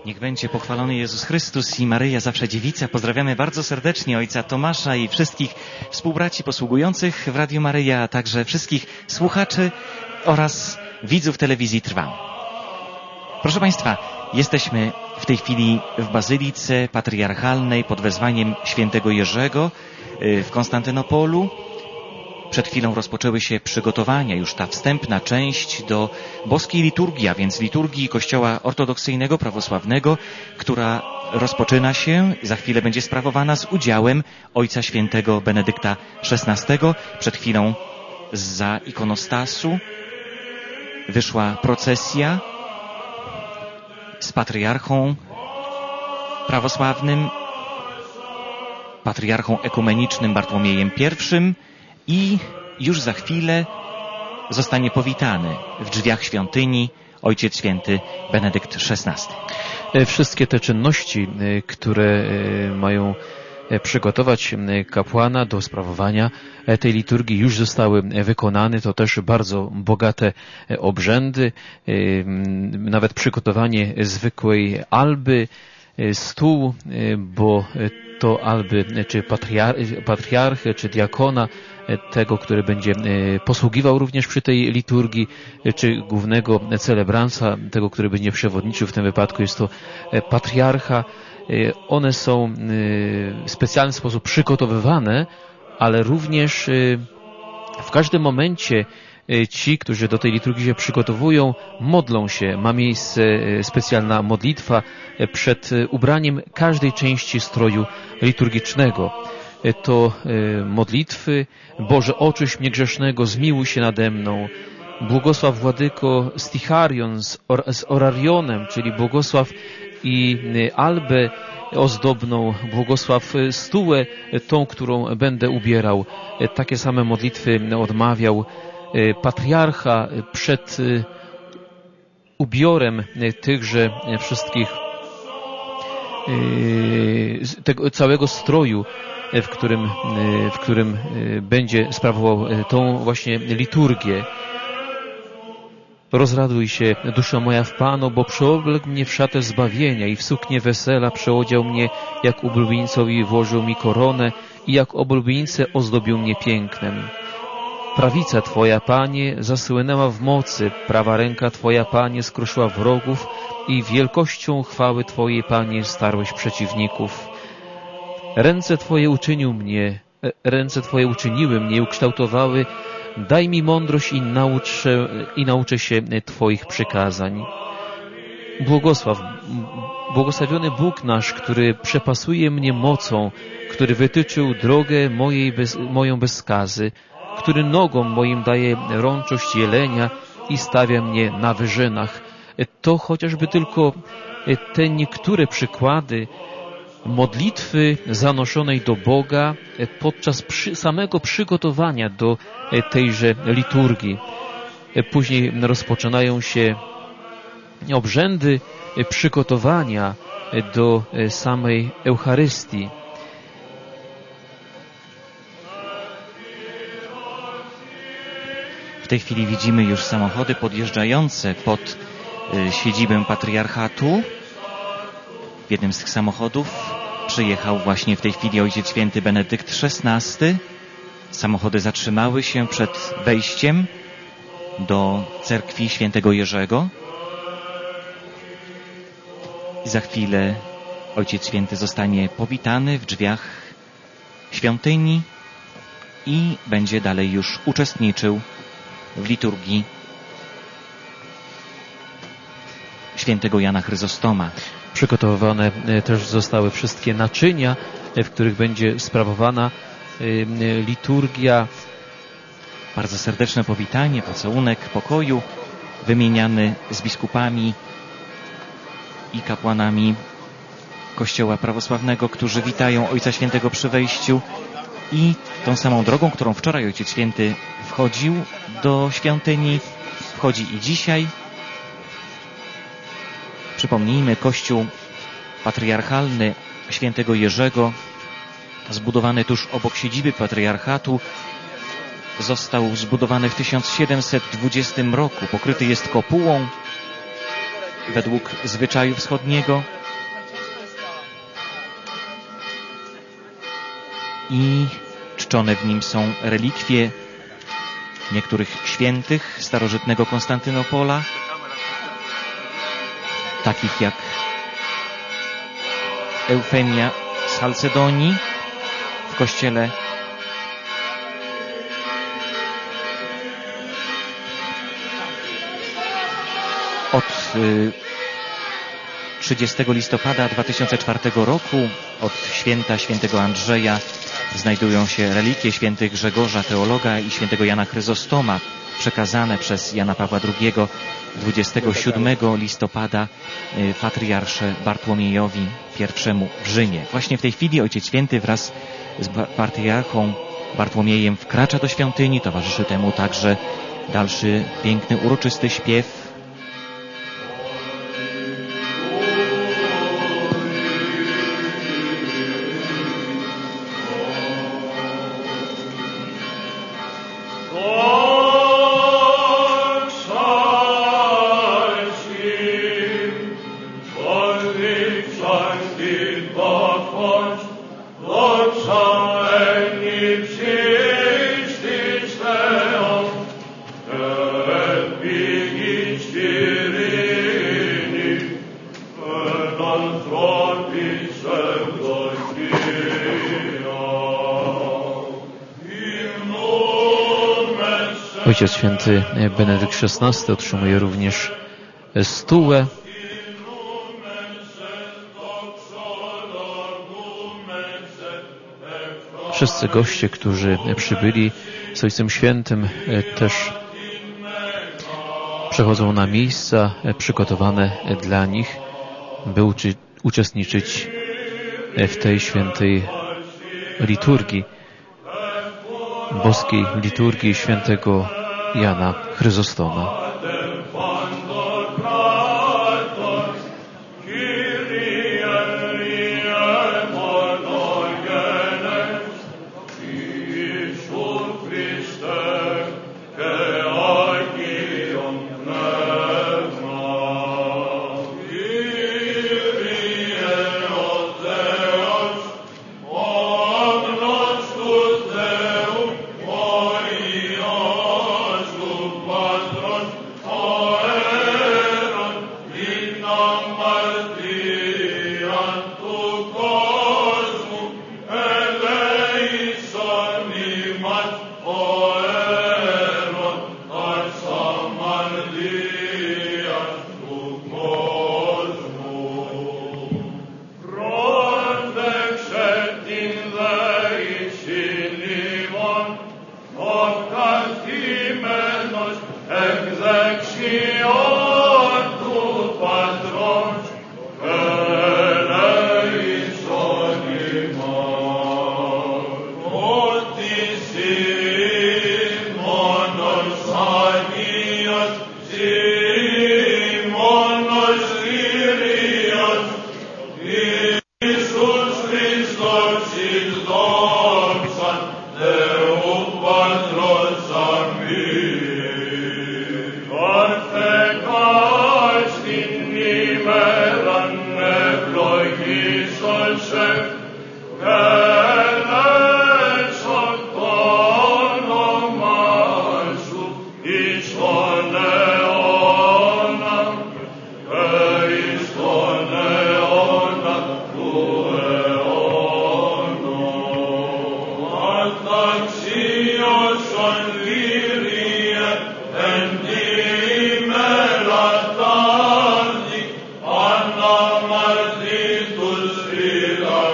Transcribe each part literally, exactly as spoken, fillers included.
Niech będzie pochwalony Jezus Chrystus i Maryja Zawsze Dziewica. Pozdrawiamy bardzo serdecznie ojca Tomasza i wszystkich współbraci posługujących w Radiu Maryja, a także wszystkich słuchaczy oraz widzów telewizji Trwam. Proszę Państwa, jesteśmy w tej chwili w Bazylice Patriarchalnej pod wezwaniem świętego Jerzego w Konstantynopolu. Przed chwilą rozpoczęły się przygotowania, już ta wstępna część do boskiej liturgii, a więc liturgii Kościoła Ortodoksyjnego, Prawosławnego, która rozpoczyna się, za chwilę będzie sprawowana z udziałem Ojca Świętego Benedykta szesnastego. Przed chwilą zza ikonostasu wyszła procesja z patriarchą prawosławnym, patriarchą ekumenicznym Bartłomiejem pierwszym i już za chwilę zostanie powitany w drzwiach świątyni Ojciec Święty Benedykt szesnasty. Wszystkie te czynności, które mają przygotować kapłana do sprawowania tej liturgii, już zostały wykonane. To też bardzo bogate obrzędy, nawet przygotowanie zwykłej alby, stół, bo to alby czy patriar- patriarchy, czy diakona, tego, który będzie posługiwał również przy tej liturgii, czy głównego celebransa, tego, który będzie przewodniczył, w tym wypadku jest to patriarcha. One są w specjalny sposób przygotowywane, ale również w każdym momencie ci, którzy do tej liturgii się przygotowują, modlą się. Ma miejsce specjalna modlitwa przed ubraniem każdej części stroju liturgicznego. To modlitwy: Boże, oczyś mnie grzesznego, zmiłuj się nade mną. Błogosław Władyko Sticharion z, or, z orarionem, czyli błogosław i albę ozdobną, błogosław stułę, tą, którą będę ubierał. Takie same modlitwy odmawiał patriarcha przed ubiorem tychże wszystkich, tego całego stroju, w którym, w którym będzie sprawował tą właśnie liturgię. Rozraduj się, duszo moja w Panu, bo przeobległ mnie w szatę zbawienia i w suknię wesela przeodział mnie, jak oblubieńcowi włożył mi koronę i jak oblubieńce ozdobił mnie pięknem. Prawica Twoja, Panie, zasłynęła w mocy, prawa ręka Twoja, Panie, skruszyła wrogów i wielkością chwały Twojej, Panie, starłeś przeciwników. Ręce Twoje uczynił mnie, ręce Twoje uczyniły mnie, ukształtowały. Daj mi mądrość i nauczę, i nauczę się Twoich przykazań. Błogosław, błogosławiony Bóg nasz, który przepasuje mnie mocą, który wytyczył drogę mojej bez, moją bez skazy, który nogom moim daje rączość jelenia i stawia mnie na wyżynach. To chociażby tylko te niektóre przykłady modlitwy zanoszonej do Boga podczas przy, samego przygotowania do tejże liturgii. Później rozpoczynają się obrzędy przygotowania do samej Eucharystii. W tej chwili widzimy już samochody podjeżdżające pod siedzibę patriarchatu. W jednym z tych samochodów przyjechał właśnie w tej chwili Ojciec Święty Benedykt szesnasty. Samochody zatrzymały się przed wejściem do cerkwi Świętego Jerzego. I za chwilę Ojciec Święty zostanie powitany w drzwiach świątyni i będzie dalej już uczestniczył w liturgii Świętego Jana Chryzostoma. Przygotowane też zostały wszystkie naczynia, w których będzie sprawowana liturgia. Bardzo serdeczne powitanie, pocałunek pokoju wymieniany z biskupami i kapłanami Kościoła Prawosławnego, którzy witają Ojca Świętego przy wejściu, i tą samą drogą, którą wczoraj Ojciec Święty wchodził do świątyni, wchodzi i dzisiaj. Przypomnijmy, Kościół patriarchalny Świętego Jerzego, zbudowany tuż obok siedziby patriarchatu, został zbudowany w tysiąc siedemset dwudziestym roku. Pokryty jest kopułą według zwyczaju wschodniego. i czczone w nim są relikwie niektórych świętych starożytnego Konstantynopola, takich jak Eufemia z Chalcedonii w kościele od trzydziestego listopada dwa tysiące czwartego roku, od święta świętego Andrzeja, znajdują się relikwie świętych Grzegorza Teologa i świętego Jana Chryzostoma, przekazane przez Jana Pawła drugiego dwudziestego siódmego listopada patriarsze Bartłomiejowi pierwszemu w Rzymie. Właśnie w tej chwili Ojciec Święty wraz z patriarchą Bartłomiejem wkracza do świątyni, towarzyszy temu także dalszy piękny, uroczysty śpiew. Ojciec Święty Benedykt szesnasty otrzymuje również stułę. Wszyscy goście, którzy przybyli z Ojcem Świętym, też przechodzą na miejsca przygotowane dla nich, by uczestniczyć w tej świętej liturgii, boskiej liturgii świętego Jana Chryzostoma. Anna Martitus Fila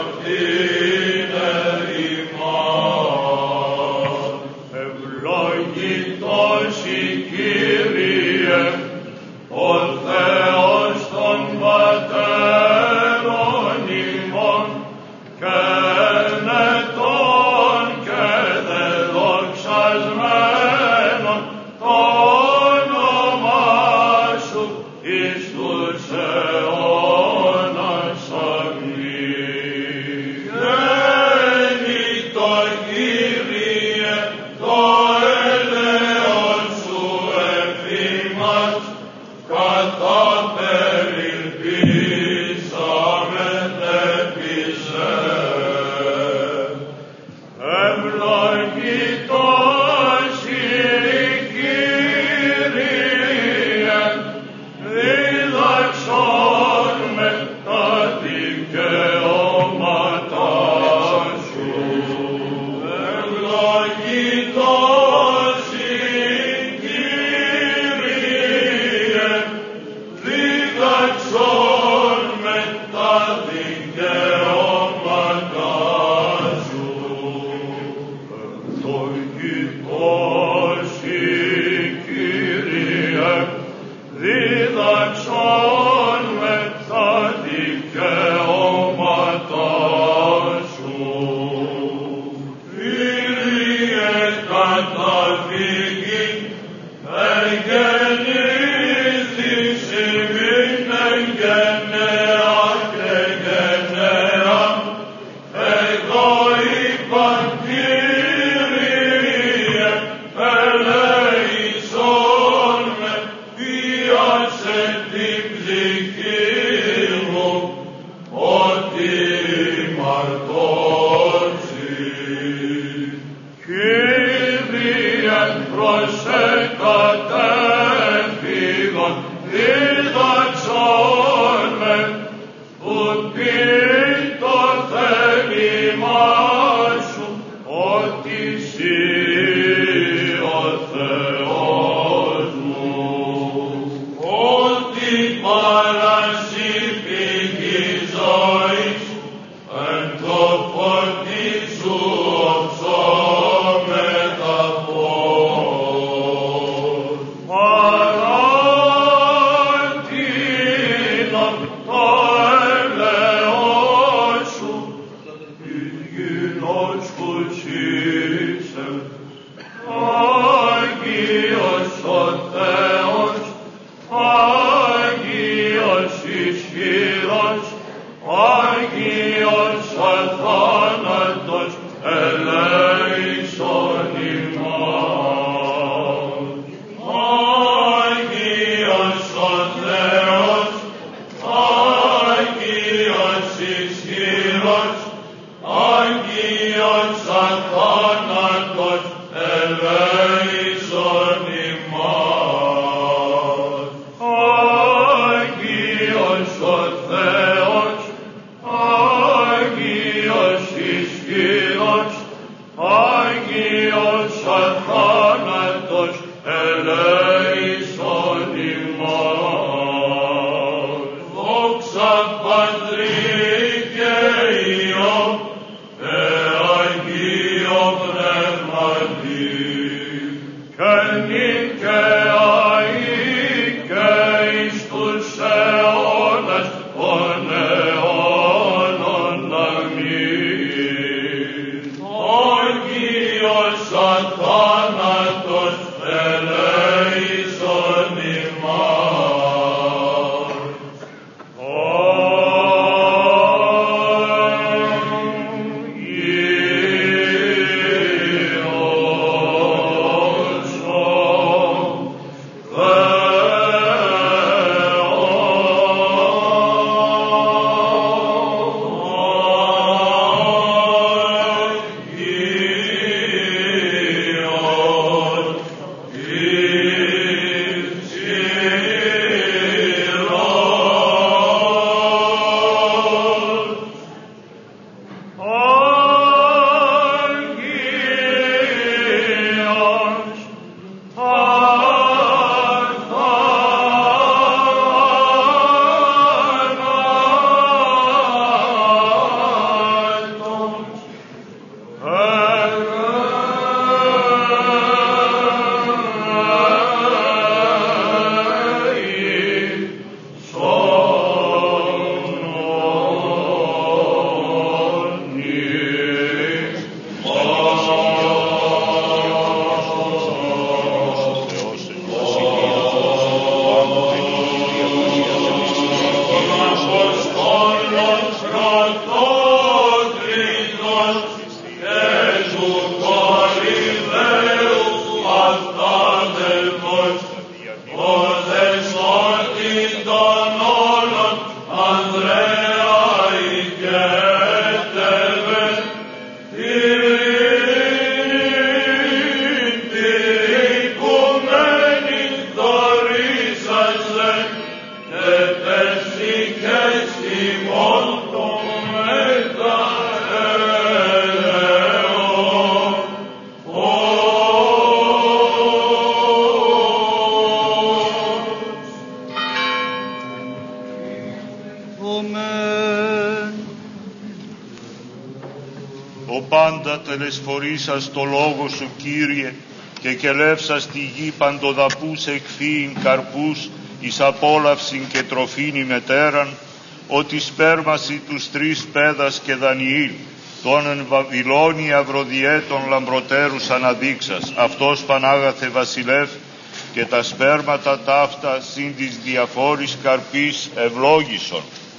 Τελεσφορήσας το λόγο σου, Κύριε, και κελεύσας τη γη παντοδαπούς εκφύειν καρπούς, εις απόλαυσιν και τροφήν ημετέραν, ότι σπέρμασι τους τρεις πέδας και Δανιήλ, τον εν Βαβυλώνη αυροδιέτων λαμπροτέρους αναδείξας, αυτός Πανάγαθε Βασιλεύ, και τα σπέρματα ταύτα συν της διαφόρης καρπής ευλόγησον,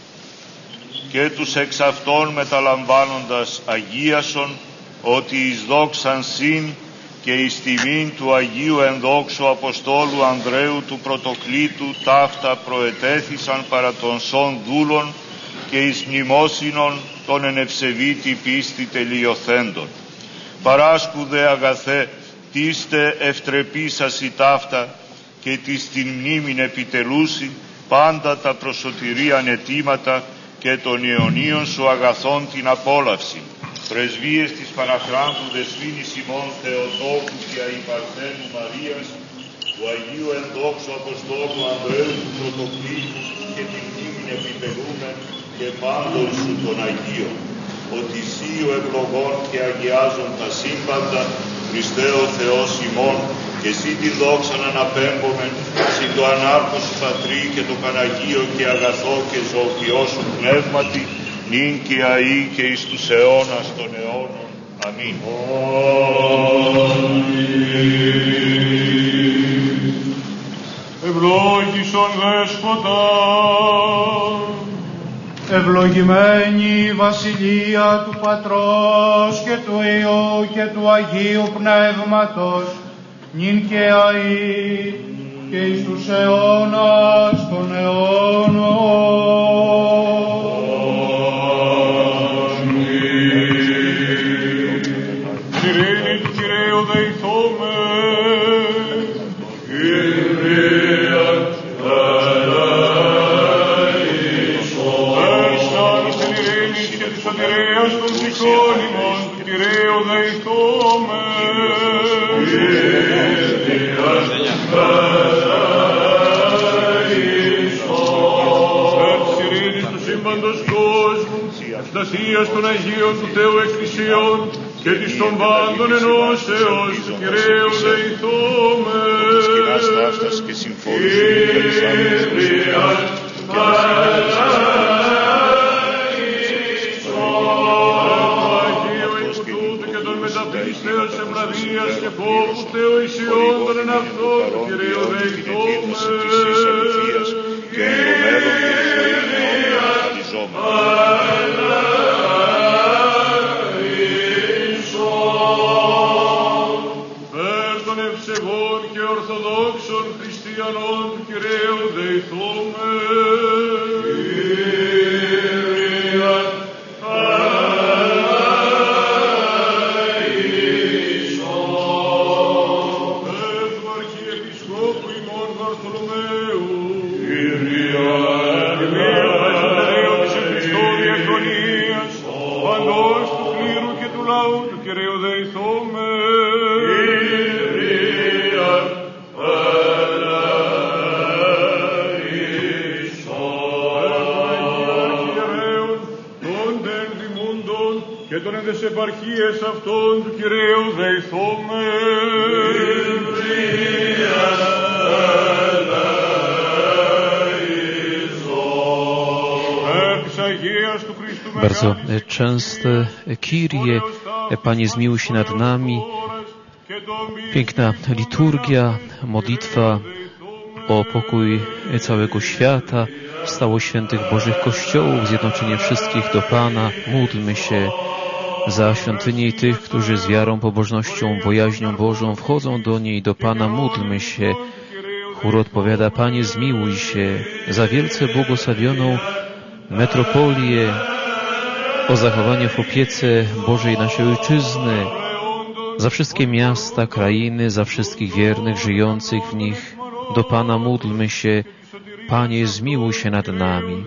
και τους εξ αυτών μεταλαμβάνοντας αγίασον, ότι εις δόξαν συν και εις τιμήν του Αγίου ενδόξου Αποστόλου Ανδρέου του Πρωτοκλήτου ταύτα προετέθησαν παρά των σών δούλων και εις μνημόσυνον των ενευσεβήτη πίστη τελειοθέντων. Παράσκου δε αγαθέ, τίστε ευτρεπίσας η ταύτα και της την μνήμην επιτελούσι πάντα τα προσωτηρίαν αιτήματα και των αιωνίων σου αγαθών την απόλαυση. Πρεσβείες της Παναχράντου Δεσποίνης ημών Θεοτόκου και Αϊπαρθένου Μαρίας, του Αγίου ενδόξου Αποστόλου Ανδρέου του Πρωτοκλήτου και την μνήμην επιτελούμεν και πάντων σου των Αγίων, ότι Συ ο ευλογών και αγιάζων τα σύμπαντα, Χριστέ ο Θεός ημών, και Συ τη δόξα να αναπέμπομεν, συν το ανάρκο σου Πατρί και το Παναγίο και αγαθό και ζωοποιό σου πνεύματι, νυν και αεί και εις τους αιώνας των αιώνων. Αμήν. Ευλόγησον Δέσποτα, ευλογημένη η Βασιλεία του Πατρός και του Υιού και του Αγίου Πνεύματος, νυν και αεί και εις τους αιώνας των αιώνων. ειρήνη του Κυρίου δεηθώμε. Σωτηρίας των ψυχών ημών του Κυρίου δεηθώμε. Επ' ειρήνης του σύμπαντος κόσμου, στασίας των Αγίων του Θεού Εκκλησιών και της των πάντων ενώσεως του Κυρίου δεηθώμε. Πίστεως, ευλαβίας και φόβου Θεού ισιών των εναυτών του Κυρίου δεηθώμε. Περ των ευσεβών και ορθοδόξων χριστιανών του Κυρίου δεηθώμε. Και των εν επαρχίες αυτών του Κυρίου δεηθώμε. Bardzo częste Kyrie, Panie zmiłuj się nad nami, piękna liturgia, modlitwa o pokój całego świata, stałość świętych Bożych Kościołów, zjednoczenie wszystkich do Pana. Módlmy się za świątynię i tych, którzy z wiarą, pobożnością, bojaźnią Bożą wchodzą do niej, do Pana. Módlmy się. Chór odpowiada: Panie, zmiłuj się za wielce błogosławioną metropolię, o zachowanie w opiece Bożej naszej Ojczyzny, za wszystkie miasta, krainy, za wszystkich wiernych żyjących w nich. Do Pana módlmy się. Panie, zmiłuj się nad nami.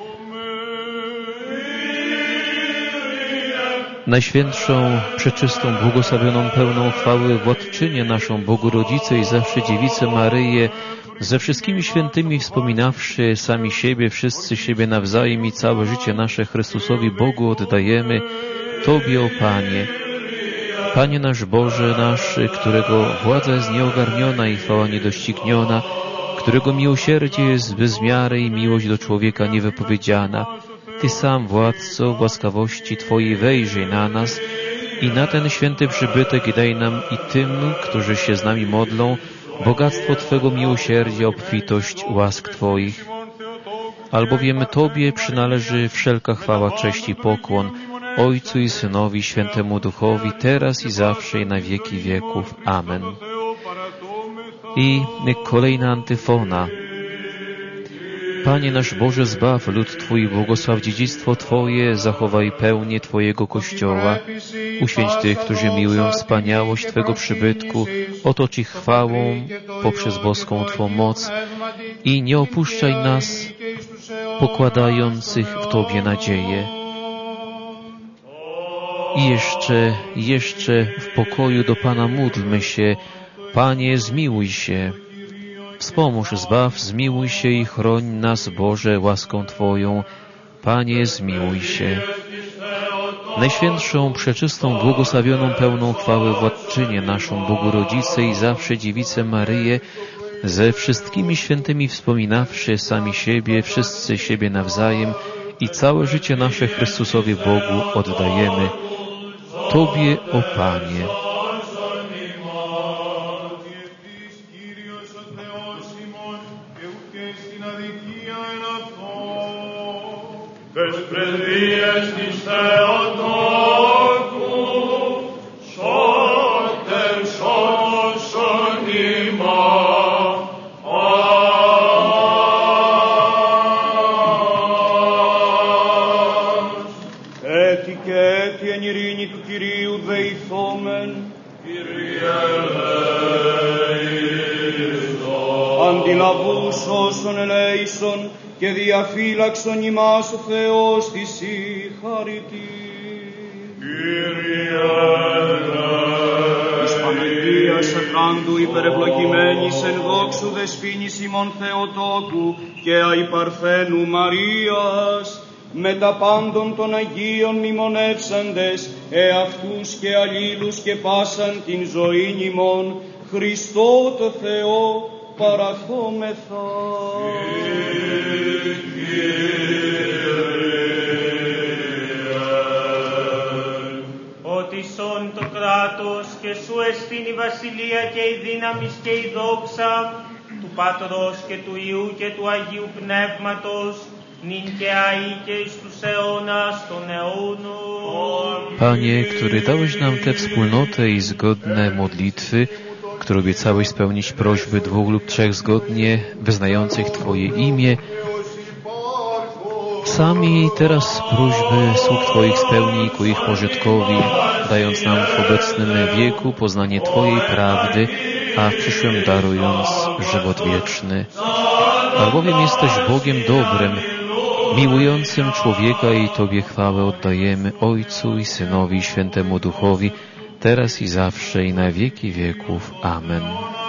Najświętszą, przeczystą, błogosławioną, pełną chwały Władczynię naszą, Bogu Rodzicę i zawsze Dziewicę Maryję, ze wszystkimi świętymi wspominawszy sami siebie, wszyscy siebie nawzajem i całe życie nasze Chrystusowi Bogu oddajemy, Tobie, o Panie. Panie nasz Boże nasz, którego władza jest nieogarniona i chwała niedościgniona, którego miłosierdzie jest bez miary i miłość do człowieka niewypowiedziana. Ty sam, Władco, w łaskawości Twojej wejrzyj na nas i na ten święty przybytek i daj nam i tym, którzy się z nami modlą, bogactwo Twego miłosierdzia, obfitość łask Twoich. Albowiem Tobie przynależy wszelka chwała, cześć i pokłon, Ojcu i Synowi, Świętemu Duchowi, teraz i zawsze i na wieki wieków. Amen. I kolejna antyfona. Panie nasz Boże, zbaw lud Twój, błogosław dziedzictwo Twoje, zachowaj pełnię Twojego Kościoła. Uświęć tych, którzy miłują wspaniałość Twego przybytku, otocz ich chwałą poprzez boską Twą moc i nie opuszczaj nas, pokładających w Tobie nadzieję. I jeszcze, jeszcze w pokoju do Pana módlmy się. Panie, zmiłuj się. Wspomóż, zbaw, zmiłuj się i chroń nas, Boże, łaską Twoją. Panie, zmiłuj się. Najświętszą, przeczystą, błogosławioną, pełną chwały władczynię naszą Bogu Rodzicę i zawsze Dziewicę Maryję, ze wszystkimi świętymi wspominawszy sami siebie, wszyscy siebie nawzajem i całe życie nasze Chrystusowi Bogu oddajemy. Tobie, o Panie. Τες πρεσβείες της Θεοτόκου, σώτερ σώσον ημάς. Έτι και έτι εν ειρήνη του Κυρίου δεηθόμεν. Κύριε ελέησον. Αντιλαβούς όσων ελέησον και διαφύλαξον ημάς ο Θεός της η χαριτή. Κύριε ελέησον. Της Παναγίας Εφράντου υπερευλογημένης εν δόξου δεσποίνης ημών Θεοτόκου και αϊπαρθένου Μαρίας, με τα πάντων των Αγίων μνημονεύσαντες, εαυτούς και αλλήλους και πάσαν την ζωήν ημών, Χριστό το Θεό παραθόμεθα. Ότι σών το κράτος και σου εστίν η βασιλεία και η δύναμις και η δόξα του Πατρός και του Υιού και του Αγίου Πνεύματος, νυν και αεί και εις τους αιώνας των αιώνων. Panie, który dałeś nam tę wspólnotę i zgodne modlitwy, który obiecałeś spełnić prośby dwóch lub trzech zgodnie wyznających Twoje imię, sami teraz prośby sług Twoich spełnij ku ich pożytkowi, dając nam w obecnym wieku poznanie Twojej prawdy, a w przyszłym darując żywot wieczny. Albowiem jesteś Bogiem dobrym, miłującym człowieka i Tobie chwałę oddajemy, Ojcu i Synowi i Świętemu Duchowi, teraz i zawsze i na wieki wieków. Amen.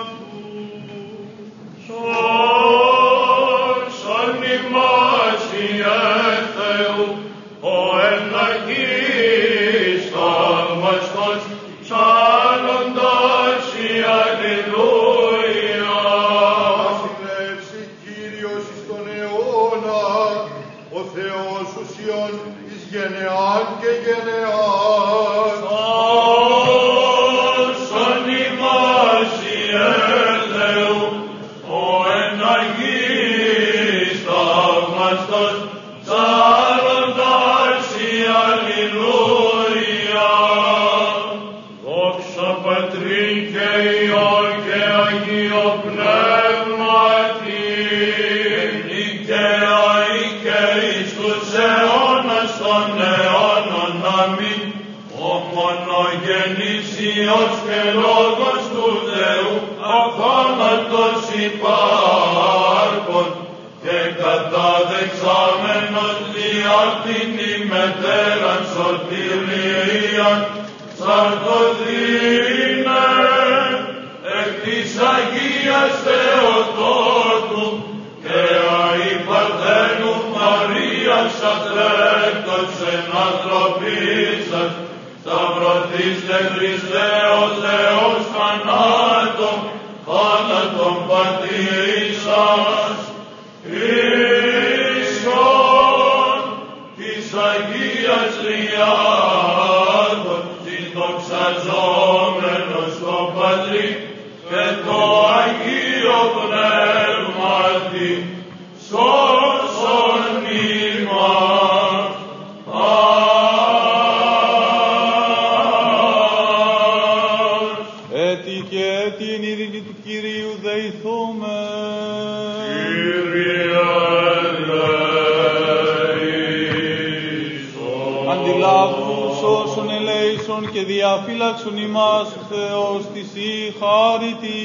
Και διαφύλαξον ημάς ο Θεός της η χάρητη.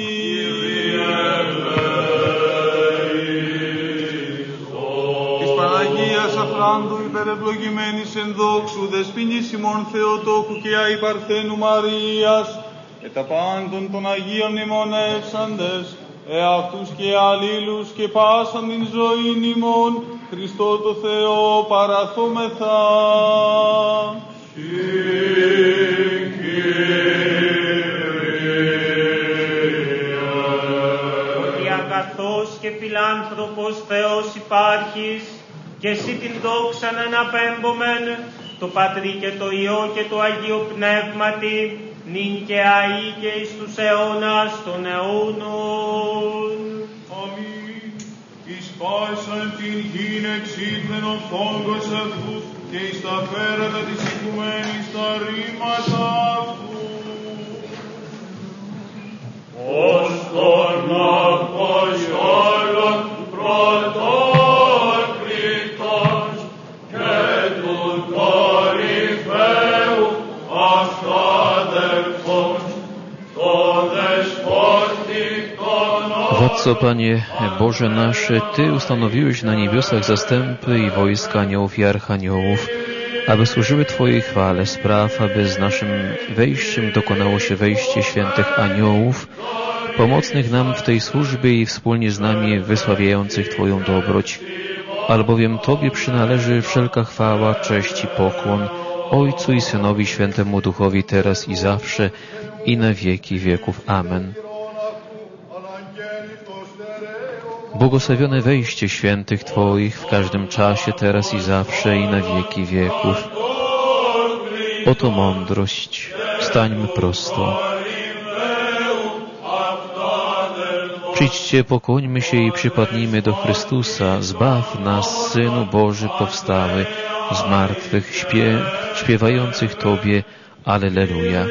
Της Παναγίας Αφράντου υπερευλογημένης εν δόξου δεσποινής ημών Θεοτόκου και αϊπαρθένου Μαρίας, και τα πάντων των Αγίων μνημονεύσαντες, εαυτούς και αλλήλους και πάσαν την ζωήν ημών, Χριστό το Θεό παραθόμεθα. Ότι ακαθός και φιλάνθρωπος Θεός υπάρχεις και εσύ την δόξα να αναπέμπομεν το Πατρί και το Υιό και το Αγίο Πνεύματι νυν και αεί και εις τους αιώνας των αιώνων. Αμήν. Εις πάσαν την γην εξήλθεν ο φόγκος αυτούς και εις τα πέρατα της οικουμένης τα ρήματα αυτού. Ως των Αποστόλων πρωτοκριτός και του κορυφαίου αυτάδελφος, το δεσπότη των Władco, Panie Boże nasze, Ty ustanowiłeś na niebiosach zastępy i wojska aniołów i archaniołów, aby służyły Twojej chwale. Spraw, aby z naszym wejściem dokonało się wejście świętych aniołów, pomocnych nam w tej służbie i wspólnie z nami wysławiających Twoją dobroć. Albowiem Tobie przynależy wszelka chwała, cześć i pokłon, Ojcu i Synowi, Świętemu Duchowi, teraz i zawsze, i na wieki wieków. Amen. Błogosławione wejście świętych Twoich w każdym czasie, teraz i zawsze, i na wieki wieków. Oto mądrość, stańmy prosto. Przyjdźcie, pokłońmy się i przypadnijmy do Chrystusa. Zbaw nas, Synu Boży powstały, z martwych, śpiew, śpiewających Tobie. Alleluja.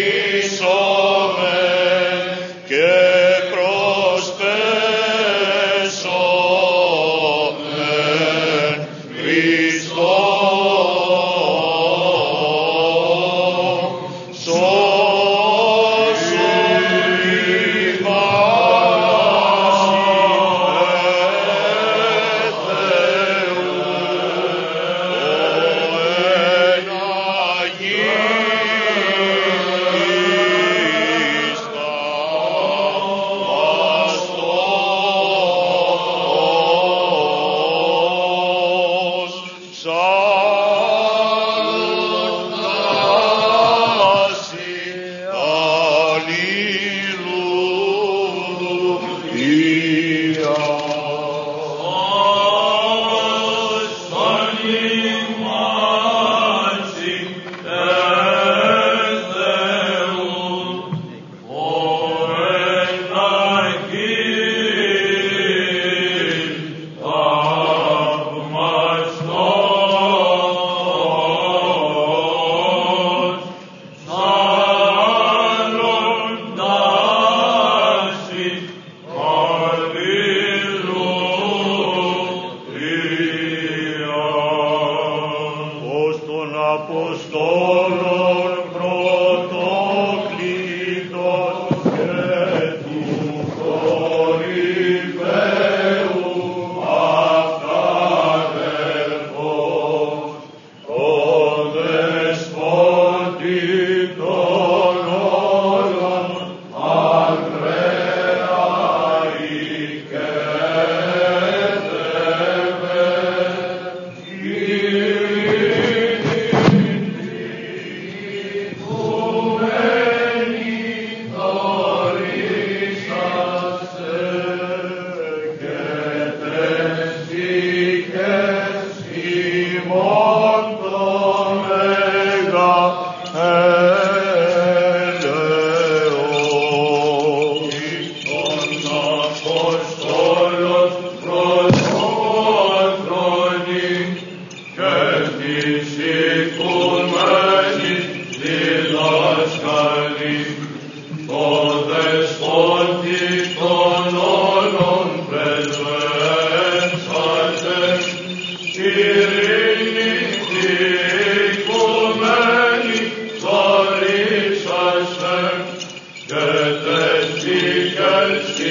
και προσπέρ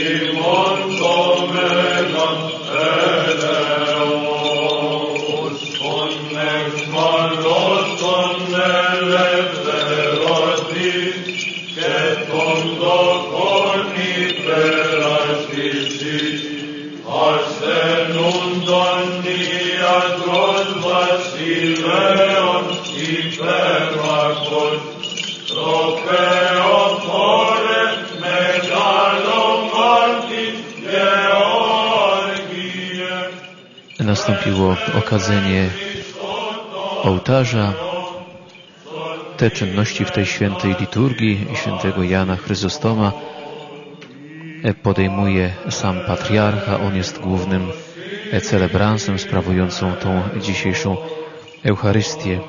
Nastąpiło okadzenie ołtarza. Te czynności w tej świętej liturgii świętego Jana Chryzostoma podejmuje sam patriarcha. On jest głównym celebransem sprawującą tą dzisiejszą Eucharystię.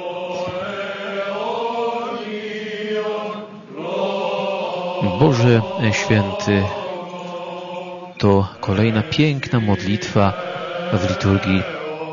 Boże Święty, to kolejna piękna modlitwa w liturgii.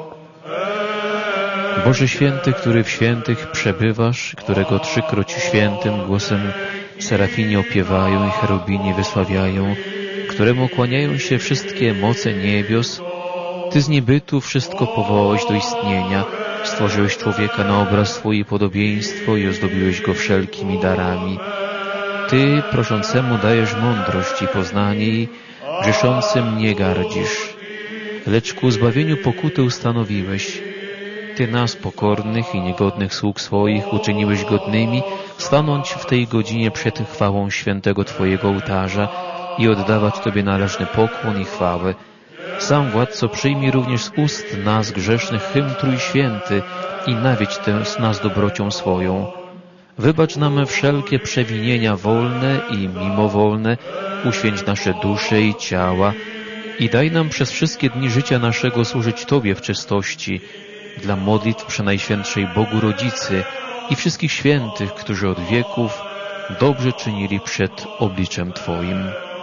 Boże Święty, który w świętych przebywasz, którego trzykroć świętym głosem serafini opiewają i cherubini wysławiają, któremu kłaniają się wszystkie moce niebios, Ty z niebytu wszystko powołałeś do istnienia, stworzyłeś człowieka na obraz swój i podobieństwo i ozdobiłeś go wszelkimi darami. Ty proszącemu dajesz mądrość i poznanie i grzeszącym nie gardzisz, lecz ku zbawieniu pokuty ustanowiłeś. Ty nas, pokornych i niegodnych sług swoich, uczyniłeś godnymi stanąć w tej godzinie przed chwałą świętego Twojego ołtarza i oddawać Tobie należny pokłon i chwałę. Sam, Władco, przyjmij również z ust nas grzesznych hymn Trójświęty i nawiedź tę z nas dobrocią swoją. Wybacz nam wszelkie przewinienia wolne i mimowolne, uświęć nasze dusze i ciała i daj nam przez wszystkie dni życia naszego służyć Tobie w czystości, dla modlitw Przenajświętszej Bogu Rodzicy i wszystkich świętych, którzy od wieków dobrze czynili przed obliczem Twoim.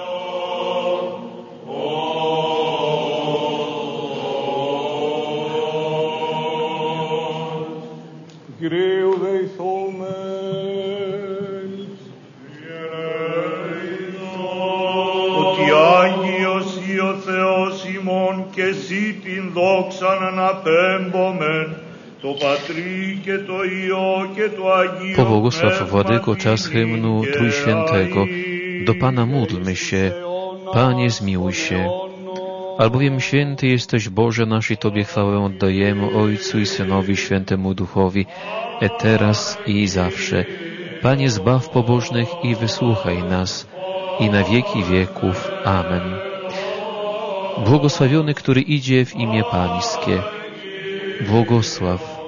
Ότι Άγιος ή ο Θεός ημών και εσύ την δόξαν αναπέμπομεν, το Πατρί και το Υιό και το Αγίο Pobłogosław, Władyko, czas hymnu Trójświętego. Do Pana módlmy się. Panie, zmiłuj się. Albowiem święty jesteś, Boże nasz, i Tobie chwałę oddajemy, Ojcu i Synowi, Świętemu Duchowi, et teraz i zawsze. Panie, zbaw pobożnych i wysłuchaj nas, i na wieki wieków. Amen. Błogosławiony, który idzie w imię Pańskie. Błogosław.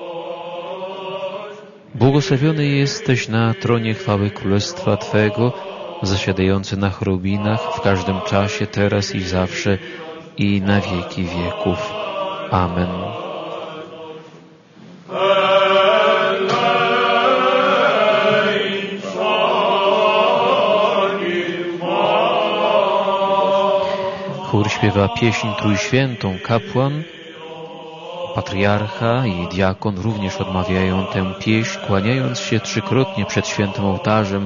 Błogosławiony jesteś na tronie chwały Królestwa Twego, zasiadający na cherubinach w każdym czasie, teraz i zawsze, i na wieki wieków. Amen. Chór śpiewa pieśń trójświętą. Kapłan, patriarcha i diakon również odmawiają tę pieśń, kłaniając się trzykrotnie przed świętym ołtarzem.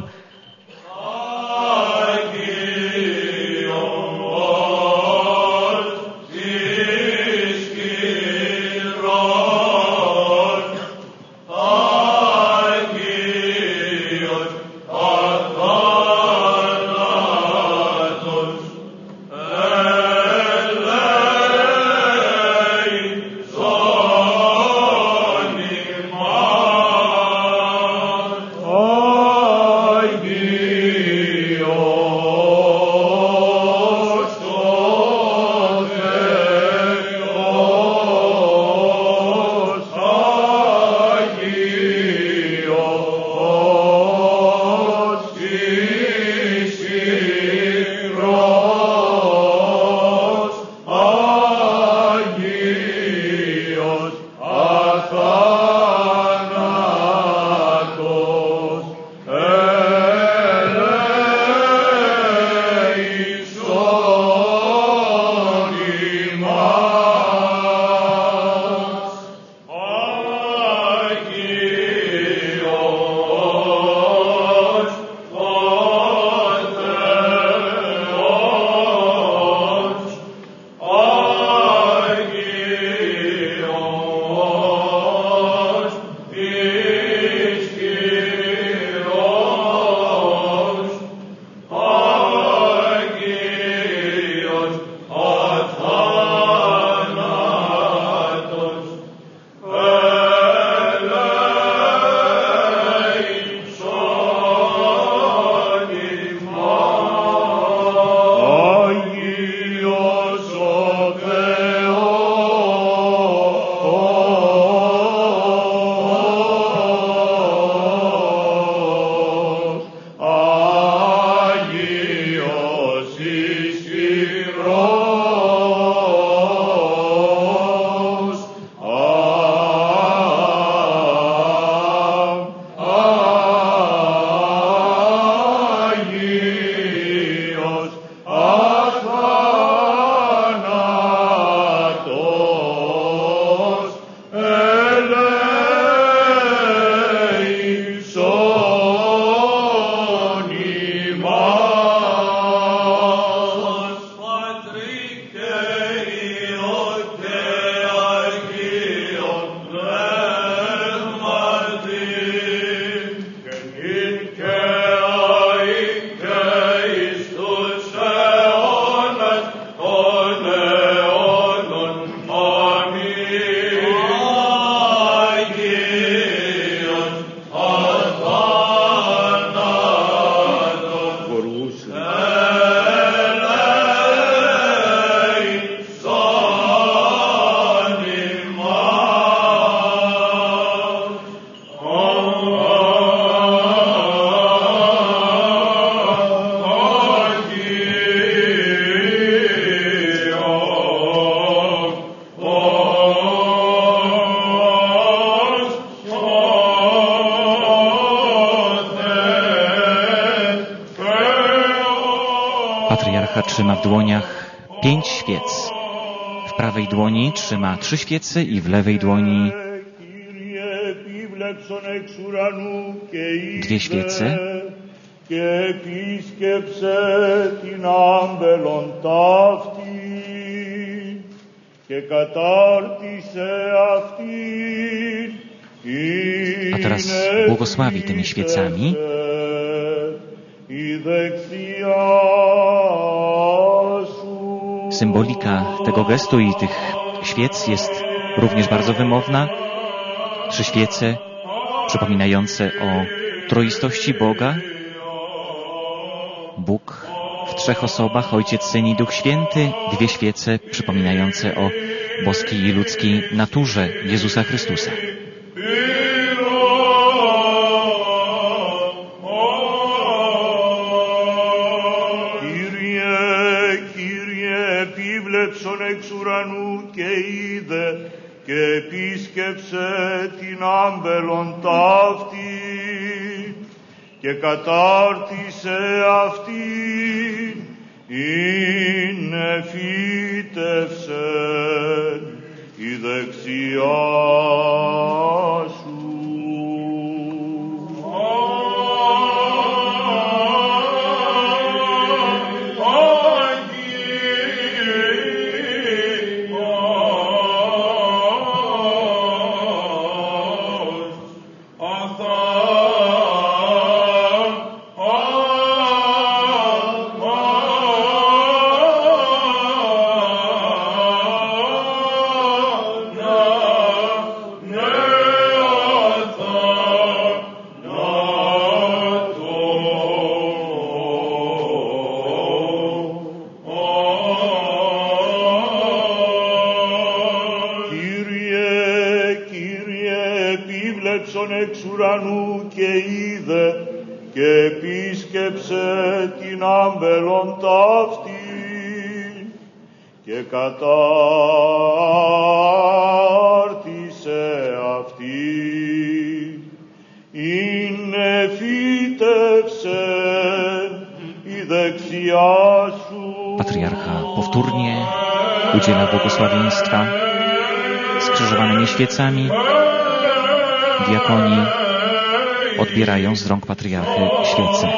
Άγιος Patriarcha trzyma w dłoniach pięć świec. W prawej dłoni trzyma trzy świece i w lewej dłoni dwie świece. Και επίσκεψε την άμπελον ταύτη και κατάρτισε αυτήν. A teraz błogosławi tymi świecami. Symbolika tego gestu i tych świec jest również bardzo wymowna. Trzy świece przypominające o troistości Boga. Bóg w trzech osobach, Ojciec, Syn i Duch Święty. Dwie świece przypominające o boskiej i ludzkiej naturze Jezusa Chrystusa. Εξ ουρανού και είδε και επίσκεψε την άμπελον ταύτη και κατάρτισε αυτήν, είναι φύτευσε η δεξιά σου. Εξ ουρανού και είδε και επίσκεψε την άμπελον ταύτη και κατάρτισε αυτή, είναι φύτευσε η δεξιά σου. Patriarcha powtórnie udziela błogosławieństwa skrzyżowanymi świecami. Diakoni odbierają z rąk patriarchy świece.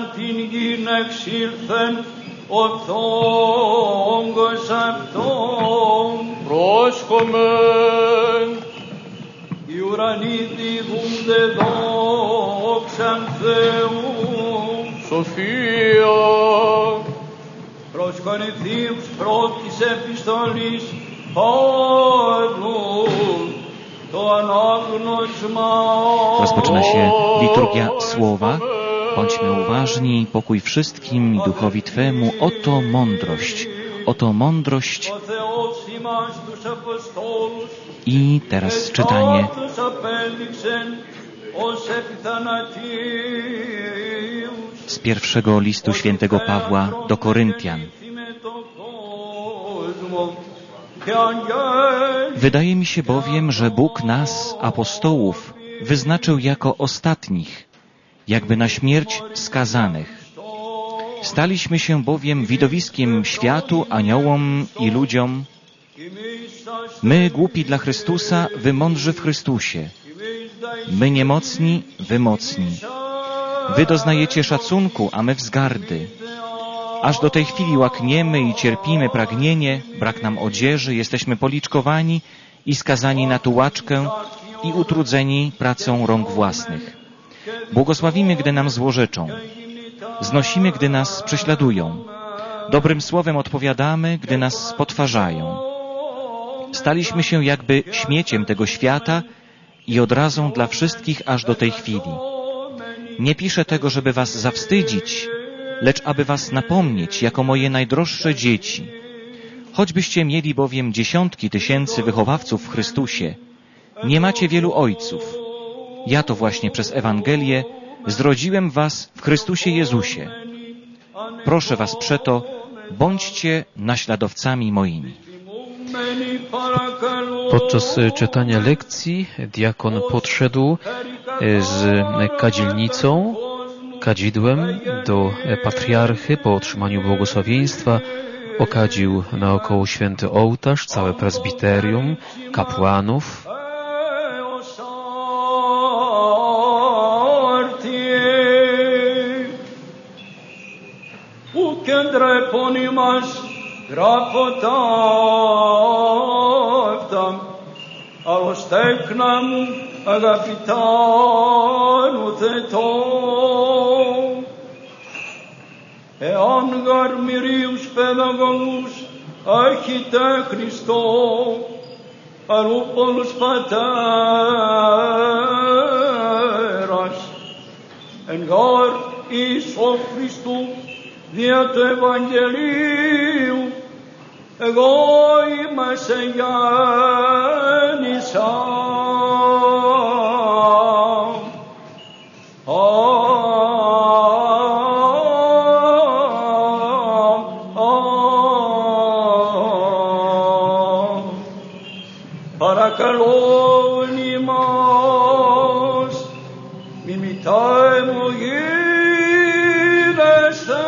σαν την γην εξήλθεν ο θόγκος αυτόν. Πρόσχομεν. Οι ουρανοί διδούνται δόξαν Θεού. Σοφία. Προς Κορινθίους πρώτης επιστολής Παύλου το ανάγνωσμα. Rozpoczyna się liturgia słowa. Bądźmy uważni, pokój wszystkim i duchowi Twemu. Oto mądrość, oto mądrość. I teraz czytanie z pierwszego listu świętego Pawła do Koryntian. Wydaje mi się bowiem, że Bóg nas, apostołów, wyznaczył jako ostatnich, jakby na śmierć skazanych. Staliśmy się bowiem widowiskiem światu, aniołom i ludziom. My, głupi dla Chrystusa, wy mądrzy w Chrystusie. My niemocni, wy mocni. Wy doznajecie szacunku, a my wzgardy. Aż do tej chwili łakniemy i cierpimy pragnienie, brak nam odzieży, jesteśmy policzkowani i skazani na tułaczkę i utrudzeni pracą rąk własnych. Błogosławimy, gdy nam złorzeczą. Znosimy, gdy nas prześladują. Dobrym słowem odpowiadamy, gdy nas potwarzają. Staliśmy się jakby śmieciem tego świata i odrazą dla wszystkich aż do tej chwili. Nie piszę tego, żeby was zawstydzić, lecz aby was napomnieć jako moje najdroższe dzieci. Choćbyście mieli bowiem dziesiątki tysięcy wychowawców w Chrystusie, nie macie wielu ojców. Ja to właśnie przez Ewangelię zrodziłem was w Chrystusie Jezusie. Proszę was przeto, bądźcie naśladowcami moimi. Podczas czytania lekcji diakon podszedł z kadzielnicą, kadzidłem do patriarchy po otrzymaniu błogosławieństwa. Okadził naokoło święty ołtarz, całe prezbiterium, kapłanów. Εάν γαρ μυρίους παιδαγωγούς έχετε Χριστό, αρούπολους πατέρας, εν γαρ εις ο Χριστού δια του Ευαγγελίου, εγώ είμαι σε γέννησα. Παρακαλών ημάς, μη μητάε μου γίνεσαι.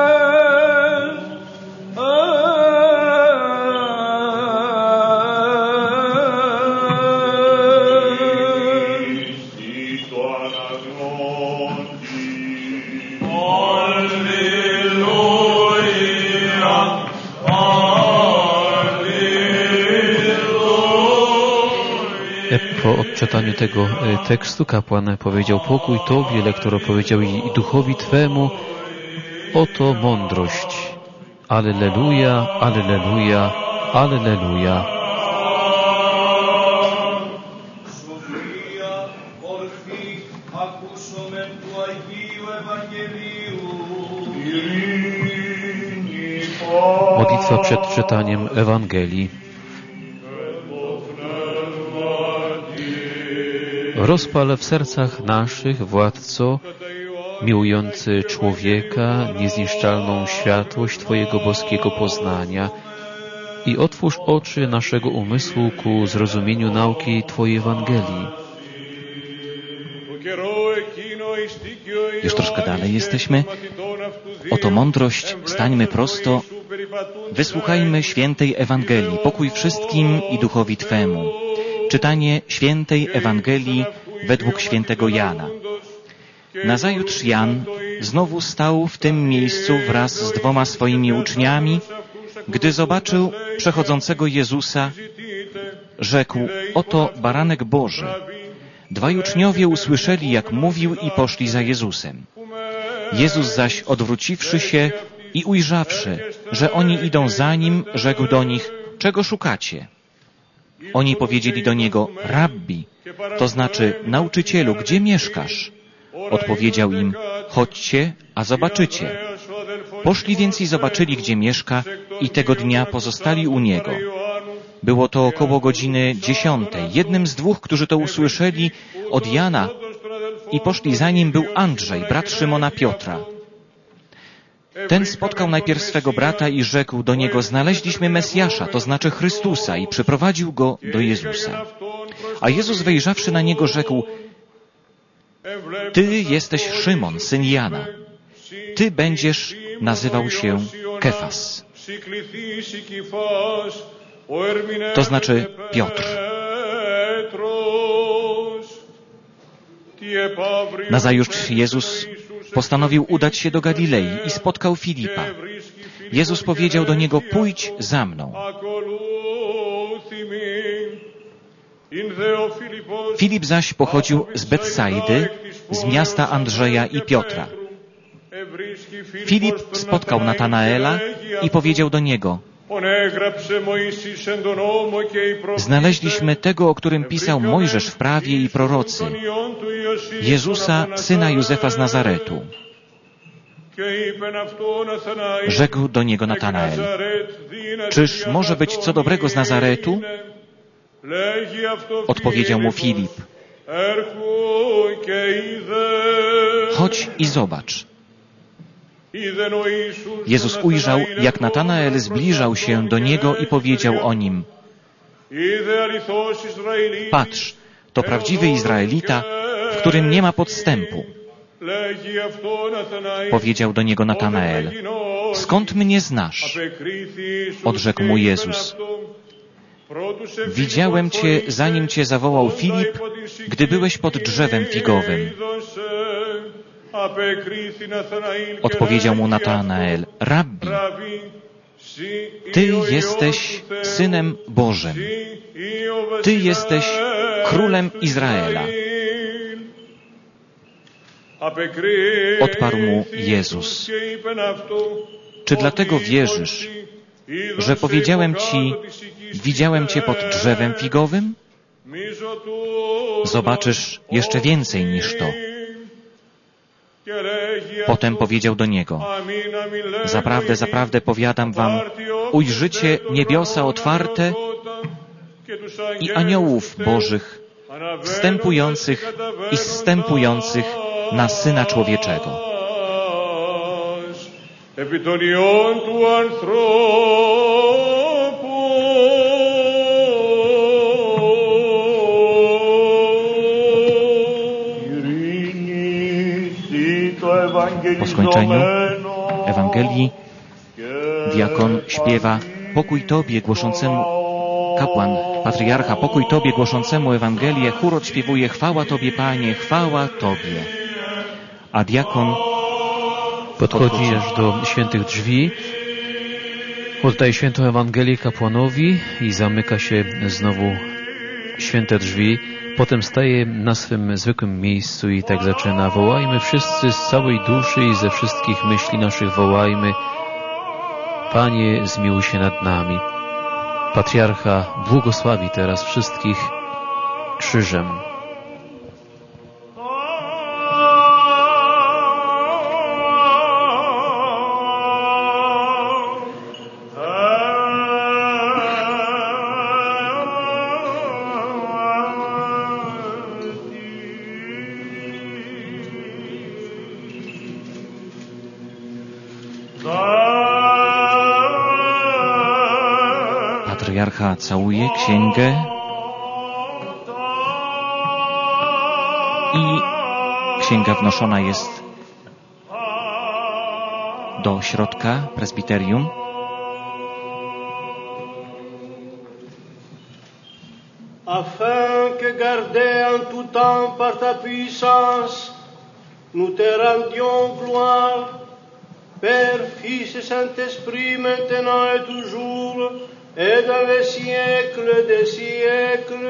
Po odczytaniu tego tekstu kapłan powiedział: pokój Tobie, lektor powiedział i duchowi Twemu, oto mądrość. Alleluja, alleluja, alleluja. Modlitwa przed czytaniem Ewangelii. Rozpal w sercach naszych, Władco, miłujący człowieka, niezniszczalną światłość Twojego boskiego poznania i otwórz oczy naszego umysłu ku zrozumieniu nauki Twojej Ewangelii. Już troszkę dalej jesteśmy. Oto mądrość, stańmy prosto, wysłuchajmy świętej Ewangelii, pokój wszystkim i duchowi Twemu. Czytanie świętej Ewangelii według świętego Jana. Nazajutrz Jan znowu stał w tym miejscu wraz z dwoma swoimi uczniami. Gdy zobaczył przechodzącego Jezusa, rzekł: oto baranek Boży. Dwaj uczniowie usłyszeli, jak mówił, i poszli za Jezusem. Jezus zaś, odwróciwszy się i ujrzawszy, że oni idą za Nim, rzekł do nich: czego szukacie? Oni powiedzieli do Niego: Rabbi, to znaczy nauczycielu, gdzie mieszkasz? Odpowiedział im: chodźcie, a zobaczycie. Poszli więc i zobaczyli, gdzie mieszka, i tego dnia pozostali u Niego. Było to około godziny dziesiątej. Jednym z dwóch, którzy to usłyszeli od Jana i poszli za nim, był Andrzej, brat Szymona Piotra. Ten spotkał najpierw swego brata i rzekł do niego: znaleźliśmy Mesjasza, to znaczy Chrystusa, i przyprowadził go do Jezusa. A Jezus, wejrzawszy na niego, rzekł: ty jesteś Szymon, syn Jana. Ty będziesz nazywał się Kefas. To znaczy Piotr. Nazajutrz Jezus postanowił udać się do Galilei i spotkał Filipa. Jezus powiedział do niego: pójdź za mną. Filip zaś pochodził z Betsaidy, z miasta Andrzeja i Piotra. Filip spotkał Natanaela i powiedział do niego: znaleźliśmy tego, o którym pisał Mojżesz w prawie i prorocy, Jezusa, syna Józefa z Nazaretu. Rzekł do niego Natanael: czyż może być co dobrego z Nazaretu? Odpowiedział mu Filip: chodź i zobacz. Jezus ujrzał, jak Natanael zbliżał się do Niego i powiedział o nim: patrz, to prawdziwy Izraelita, w którym nie ma podstępu. Powiedział do niego Natanael: skąd mnie znasz? Odrzekł mu Jezus: widziałem Cię, zanim Cię zawołał Filip, gdy byłeś pod drzewem figowym. Odpowiedział mu Natanael: Rabbi, Ty jesteś Synem Bożym. Ty jesteś Królem Izraela. Odparł mu Jezus: czy dlatego wierzysz, że powiedziałem Ci: widziałem Cię pod drzewem figowym? Zobaczysz jeszcze więcej niż to. Potem powiedział do niego: zaprawdę, zaprawdę powiadam wam, ujrzycie niebiosa otwarte i aniołów Bożych wstępujących i zstępujących na Syna Człowieczego. Po skończeniu Ewangelii diakon śpiewa: pokój Tobie głoszącemu, kapłan, patriarcha, pokój Tobie głoszącemu Ewangelię, chór odśpiewuje: chwała Tobie, Panie, chwała Tobie. A diakon podchodzi aż do świętych drzwi, oddaje świętą Ewangelię kapłanowi i zamyka się znowu święte drzwi. Potem staje na swym zwykłym miejscu i tak zaczyna: wołajmy wszyscy z całej duszy i ze wszystkich myśli naszych wołajmy: Panie, zmiłuj się nad nami. Patriarcha błogosławi teraz wszystkich krzyżem. Patriarcha całuje księgę i księga wnoszona jest do środka prezbiterium. Afin que gardé en tout temps par ta puissance nous te rendions gloire, Père, Fils et Saint-Esprit, maintenant et toujours, et dans les siècles des siècles.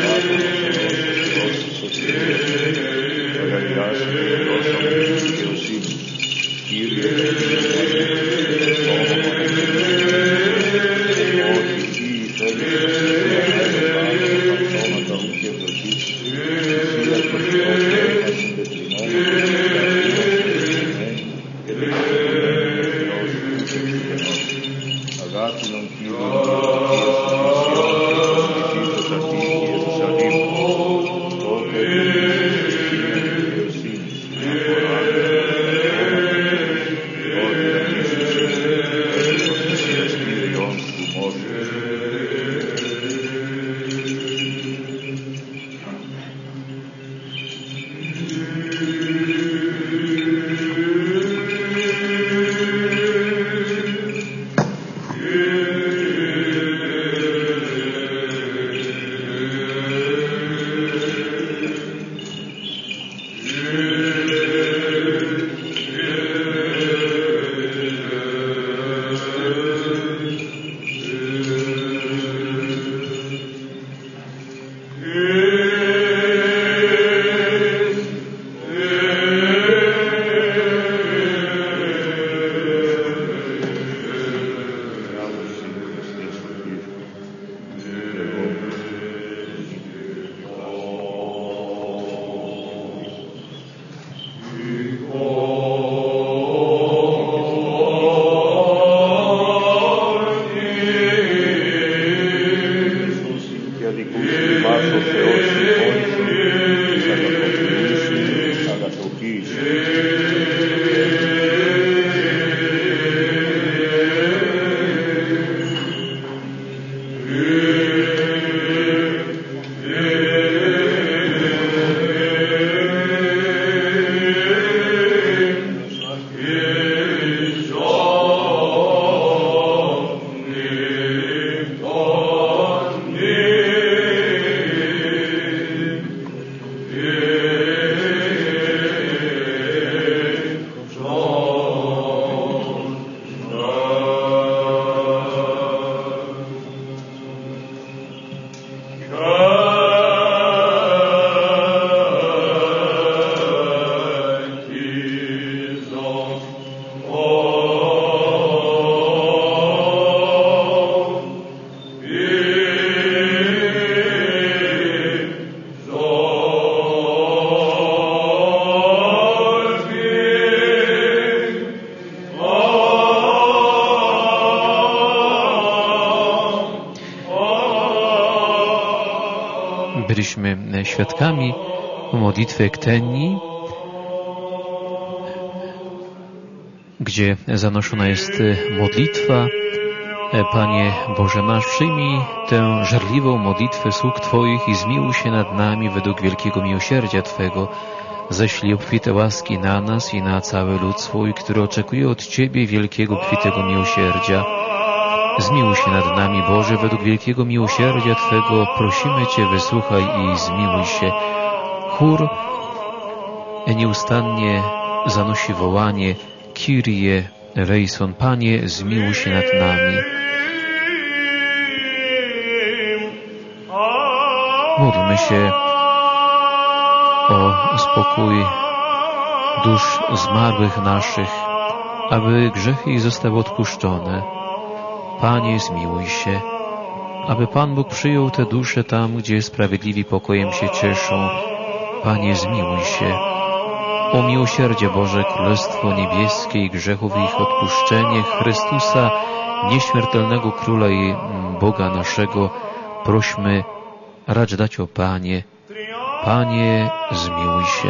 Grazie, αγαθητικούς ημάς ο Θεός συμφώνησον, εις αγαθοποιήσιν, αγαθοποίησιν. Byliśmy świadkami modlitwy Ekteni, gdzie zanoszona jest modlitwa. Panie Boże nasz, przyjmij tę żarliwą modlitwę sług Twoich i zmiłuj się nad nami według wielkiego miłosierdzia Twego. Ześlij obfite łaski na nas i na cały lud swój, który oczekuje od Ciebie wielkiego, obfitego miłosierdzia. Zmiłuj się nad nami, Boże, według wielkiego miłosierdzia Twego. Prosimy Cię, wysłuchaj i zmiłuj się. Chór nieustannie zanosi wołanie Kyrie eleison, Panie, zmiłuj się nad nami. Módlmy się o spokój dusz zmarłych naszych, aby grzechy ich zostały odpuszczone. Panie, zmiłuj się, aby Pan Bóg przyjął te dusze tam, gdzie sprawiedliwi pokojem się cieszą. Panie, zmiłuj się. O miłosierdzie Boże, Królestwo Niebieskie i grzechów ich odpuszczenie Chrystusa, nieśmiertelnego Króla i Boga naszego, prośmy, racz dać o Panie. Panie, zmiłuj się.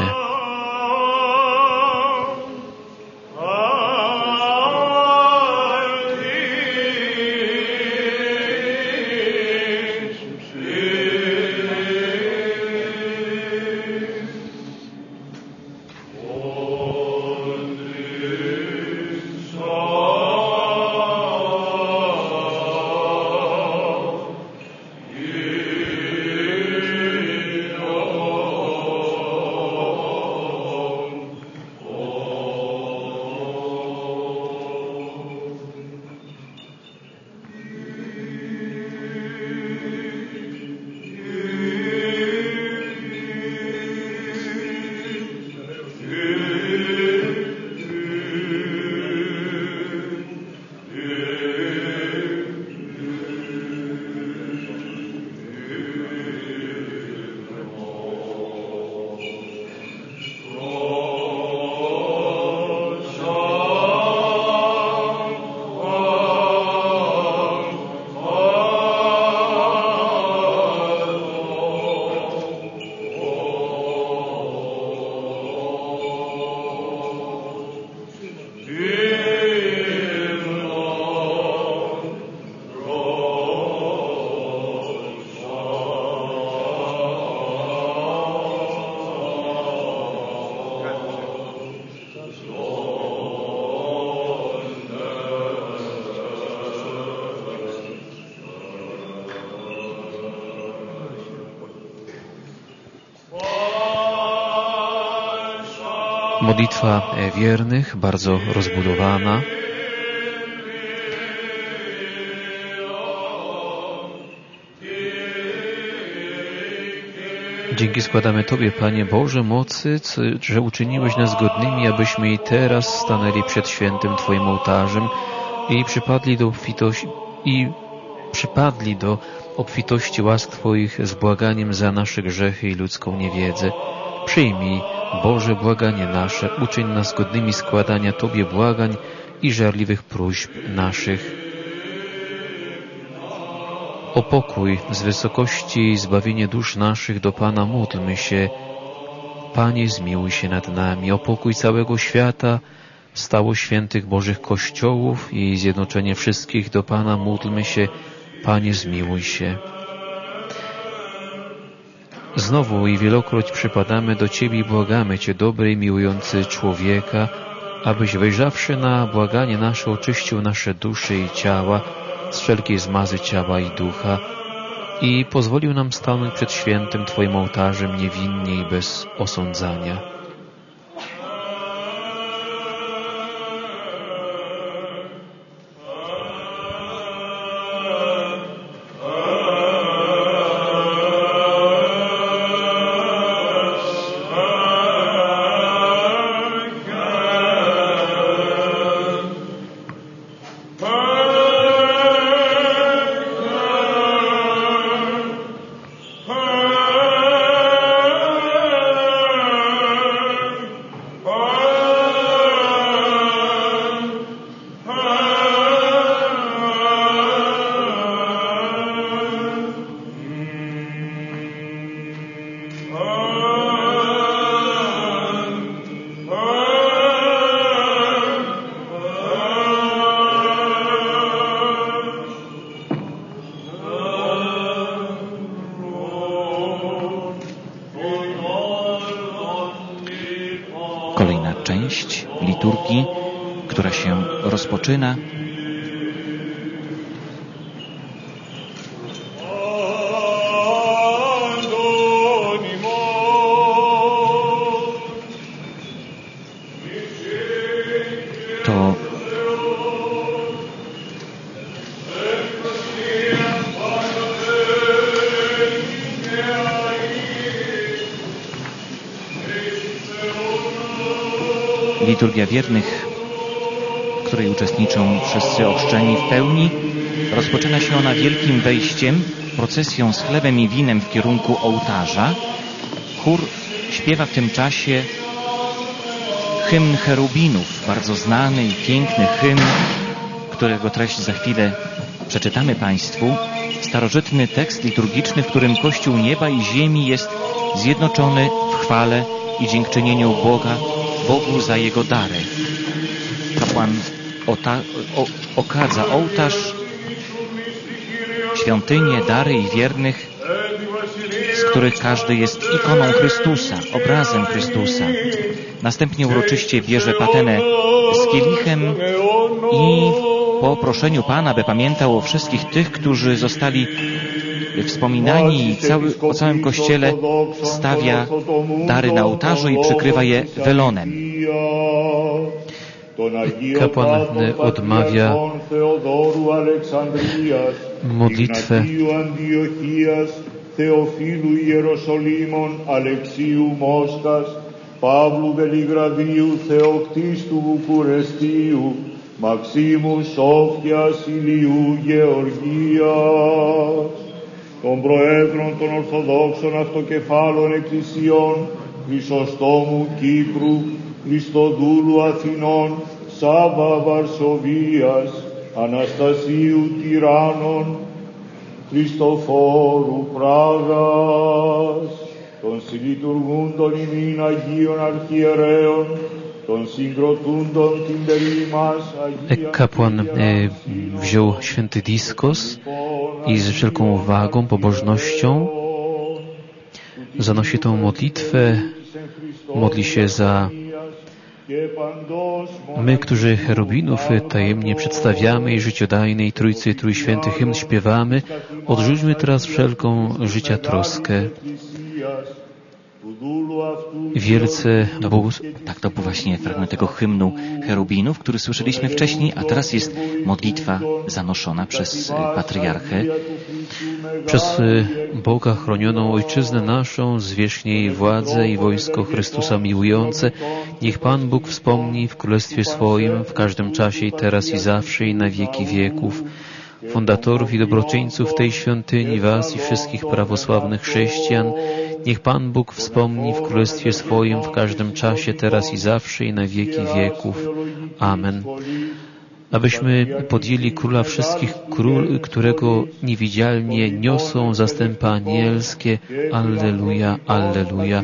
Modlitwa wiernych, bardzo rozbudowana. Dzięki składamy Tobie, Panie Boże mocy, że uczyniłeś nas godnymi, abyśmy i teraz stanęli przed świętym Twoim ołtarzem i przypadli do obfitości, i przypadli do obfitości łask Twoich z błaganiem za nasze grzechy i ludzką niewiedzę. Przyjmij, Boże, błaganie nasze, uczyń nas godnymi składania Tobie błagań i żarliwych próśb naszych. O pokój z wysokości i zbawienie dusz naszych do Pana módlmy się. Panie, zmiłuj się nad nami. O pokój całego świata, stało świętych Bożych Kościołów i zjednoczenie wszystkich do Pana módlmy się. Panie, zmiłuj się. Znowu i wielokroć przypadamy do Ciebie i błagamy Cię, dobry i miłujący człowieka, abyś wejrzawszy na błaganie nasze oczyścił nasze dusze i ciała z wszelkiej zmazy ciała i ducha i pozwolił nam stanąć przed świętym Twoim ołtarzem niewinnie i bez osądzania. Kolejna część liturgii, która się rozpoczyna. To liturgia wiernych, w której uczestniczą wszyscy ochrzczeni w pełni. Rozpoczyna się ona wielkim wejściem, procesją z chlebem i winem w kierunku ołtarza. Chór śpiewa w tym czasie hymn cherubinów, bardzo znany i piękny hymn, którego treść za chwilę przeczytamy Państwu. Starożytny tekst liturgiczny, w którym Kościół nieba i ziemi jest zjednoczony w chwale i dziękczynieniu Boga, Bogu za Jego dary. Kapłan ota, o, okadza ołtarz, świątynię, dary i wiernych, z których każdy jest ikoną Chrystusa, obrazem Chrystusa. Następnie uroczyście bierze patenę z kielichem i po proszeniu Pana, by pamiętał o wszystkich tych, którzy zostali wspominani i cały, o całym Kościele, stawia dary na ołtarzu i przykrywa je welonem. Kapłan odmawia modlitwę Θεοφίλου Ιεροσολύμων Αλεξίου Μόσχας, Παύλου Βελιγραδίου Θεοκτίστου Βουκουρεστίου, Μαξίμου Σόφιας Ηλιού Γεωργίας, των Προέδρων των Ορθοδόξων Αυτοκεφάλων Εκκλησιών, Χρυσοστόμου Κύπρου, Χριστοδούλου Αθηνών, Σάβα Βαρσοβίας, Αναστασίου Τυράννων, Χριστοφόρου Πράγας, των συλλειτουργούντων ημίν Αγίων Αρχιερέων, των συγκροτούντων την περίμας Αγία. Kapłan e, wziął święty diskos i z wszelką uwagą, pobożnością zanosi tą modlitwę, modli się za my, którzy cherubinów tajemnie przedstawiamy i życiodajnej Trójcy Trójświęty hymn śpiewamy, odrzućmy teraz wszelką życia troskę. Wielce Bogu... Tak, to był właśnie fragment tego hymnu cherubinów, który słyszeliśmy wcześniej, a teraz jest modlitwa zanoszona przez patriarchę. Przez Boga chronioną Ojczyznę naszą, zwierzchnie jej władzę i wojsko Chrystusa miłujące, niech Pan Bóg wspomni w Królestwie swoim, w każdym czasie i teraz i zawsze i na wieki wieków. Fundatorów i dobroczyńców tej świątyni, was i wszystkich prawosławnych chrześcijan, niech Pan Bóg wspomni w Królestwie swoim, w każdym czasie, teraz i zawsze i na wieki wieków. Amen. abyśmy podjęli Króla wszystkich król, którego niewidzialnie niosą zastępy anielskie. Alleluja, alleluja.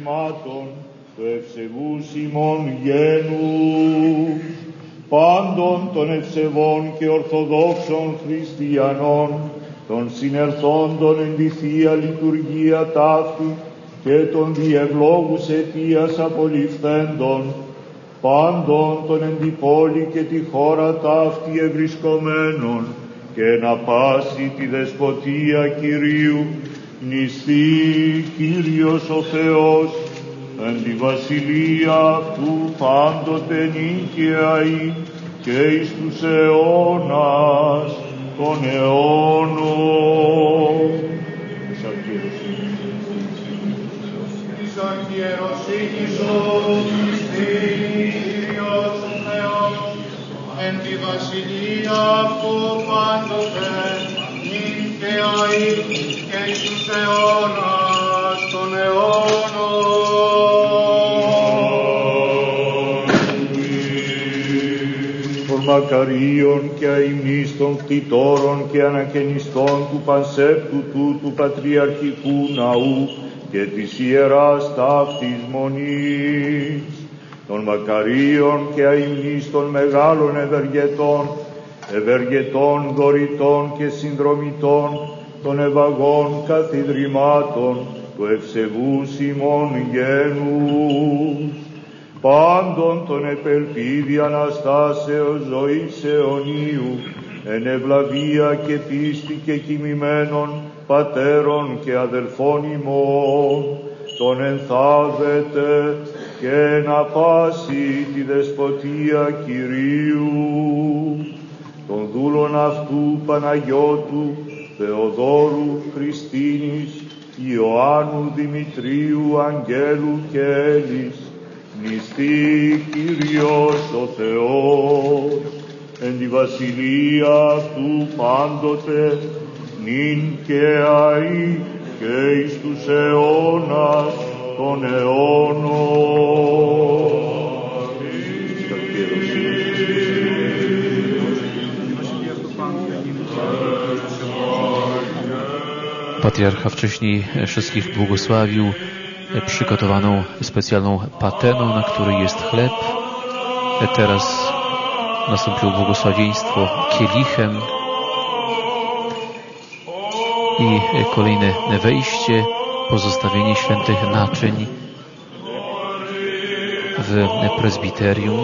Πάντων των ευσεβών και ορθοδόξων χριστιανών, των συνερθόντων εν τη Θεία Λειτουργία ταύτη και των διευλόγους αιτίας απολυφθέντων, πάντων των εν τη πόλη και τη χώρα ταύτη ευρισκομένων, και να πάσει τη δεσποτεία Κυρίου, νηστεί Κύριος ο Θεός, εν τη βασιλεία αυτού πάντοτε νίκαιαη και εις τους αιώνας των αιώνων. Της αρχιεροσύνης όρους Κύριος ο Θεός, εν τη βασιλεία αυτού πάντοτε νίκαιαη και εις τους αιώνας των αιώνων. Μακαρίων και αημνής των κτητόρων και ανακαινιστών του πανσέπτου τούτου πατριαρχικού ναού και της ιεράς ταύτης μονής, των μακαρίων και αημνής των μεγάλων ευεργετών, ευεργετών δωρητών και συνδρομητών, των ευαγών καθιδρυμάτων του ευσεβούς ημών γένους, πάντων των επελπίδη Αναστάσεως ζωής αιωνίου, εν ευλαβία και πίστη και κοιμημένων πατέρων και αδελφών ημών, τον ενθάβετε και να πάσει τη δεσποτεία Κυρίου, των δούλων αυτού Παναγιώτου, Θεοδόρου, Χριστίνης, Ιωάννου, Δημητρίου, Αγγέλου και Έλλης, νηστεί Κύριος ο Θεός, εν τη βασιλεία αυτού πάντοτε, νυν και αεί και εις τους αιώνας των αιώνων. Patriarcha wcześniej wszystkich błogosławił przygotowaną specjalną pateną, na której jest chleb. Teraz nastąpiło błogosławieństwo kielichem i kolejne wejście, pozostawienie świętych naczyń w prezbiterium.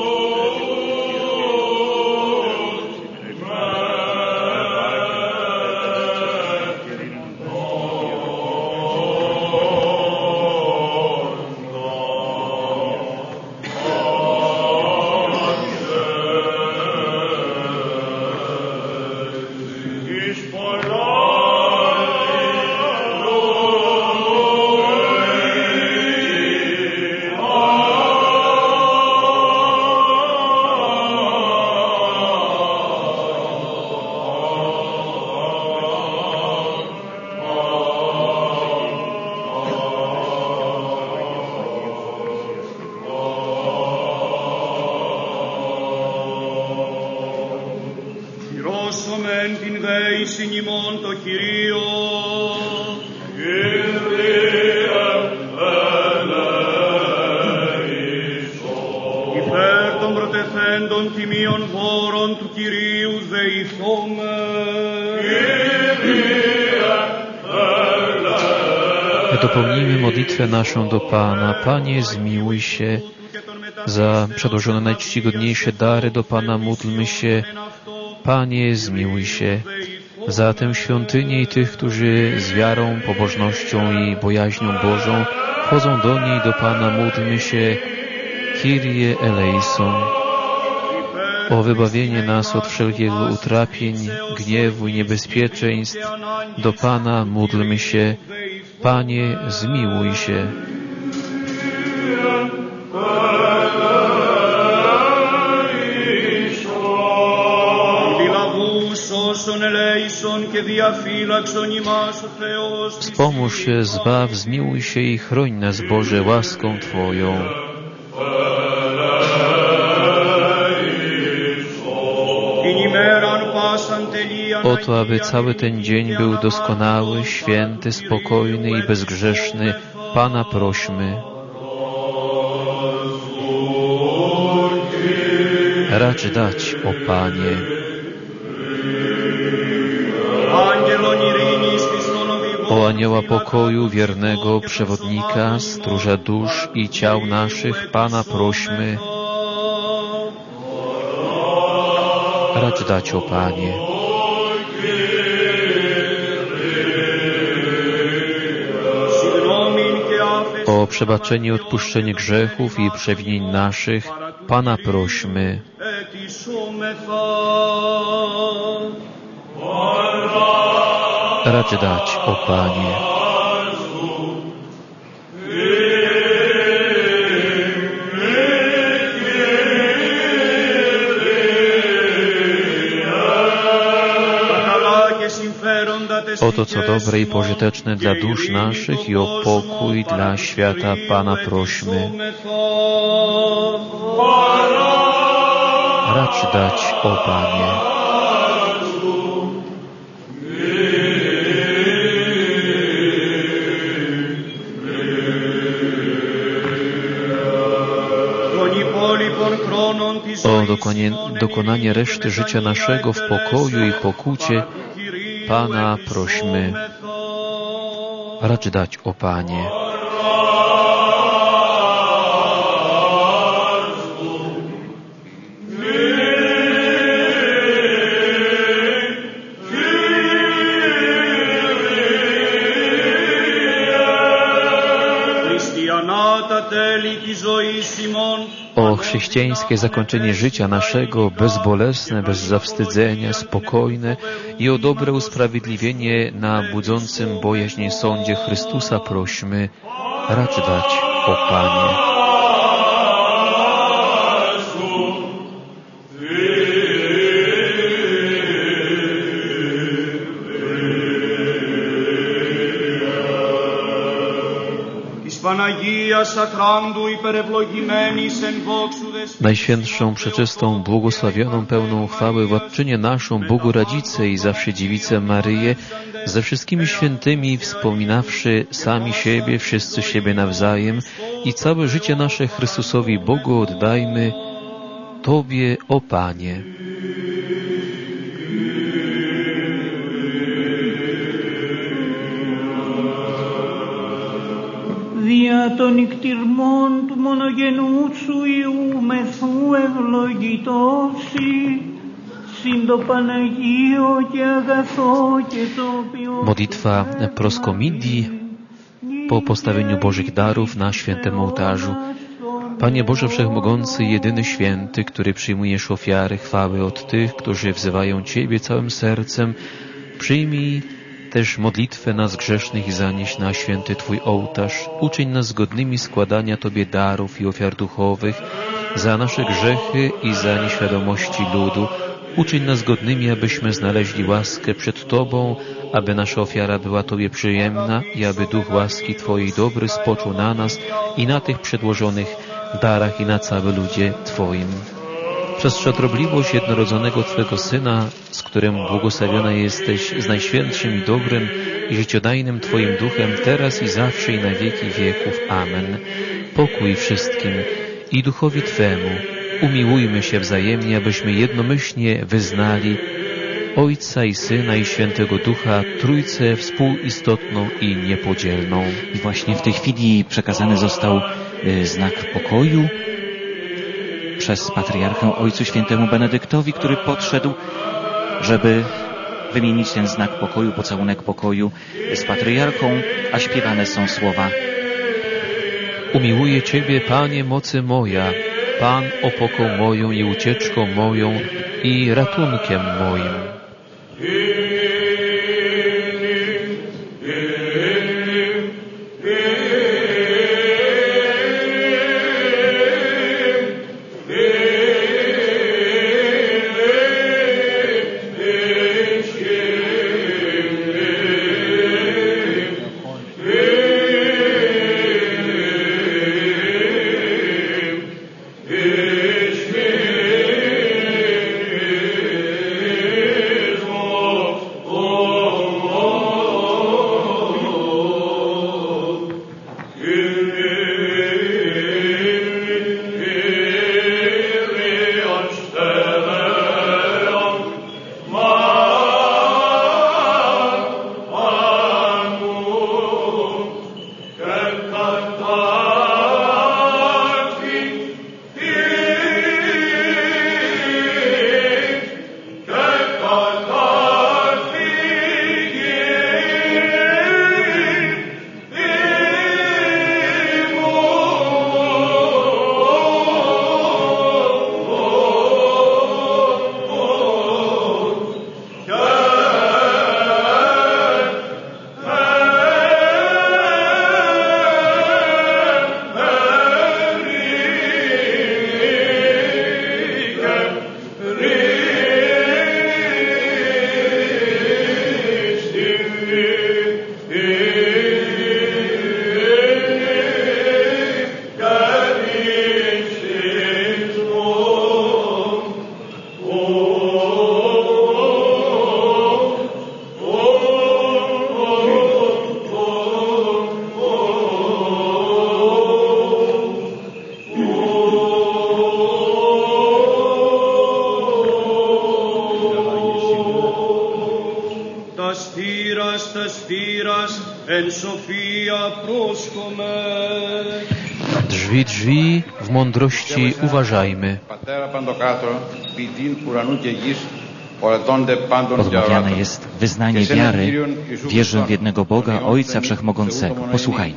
Dopomnijmy modlitwę naszą do Pana. Panie, zmiłuj się. Za przedłożone najczcigodniejsze dary do Pana módlmy się. Panie, zmiłuj się. Za tę świątynię i tych, którzy z wiarą, pobożnością i bojaźnią Bożą wchodzą do niej, do Pana módlmy się. Kyrie eleison. O wybawienie nas od wszelkiego utrapień, gniewu i niebezpieczeństw, do Pana módlmy się. Panie, zmiłuj się. Wspomóż się, zbaw, zmiłuj się i chroń nas, Boże, łaską Twoją. O to, aby cały ten dzień był doskonały, święty, spokojny i bezgrzeszny, Pana prośmy. Racz dać, o Panie. O anioła pokoju, wiernego przewodnika, stróża dusz i ciał naszych, Pana prośmy. Racz dać, o Panie. O przebaczenie i odpuszczenie grzechów i przewinień naszych, Pana prośmy. Racz dać, o Panie. O to, co dobre i pożyteczne dla dusz naszych i o pokój dla świata, Pana prośmy. Racz dać, o Panie. O dokonanie, dokonanie reszty życia naszego w pokoju i pokucie, Pana prośmy. Racz dać, o Panie. O chrześcijańskie zakończenie życia naszego, bezbolesne, bez zawstydzenia, spokojne i o dobre usprawiedliwienie na budzącym bojaźń sądzie Chrystusa prośmy. Racz dać, o Panie. Najświętszą, przeczystą, błogosławioną, pełną chwały władczynię naszą, Bogu Radzicę i zawsze Dziewicę Maryję, ze wszystkimi świętymi wspominawszy sami siebie, wszyscy siebie nawzajem i całe życie nasze Chrystusowi Bogu oddajmy, Tobie, o Panie. Δια των νικτυρμών του μονογενού σου Υιού μεθού ευλογητώσει, συν το Παναγίο και αγαθό και το οποίο... Modlitwa proskomidii po postawieniu Bożych darów na świętym ołtarzu. Panie Boże Wszechmogący, jedyny święty, który przyjmujesz ofiary chwały od tych, którzy wzywają Ciebie całym sercem, przyjmij też modlitwę nas grzesznych i zanieś na święty Twój ołtarz. Uczyń nas godnymi składania Tobie darów i ofiar duchowych za nasze grzechy i za nieświadomości ludu. Uczyń nas godnymi, abyśmy znaleźli łaskę przed Tobą, aby nasza ofiara była Tobie przyjemna i aby duch łaski Twojej dobry spoczął na nas i na tych przedłożonych darach i na całym ludzie Twoim. Przez szczodrobliwość jednorodzonego Twego Syna, z którym błogosławiona jesteś z najświętszym i dobrym i życiodajnym Twoim Duchem, teraz i zawsze i na wieki wieków. Amen. Pokój wszystkim i Duchowi Twemu. Umiłujmy się wzajemnie, abyśmy jednomyślnie wyznali Ojca i Syna i Świętego Ducha, Trójcę współistotną i niepodzielną. I właśnie w tej chwili przekazany został y, znak pokoju przez patriarchę Ojcu Świętemu Benedyktowi, który podszedł, żeby wymienić ten znak pokoju, pocałunek pokoju z patriarchą, a śpiewane są słowa: Umiłuję Ciebie, Panie, mocy moja, Pan opoką moją i ucieczką moją i ratunkiem moim. Drzwi, drzwi, w mądrości uważajmy. Odmawiane jest wyznanie wiary. Wierzę w jednego Boga, Ojca Wszechmogącego. Posłuchajmy.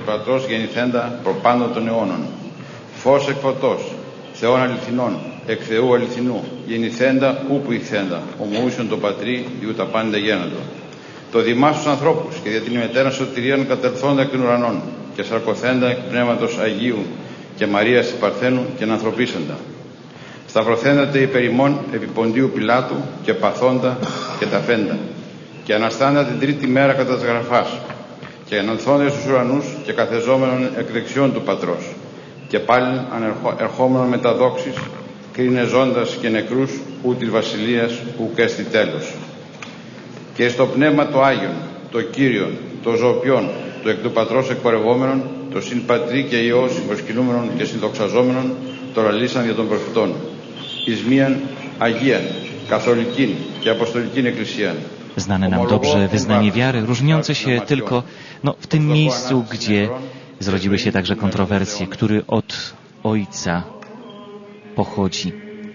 Φως εκ φωτός, Θεών αληθινών, εκ Θεού αληθινού, γεννηθέντα ούπου ηχθέντα, ομοούσιον το Πατρί, διού τα πάντα γένοντο. Το δημάς τους ανθρώπους και δια την ημετέραν σωτηρίαν κατελθόντα εκ των ουρανών και σαρκωθέντα εκ Πνεύματος Αγίου και Μαρίας της Παρθένου και ανθρωπίσαντα. Σταυρωθέντατε υπερ ημών επί Ποντίου Πιλάτου και παθόντα και ταφέντα και αναστάντα την τρίτη μέρα κατά της γραφάς και ενανθόντα στους ουρανούς και καθεζόμενον εκ δεξιών του Πατρός. Και πάλι ερχόμενον με τα δόξης, κρίνε ζώντας και νεκρούς, ου της βασιλείας ουκ έστι τέλος. Και στο πνεύμα το Άγιον, το Κύριον, το ζωοποιόν, το εκ του Πατρός εκπορευόμενον, το συν Πατρί και Υιό συμπροσκυνούμενον και συνδοξαζόμενον, το ραλίσαν για των προφητών. Εις μίαν Αγίαν, καθολικήν και αποστολικήν εκκλησίαν. Znane nam dobrze wyznanie wiary, różniące się tylko no, w tym miejscu, gdzie zrodziły się także kontrowersje, który od Ojca pochodzi.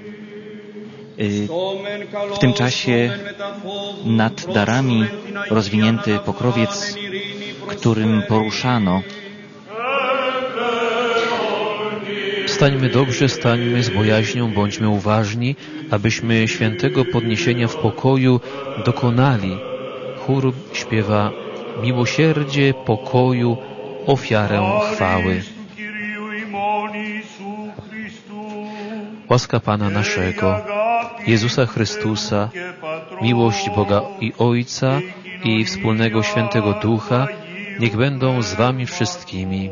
W tym czasie nad darami rozwinięty pokrowiec, którym poruszano. Stańmy dobrze, stańmy z bojaźnią, bądźmy uważni, abyśmy świętego podniesienia w pokoju dokonali. Chór śpiewa miłosierdzie, pokoju, ofiarę chwały. Łaska Pana naszego, Jezusa Chrystusa, miłość Boga i Ojca i wspólnego Świętego Ducha niech będą z wami wszystkimi.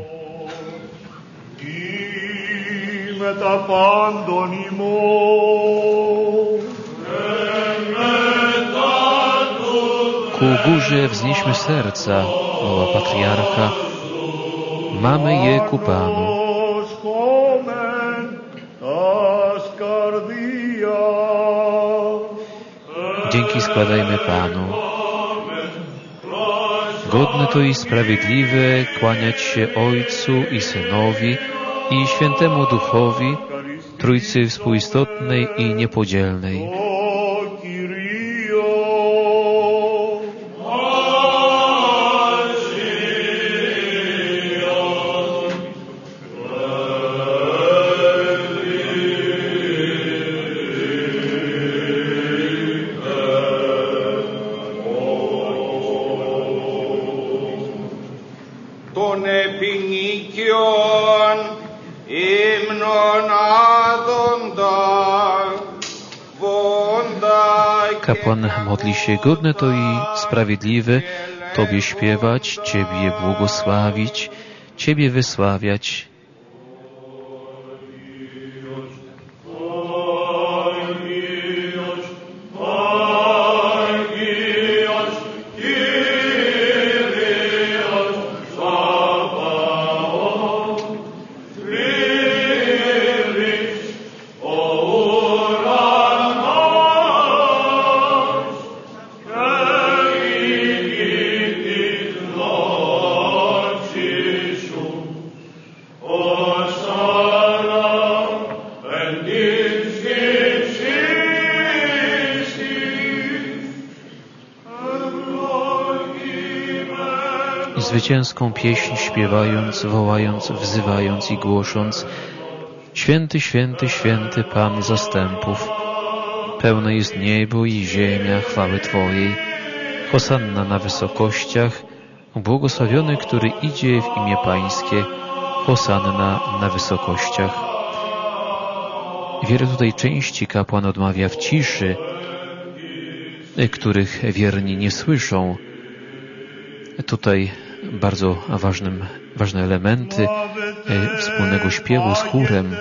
Ku górze wznieśmy serca, woła patriarcha, mamy je ku Panu. Dzięki składajmy Panu. Godne to i sprawiedliwe kłaniać się Ojcu i Synowi i Świętemu Duchowi, Trójcy współistotnej i niepodzielnej. Kapłan modli się, godne to i sprawiedliwe Tobie śpiewać, Ciebie błogosławić, Ciebie wysławiać. Zwycięską pieśń śpiewając, wołając, wzywając i głosząc: Święty, święty, święty Pan zastępów, pełne jest niebo i ziemia chwały Twojej. Hosanna na wysokościach, błogosławiony, który idzie w imię Pańskie. Hosanna na wysokościach. Wiele tutaj części kapłan odmawia w ciszy, których wierni nie słyszą. Tutaj bardzo ważnym, ważne elementy e, wspólnego śpiewu z chórem.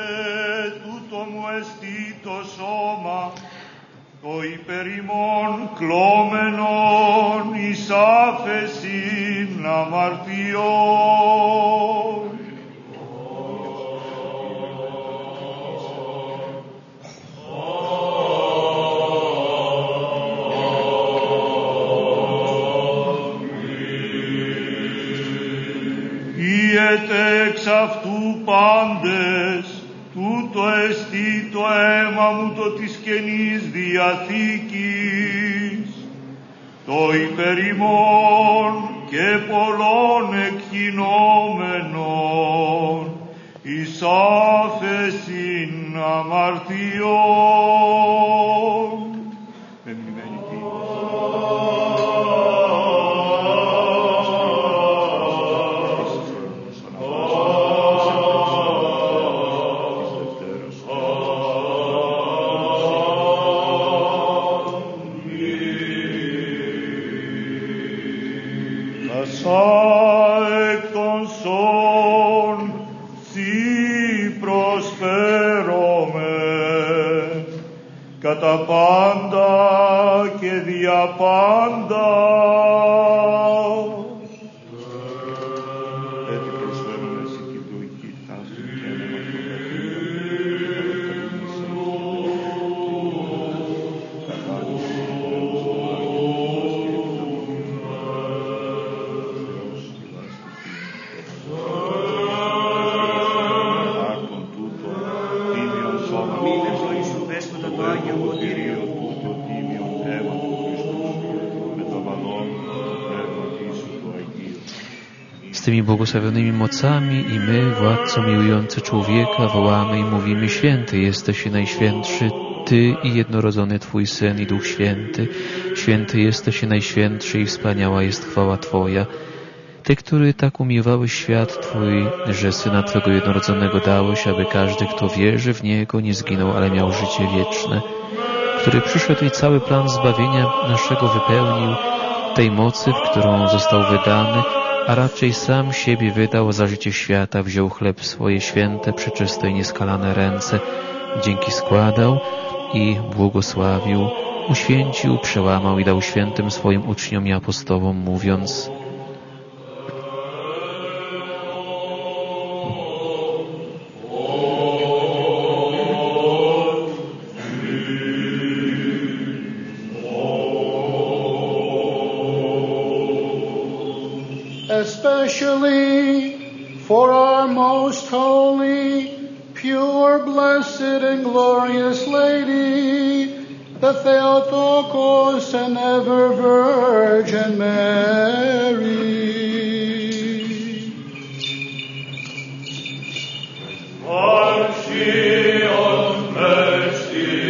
Πίετε εξ αυτού πάντες, τούτο εστί το αίμα μου το της Καινής Διαθήκης, το υπερ ημών και πολλών εκκοινόμενων, εις άφεσιν αμαρτιών. Μεμνημένη εκ των σών σοι προσφέρομαι, κατά πάντα και δια πάντα. Έτσι προσφέρομαι εσύ και του εκεί θάσου και Z tymi błogosławionymi mocami i my, władco miłujący człowieka, wołamy i mówimy: Święty jesteś i najświętszy, Ty i jednorodzony Twój Syn i Duch Święty. Święty jesteś i najświętszy i wspaniała jest chwała Twoja. Ty, który tak umiłowałeś świat Twój, że Syna Twego jednorodzonego dałeś, aby każdy, kto wierzy w Niego, nie zginął, ale miał życie wieczne. Który przyszedł i cały plan zbawienia naszego wypełnił, tej mocy, w którą został wydany, a raczej sam siebie wydał za życie świata, wziął chleb w swoje święte, przeczyste i nieskalane ręce, dzięki składał i błogosławił, uświęcił, przełamał i dał świętym swoim uczniom i apostołom, mówiąc: especially for our most holy, pure, blessed, and glorious Lady, the Theotokos and ever Virgin Mary. Archie of mercy,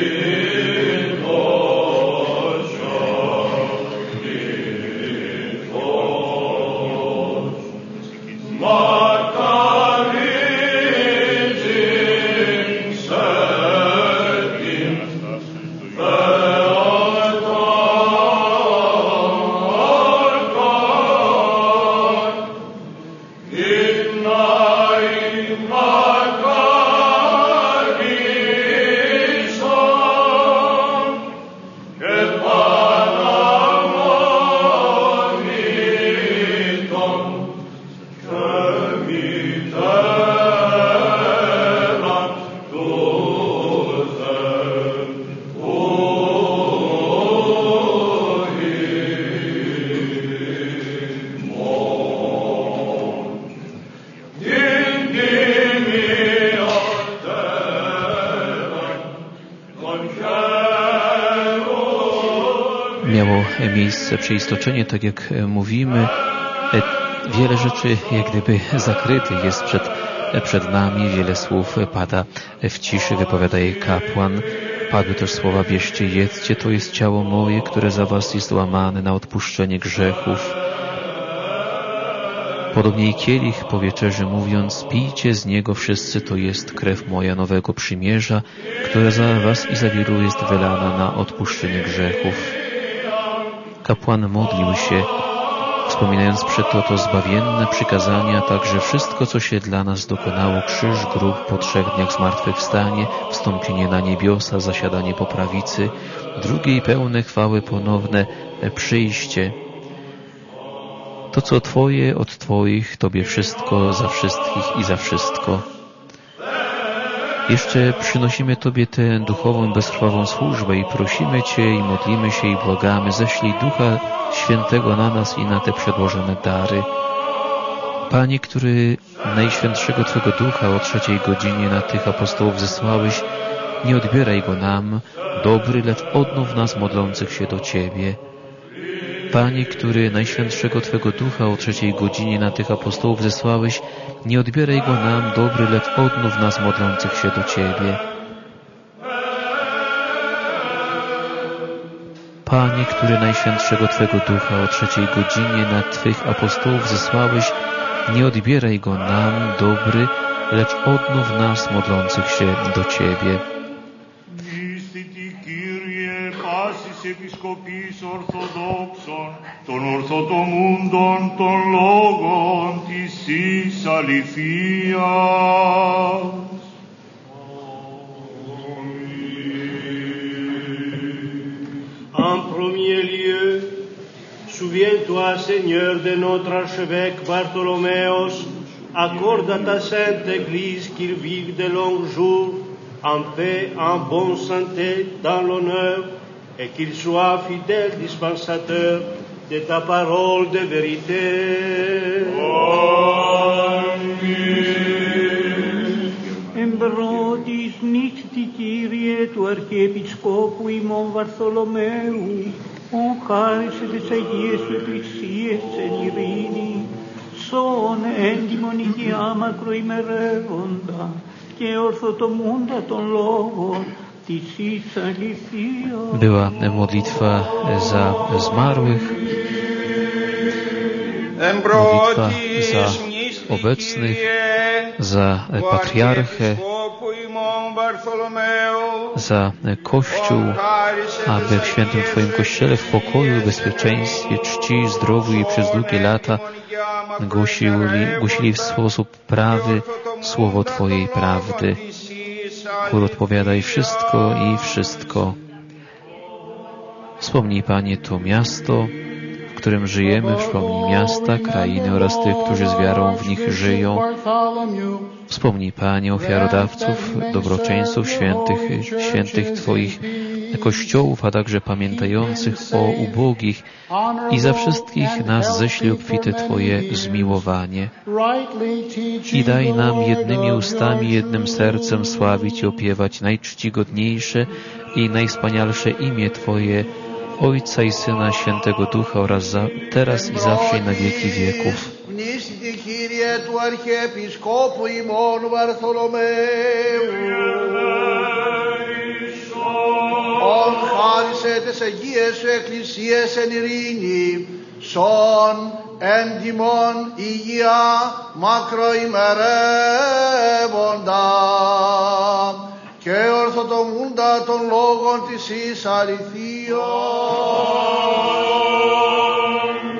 miejsce przeistoczenie, tak jak mówimy, wiele rzeczy jak gdyby zakrytych jest przed, przed nami, wiele słów pada w ciszy, wypowiada je kapłan. Padły też słowa: bierzcie, jedzcie, to jest ciało moje, które za was jest łamane na odpuszczenie grzechów. Podobnie i kielich po wieczerzy, mówiąc: pijcie z niego wszyscy, to jest krew moja nowego przymierza, która za was i za wielu jest wylana na odpuszczenie grzechów. Kapłan modlił się, wspominając przeto to zbawienne przykazania, także wszystko, co się dla nas dokonało: krzyż, grób, po trzech dniach zmartwychwstanie, wstąpienie na niebiosa, zasiadanie po prawicy, drugie i pełne chwały ponowne przyjście. To, co Twoje, od Twoich, Tobie wszystko, za wszystkich i za wszystko. Jeszcze przynosimy Tobie tę duchową, bezkrwawą służbę i prosimy Cię i modlimy się i błagamy: ześlij Ducha Świętego na nas i na te przedłożone dary. Panie, który Najświętszego Twego Ducha o trzeciej godzinie na tych apostołów zesłałeś, nie odbieraj go nam, dobry, lecz odnów nas modlących się do Ciebie. Panie, który Najświętszego Twego Ducha o trzeciej godzinie na tych apostołów zesłałeś, nie odbieraj go nam, dobry, lecz odnów nas modlących się do Ciebie. Panie, który Najświętszego Twego Ducha o trzeciej godzinie na Twych apostołów zesłałeś, nie odbieraj go nam, dobry, lecz odnów nas modlących się do Ciebie. Επισκοπής Ορθοδόξων, των ορθοτομούντων των λόγων της εις αληθείας. En premier lieu, souviens-toi, Seigneur, de notre archevêque Bartholoméos, accorde à ta sainte Église qu'il vive de longs jours, en paix, en bonne santé, dans l'honneur, et qu'il soit fidèle dispensateur de ta parole de vérité. Amen. Εμπρότης νύχτη, Κύριε, του Αρχιεπισκόπου ημών Βαρθολομαίου, ο χάρισε τις Αγίες του Εκκλησίες εν ειρήνη, σώον έντιμον υγειά μακροημερεύοντα και ορθοτομούντα των λόγων. Była modlitwa za zmarłych, modlitwa za obecnych, za patriarchę, za Kościół, aby w świętym Twoim Kościele w pokoju, bezpieczeństwie, czci, zdrowiu i przez długie lata głosili, głosili w sposób prawy słowo Twojej prawdy. Chór odpowiadaj wszystko i wszystko. Wspomnij, Panie, to miasto, w którym żyjemy, przypomnij miasta, krainy oraz tych, którzy z wiarą w nich żyją. Wspomnij, Panie, ofiarodawców, dobroczyńców, świętych, świętych Twoich Kościołów, a także pamiętających o ubogich i za wszystkich nas ześlij obfite Twoje zmiłowanie. I daj nam jednymi ustami, jednym sercem sławić i opiewać najczcigodniejsze i najwspanialsze imię Twoje, Ojca i Syna, Świętego Ducha oraz za, teraz i zawsze i na wieki wieków. Μνήστη, Κύριε, του Αρχιεπισκόπου ημών Βαρθολομαίου, ον χάρισε τις Αγίες σου Εκκλησίες εν ειρήνη, σον έντιμον υγεία μακροημερεύοντα και ορθοτομούντα των λόγων της εις αληθείων.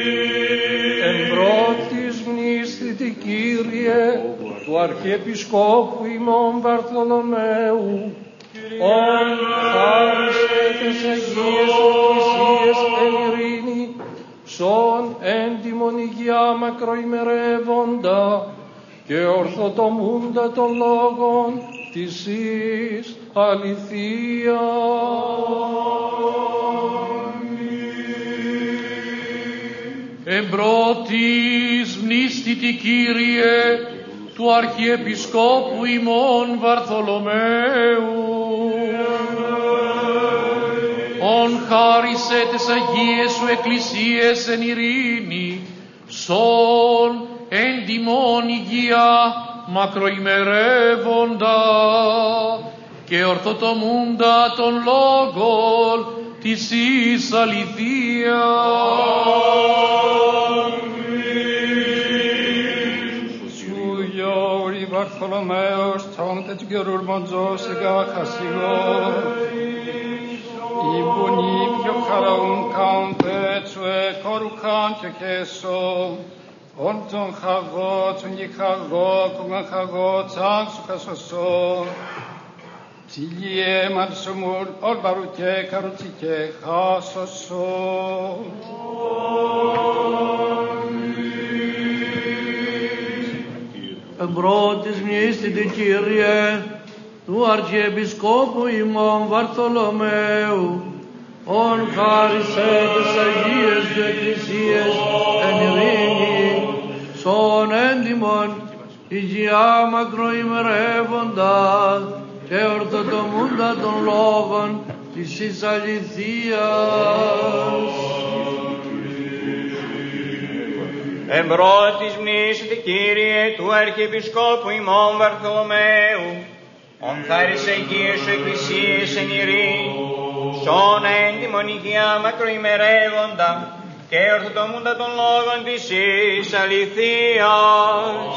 Εμπρότης μνήσθητη, Κύριε, του Αρχιεπισκόπου ημών Βαρθολομαίου, ον χάρισε τις Αγίες Εκκλησίες εν ειρήνη, σον έντιμον υγειά μακροημερεύοντα και ορθοτομούντα των λόγων της εις αληθείας. Εμπρότης μνήσθητη, Κύριε, του Αρχιεπισκόπου ημών Βαρθολομαίου, ον χάρισε τις Αγίες σου Εκκλησίες εν ειρήνη, σον έντιμον υγεία μακροημερεύοντα και ορθοτομούντα των λόγων της εις αληθείας. Σου γιόρι Βαρθολομαίος τόμτε του γερούς μοντζός εγάχασιγό, ιμπονί πιο χαραούν κάμπε τσουε κορουκάν και χέσο, ον τον χαγό, τον γυχαγό, κουγαν χαγό, τσάν σου χασοσό, τσιλιέ μανσομούλ, ορ μπαρουτιέ, καρουτσικέ, χάσοσό. Εμπρότης μνήσθητε, Κύριε, του Αρχιεπισκόπου ημών Βαρθολομαίου, ον χάρισε τις Αγίες του Εκκλησίες εν ειρήνη, σών έντιμον, υγεία μακροημερεύοντα και ορθοτομούντα των λόγων της εις αληθείας. Εμπρότης μνήσθη, Κύριε, του Αρχιεπισκόπου ημών Βαρθολομαίου, ον χάρις Αγίας σου Εκκλησίες εν ειρήνη, σών έντιμον υγεία μακροημερεύοντα και ορθοτομούντα των λόγων της εις αληθείας.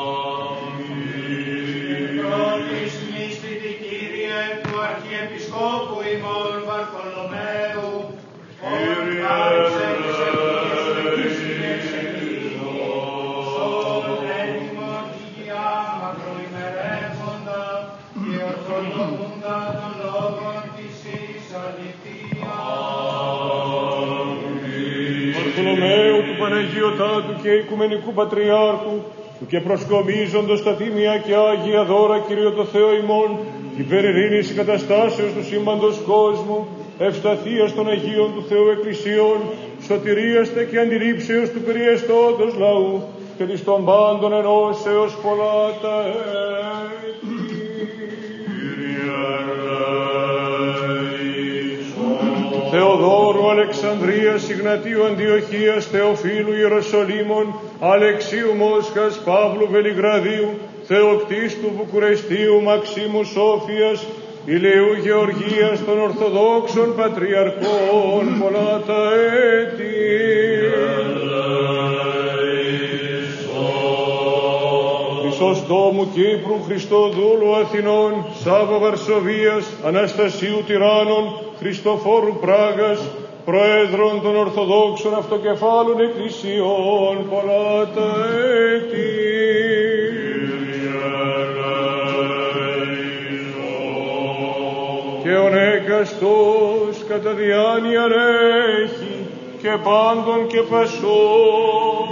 Εμπρότης μνήσθη, Κύριε, του Αρχιεπισκόπου ημών Βαρθολομαίου, ον χάρις Αγίας σου Εκκλησίες εν ειρήνη, σών έντιμον υγεία μακροημερεύοντα και ορθοτομούντα των λόγων της εις αληθείας. Βαρθολομαίου του Παναγιωτάτου και Οικουμενικού Πατριάρχου, του και προσκομίζοντος τα τίμια και άγια δώρα, Κύριο το Θεό ημών, υπέρ ειρήνης καταστάσεως του σύμπαντος κόσμου, ευσταθίας των Αγίων του Θεού Εκκλησιών, σωτηρίαστε και αντιλήψεως του περιεστώντος λαού και της των πάντων ενώσεως πολλά τα έτη. Θεοδόρου, Αλεξανδρίας, Ιγνατίου, Αντιοχίας, Θεοφίλου, Ιεροσολύμων, Αλεξίου, Μόσχας, Παύλου, Βελιγραδίου, Θεοκτίστου, Βουκουρεστίου, Μαξίμου, Σόφιας, Ηλαίου, Γεωργίας, των Ορθοδόξων Πατριαρχών πολλά τα έτη. Χρυσοστόμου Κύπρου, Χριστοδούλου Αθηνών, Σάββα Βαρσοβίας, Αναστασίου Τυράννων, Χριστοφόρου Πράγας, Προέδρων των Ορθοδόξων Αυτοκεφάλων Εκκλησιών πολλά τα έτη. Και ο νέκαστος κατά διάνοιαν έχει και πάντων και πασών.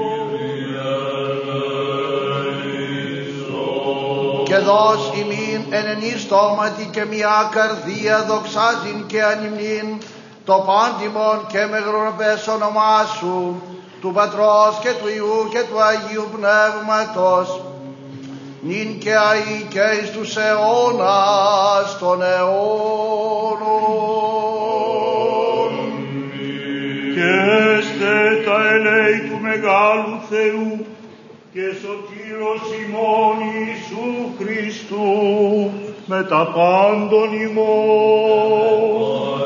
Και δώσ' ημίν εν ενή στόματι και μια καρδία δοξάζειν και ανυμνήν το πάντιμον και μεγροπές όνομά σου, του Πατρός και του Υιού και του Αγίου Πνεύματος, νυν και αεί και εις τους αιώνας των αιώνων. Και έστε τα ελέη του Μεγάλου Θεού και σωτήρος ημών Ιησού Χριστού με τα πάντων ημών.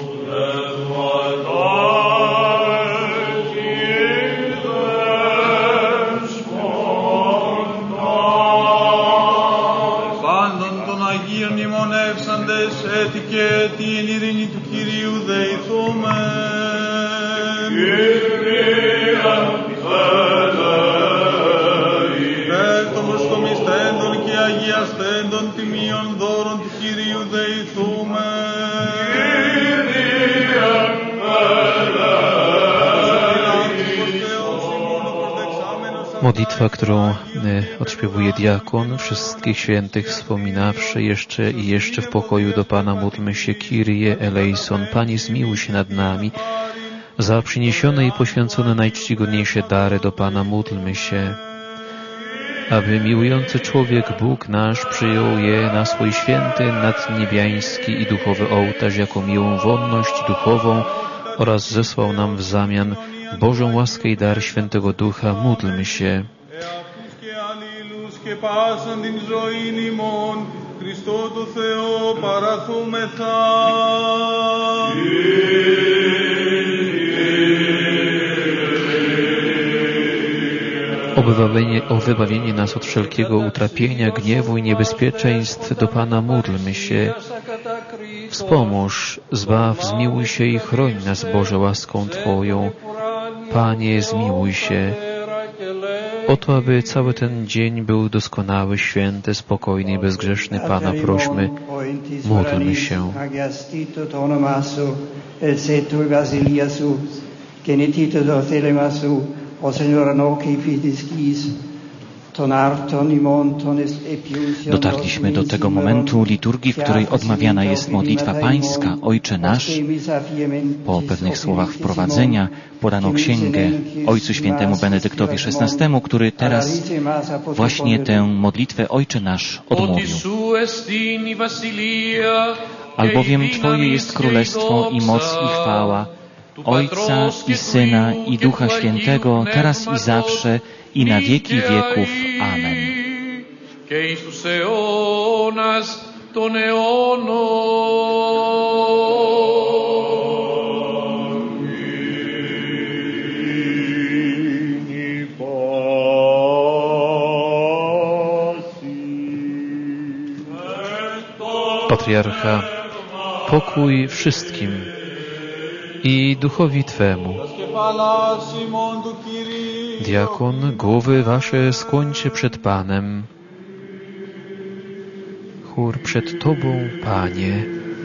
Πάντων των Αγίων μνημονεύσαντες έτη και έτη εν ειρήνη του Κυρίου δεηθούμε. Προσκομιστέντων και αγιαστέντων τιμίων δώρων του Κυρίου δεηθούμε. Modlitwa, którą odśpiewuje diakon, wszystkich świętych wspominawszy jeszcze i jeszcze w pokoju do Pana módlmy się, Kyrie eleison, Panie zmiłuj się nad nami, za przyniesione i poświęcone najczcigodniejsze dary do Pana módlmy się, aby miłujący człowiek, Bóg nasz, przyjął je na swój święty, nadniebiański i duchowy ołtarz jako miłą wonność duchową oraz zesłał nam w zamian Bożą łaskę i dar Świętego Ducha. Módlmy się. O wybawienie, o wybawienie nas od wszelkiego utrapienia, gniewu i niebezpieczeństw do Pana módlmy się. Wspomóż, zbaw, zmiłuj się i chroń nas, Boże, łaską Twoją. Panie, zmiłuj się. O to, aby cały ten dzień był doskonały, święty, spokojny i bezgrzeszny, Pana prośmy. Módlmy się. O Señor, no que fidis quis, Dotarliśmy do tego momentu liturgii, w której odmawiana jest modlitwa pańska, Ojcze nasz. Po pewnych słowach wprowadzenia podano księgę Ojcu Świętemu Benedyktowi szesnastemu, który teraz właśnie tę modlitwę Ojcze nasz odmówił. Albowiem Twoje jest królestwo i moc i chwała Ojca i Syna i Ducha Świętego, teraz i zawsze, i na wieki wieków. Amen. Patriarcha, pokój wszystkim i duchowi Twemu. Diakon, głowy wasze skłońcie przed Panem. Chór przed Tobą, Panie.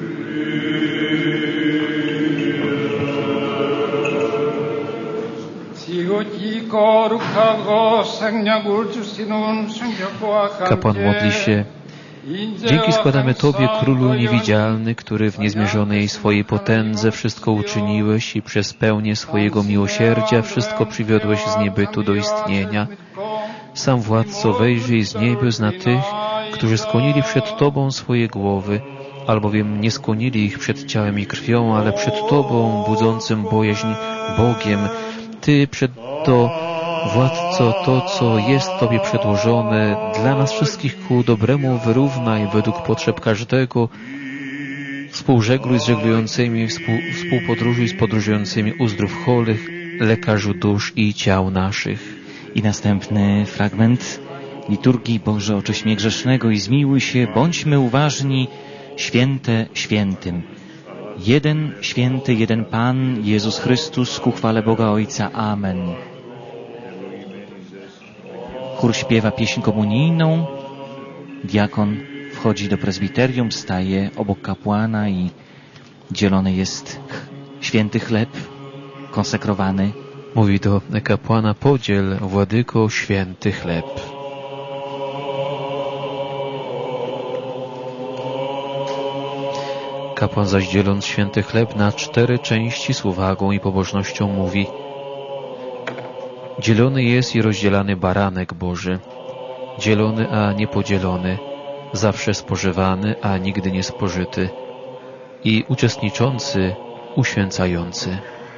Kapłan modli się: dzięki składamy Tobie, Królu niewidzialny, który w niezmierzonej swojej potędze wszystko uczyniłeś i przez pełnię swojego miłosierdzia wszystko przywiodłeś z niebytu do istnienia. Sam Władco, wejrzyj z niebios na tych, którzy skłonili przed Tobą swoje głowy, albowiem nie skłonili ich przed ciałem i krwią, ale przed Tobą, budzącym bojaźń Bogiem. Ty przed to, Władco, to, co jest Tobie przedłożone, dla nas wszystkich ku dobremu wyrównaj według potrzeb każdego. Współżegluj z żeglującymi, współ, współpodróżuj z podróżującymi, uzdrów chorych, lekarzu dusz i ciał naszych. I następny fragment liturgii: Boże, oczyś mnie grzesznego i zmiłuj się, bądźmy uważni, święte świętym. Jeden święty, jeden Pan, Jezus Chrystus, ku chwale Boga Ojca. Amen. Chór śpiewa pieśń komunijną. Diakon wchodzi do prezbiterium, staje obok kapłana i dzielony jest święty chleb konsekrowany. Mówi do kapłana: podziel, Władyko, święty chleb. Kapłan zaś, dzieląc święty chleb na cztery części z uwagą i pobożnością, mówi: dzielony jest i rozdzielany baranek Boży, dzielony, a nie podzielony, zawsze spożywany, a nigdy nie spożyty, i uczestniczący, uświęcający.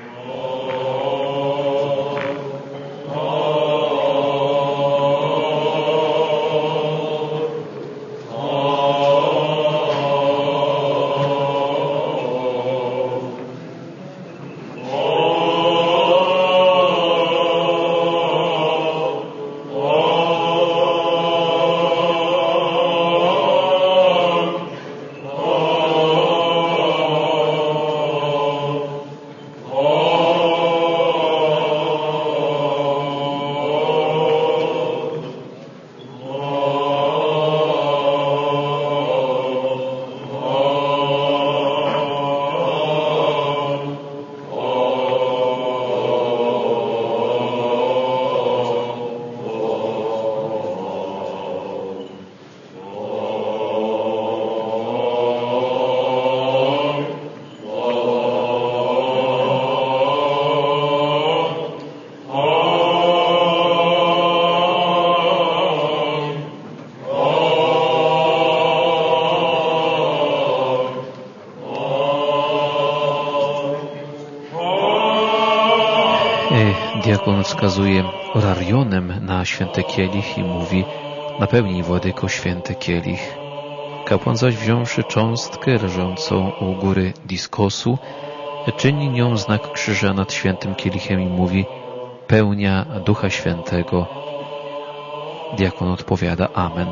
Diakon wskazuje orarionem na święty kielich i mówi: napełnij, Władyko, święty kielich. Kapłan zaś, wziąwszy cząstkę leżącą u góry diskosu, czyni nią znak krzyża nad świętym kielichem i mówi: pełnia Ducha Świętego. Diakon odpowiada: amen.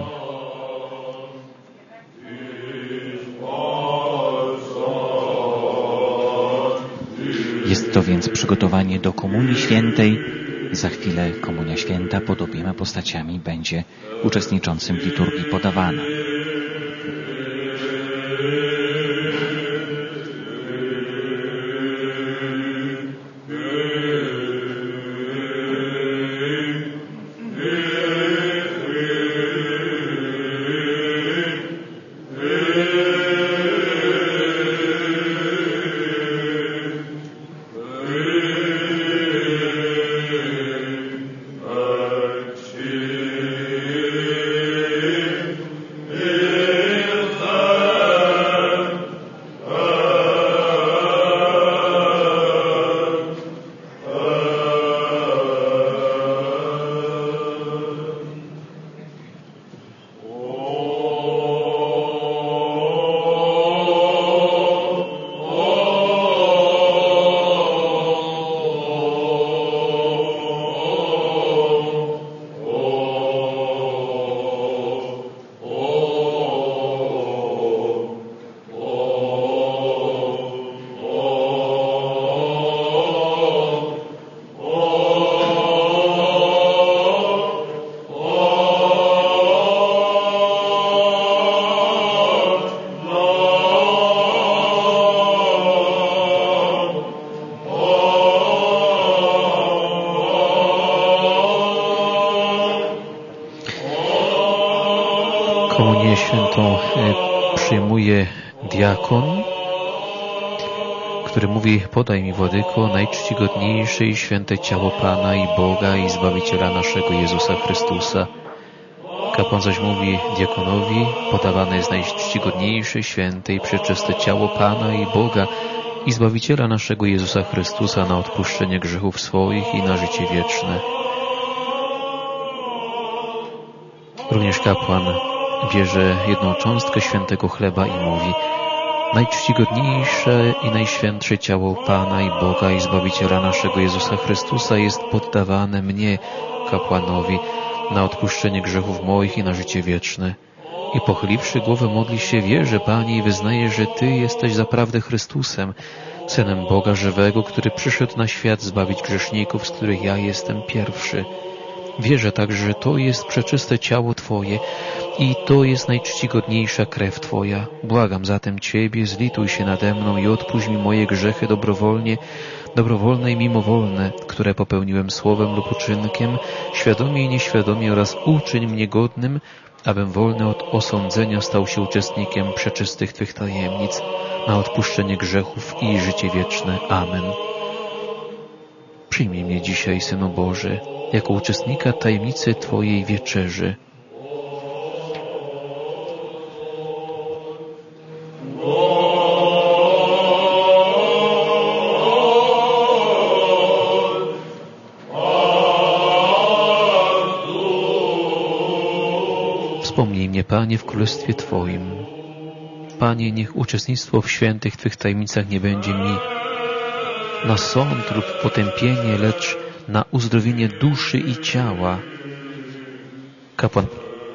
Jest to więc przygotowanie do Komunii Świętej. Za chwilę Komunia Święta pod obiema postaciami będzie uczestniczącym w liturgii podawana. Komunię świętą przyjmuje diakon, który mówi: podaj mi, Władyko, najczcigodniejsze i święte ciało Pana i Boga i Zbawiciela naszego Jezusa Chrystusa. Kapłan zaś mówi diakonowi: podawane jest najczcigodniejsze, święte i przeczyste ciało Pana i Boga i Zbawiciela naszego Jezusa Chrystusa na odpuszczenie grzechów swoich i na życie wieczne. Również kapłan bierze jedną cząstkę świętego chleba i mówi: najczcigodniejsze i najświętsze ciało Pana i Boga i Zbawiciela naszego Jezusa Chrystusa jest poddawane mnie, kapłanowi, na odpuszczenie grzechów moich i na życie wieczne. I pochyliwszy głowę modli się: wierzę, Panie, i wyznaję, że Ty jesteś zaprawdę Chrystusem, Synem Boga żywego, który przyszedł na świat zbawić grzeszników, z których ja jestem pierwszy. Wierzę także, że to jest przeczyste ciało Twoje i to jest najczcigodniejsza krew Twoja. Błagam zatem Ciebie, zlituj się nade mną i odpuść mi moje grzechy dobrowolnie, dobrowolne i mimowolne, które popełniłem słowem lub uczynkiem, świadomie i nieświadomie, oraz uczyń mnie godnym, abym wolny od osądzenia stał się uczestnikiem przeczystych Twych tajemnic, na odpuszczenie grzechów i życie wieczne. Amen. Przyjmij mnie dzisiaj, Synu Boży, jako uczestnika tajemnicy Twojej wieczerzy. Wspomnij mnie, Panie, w Królestwie Twoim. Panie, niech uczestnictwo w świętych Twych tajemnicach nie będzie mi na sąd lub potępienie, lecz na uzdrowienie duszy i ciała. Kapłan,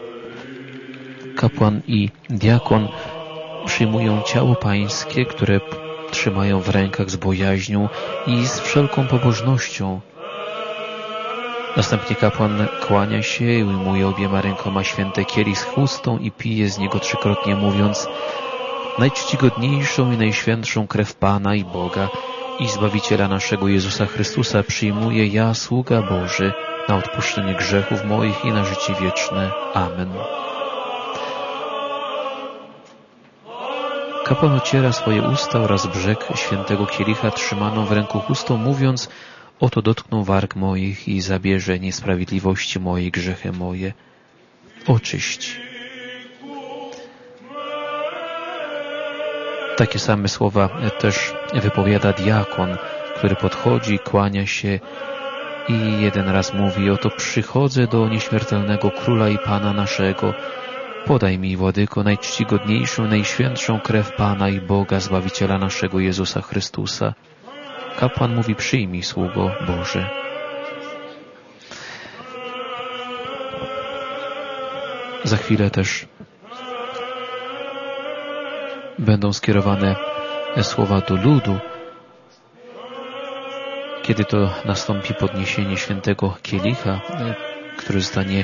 kapłan i diakon przyjmują ciało Pańskie, które trzymają w rękach z bojaźnią i z wszelką pobożnością. Następnie kapłan kłania się i ujmuje obiema rękoma święte kielich z chustą i pije z niego trzykrotnie, mówiąc: najczcigodniejszą i najświętszą krew Pana i Boga i Zbawiciela naszego Jezusa Chrystusa przyjmuję ja, sługa Boży, na odpuszczenie grzechów moich i na życie wieczne. Amen. Kapłan ociera swoje usta oraz brzeg świętego kielicha trzymaną w ręku chustą, mówiąc: oto dotknął warg moich i zabierze niesprawiedliwości mojej, grzechy moje. Oczyść. Takie same słowa też wypowiada diakon, który podchodzi, kłania się i jeden raz mówi: oto przychodzę do nieśmiertelnego Króla i Pana naszego. Podaj mi, Władyko, najczcigodniejszą, najświętszą krew Pana i Boga, Zbawiciela naszego Jezusa Chrystusa. Kapłan mówi: przyjmij, sługo Boży. Za chwilę też będą skierowane słowa do ludu. Kiedy to nastąpi podniesienie świętego kielicha, który zostanie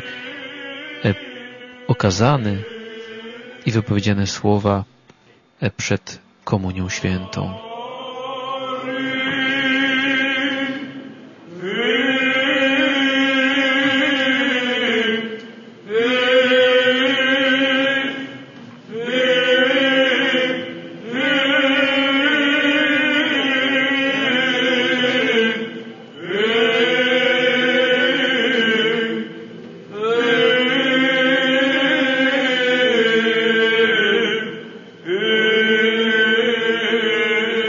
okazany, i wypowiedziane słowa przed komunią świętą. Amen.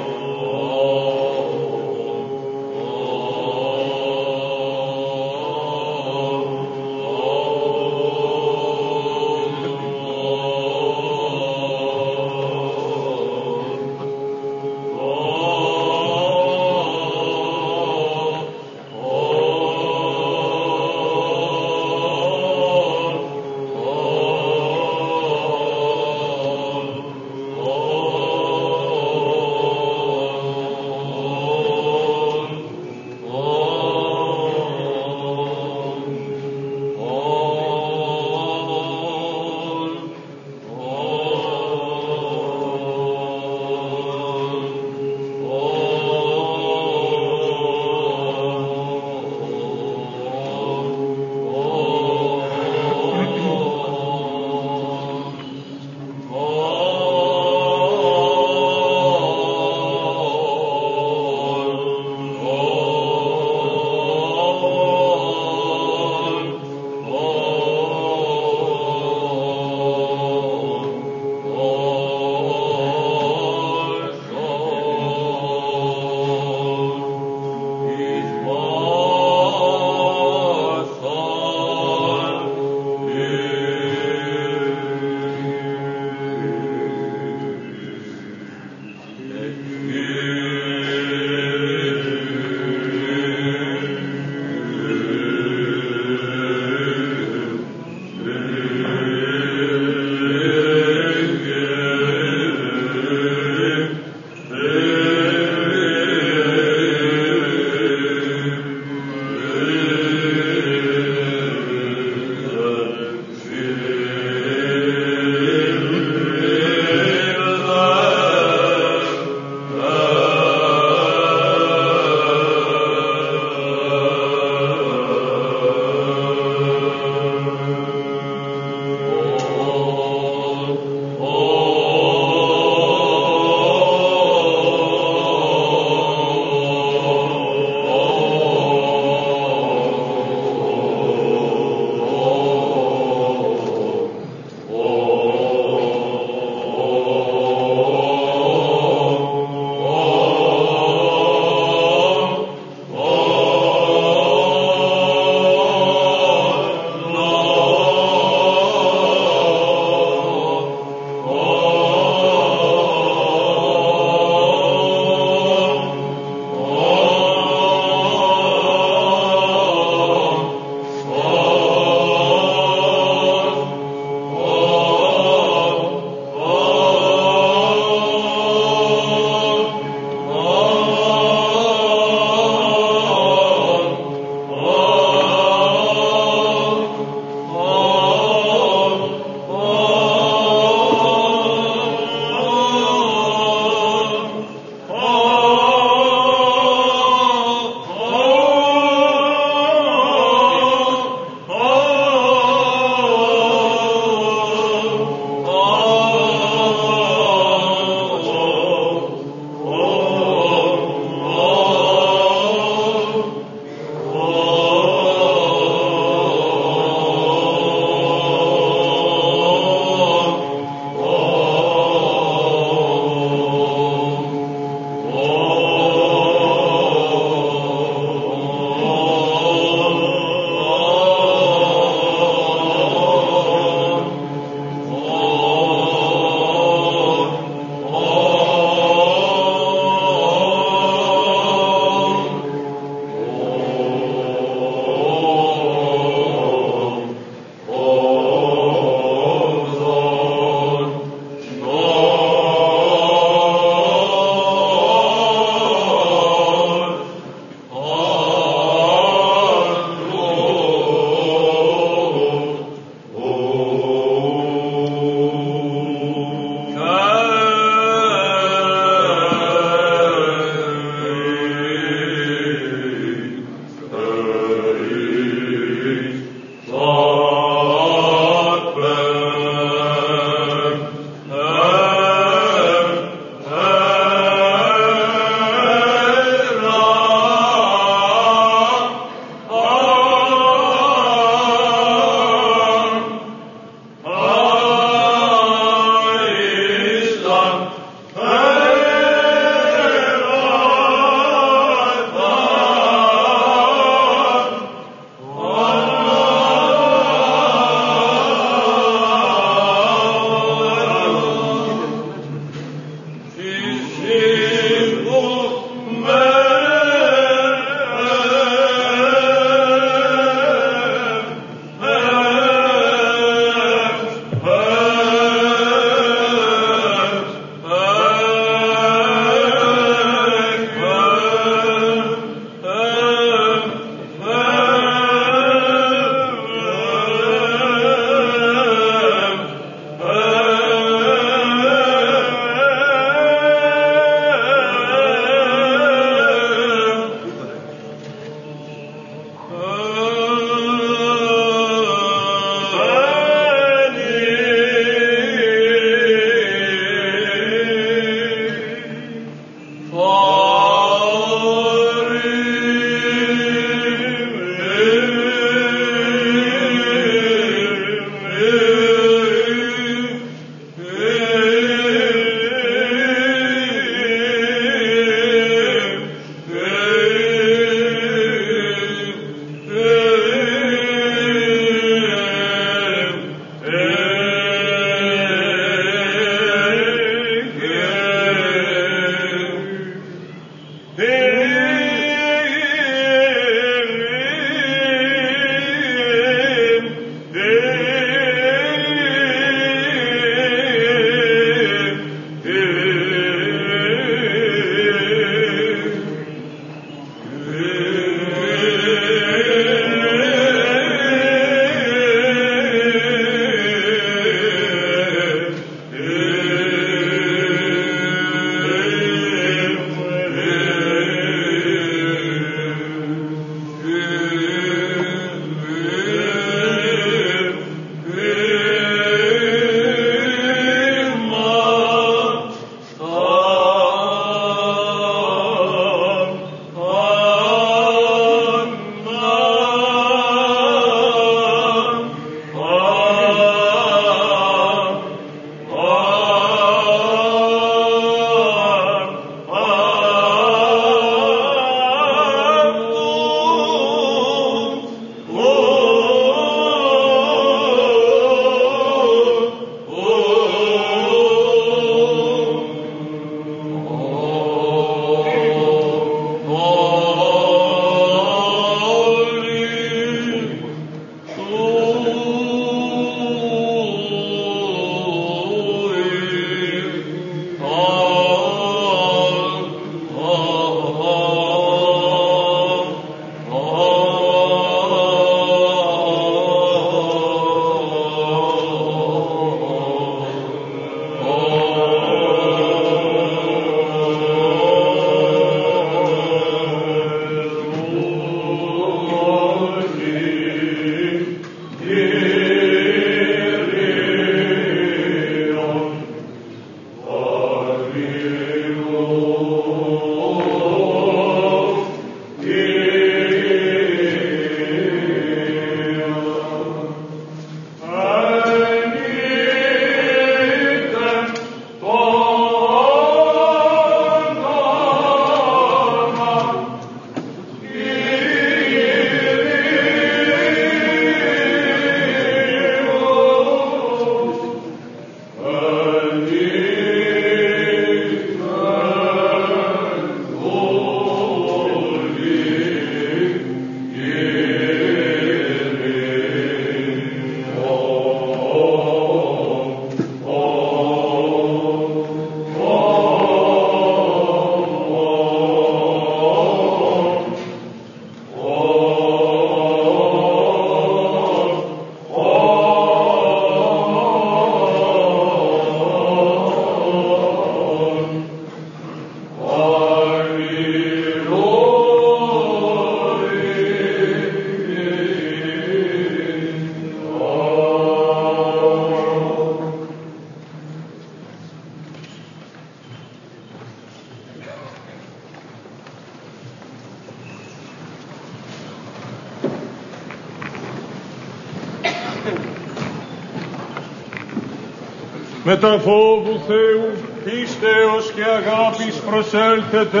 με τα φόβου Θεού, πίστεως και αγάπης προσέλθετε.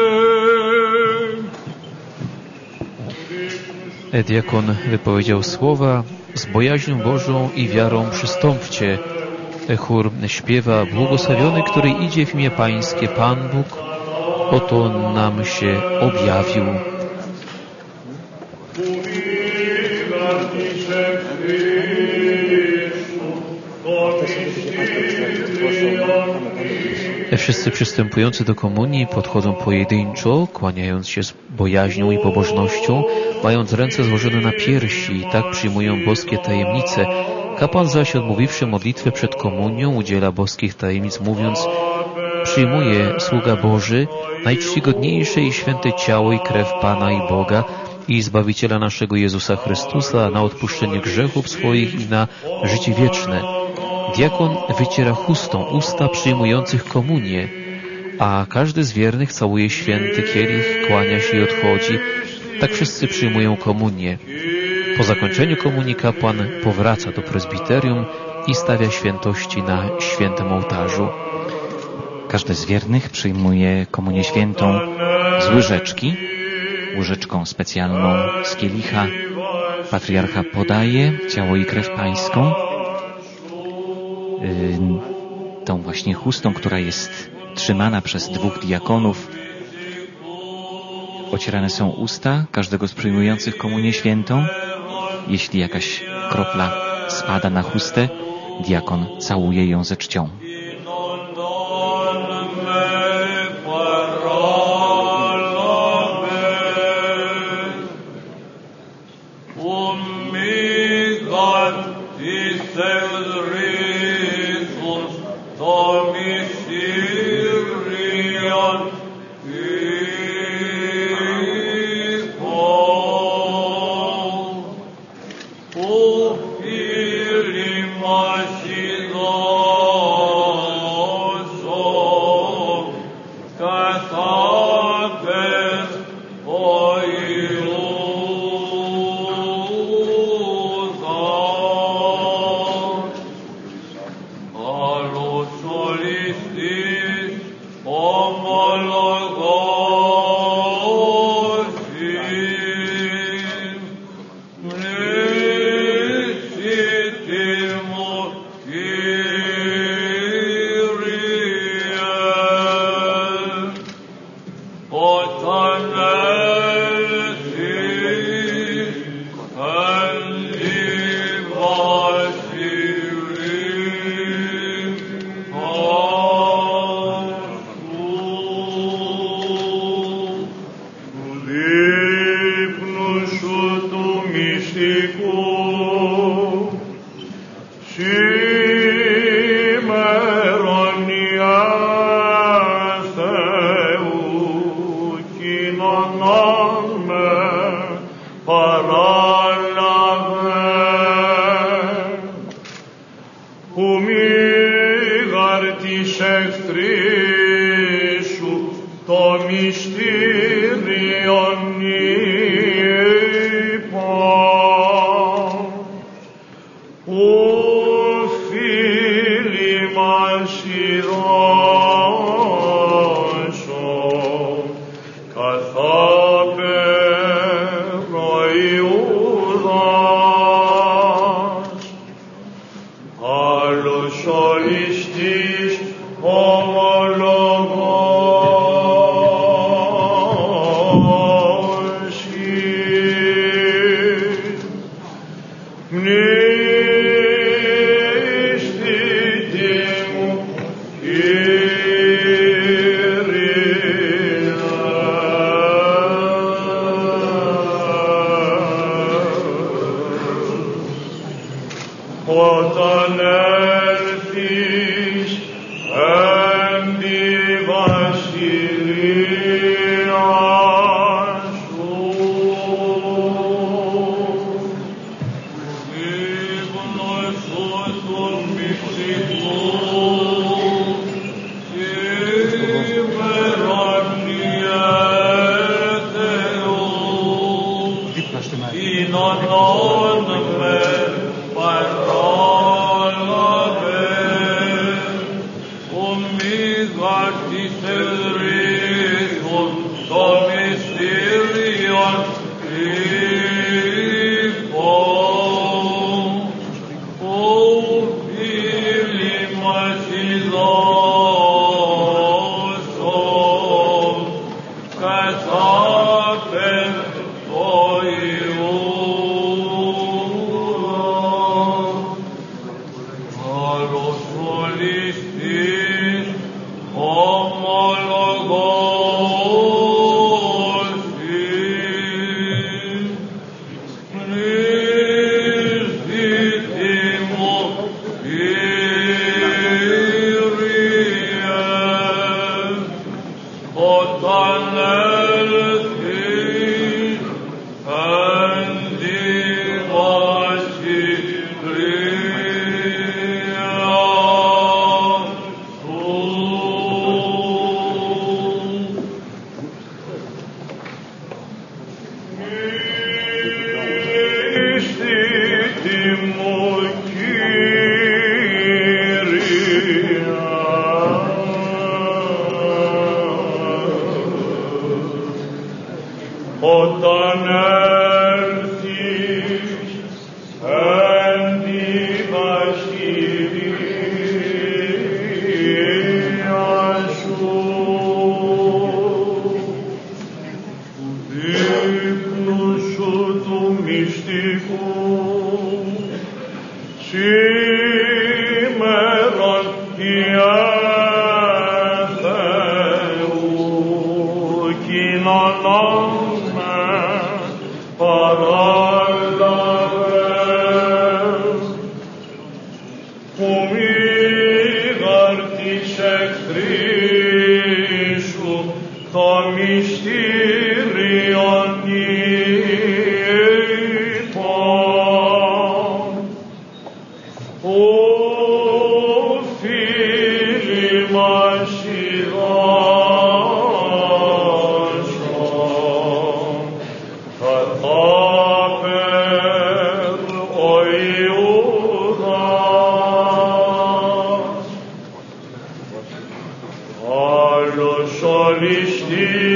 Diakon wypowiedział słowa: z bojaźnią Bożą i wiarą przystąpcie. Chór śpiewa: błogosławiony, który idzie w imię Pańskie, Pan Bóg, oto nam się objawił. Wszyscy przystępujący do komunii podchodzą pojedynczo, kłaniając się z bojaźnią i pobożnością, mając ręce złożone na piersi, i tak przyjmują boskie tajemnice. Kapłan zaś, odmówiwszy modlitwę przed komunią, udziela boskich tajemnic, mówiąc: przyjmuje sługa Boży najczcigodniejsze i święte ciało i krew Pana i Boga i Zbawiciela naszego Jezusa Chrystusa na odpuszczenie grzechów swoich i na życie wieczne. Diakon wyciera chustą usta przyjmujących komunię, a każdy z wiernych całuje święty kielich, kłania się i odchodzi. Tak wszyscy przyjmują komunię. Po zakończeniu komunii kapłan powraca do prezbiterium i stawia świętości na świętym ołtarzu. Każdy z wiernych przyjmuje komunię świętą z łyżeczki, łyżeczką specjalną z kielicha. Patriarcha podaje ciało i krew pańską, tą właśnie chustą, która jest trzymana przez dwóch diakonów. ocierane są usta każdego z przyjmujących komunię świętą. Jeśli jakaś kropla spada na chustę, diakon całuje ją ze czcią. δείπνου σου του μυστικού, σήμερον Ιε Θεού, κοινωνώμε παράλαβε, που μήγαρ της εχθρής σου το μυστήριον είπων. Ο φίλοι μας ειδώσον, καθάπερ ο Ιούδας, άλλος ο ληστής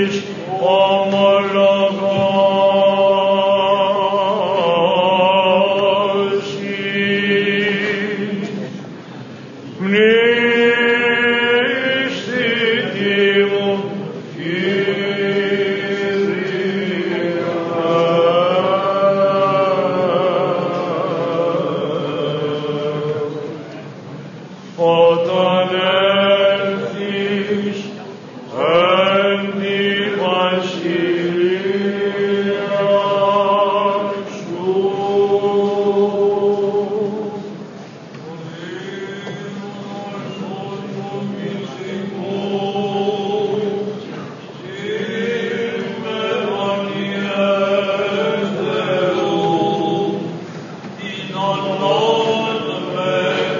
ομολογώσει, μνήστητη μου όταν έλθεις εν τη βασιλεία σου. Σήμερον Ιε Θεού, κοινωνώμε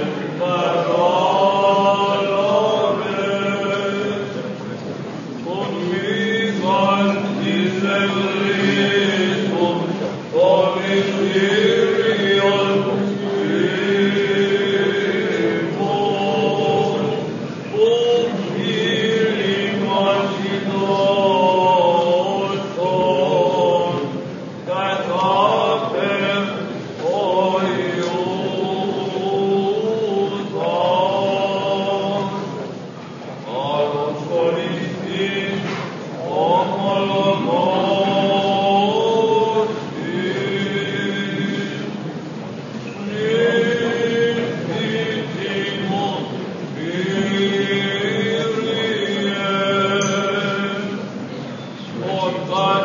παράλαβε, τον μήγαν της εχθρής μου το μυστήριον είπων. Ο φίλοι μας ειδώσον, καθάπερ ο Ιούδας, άλλος ο ληστής ομολογώσει, μνήστητη μου Κύριε, όταν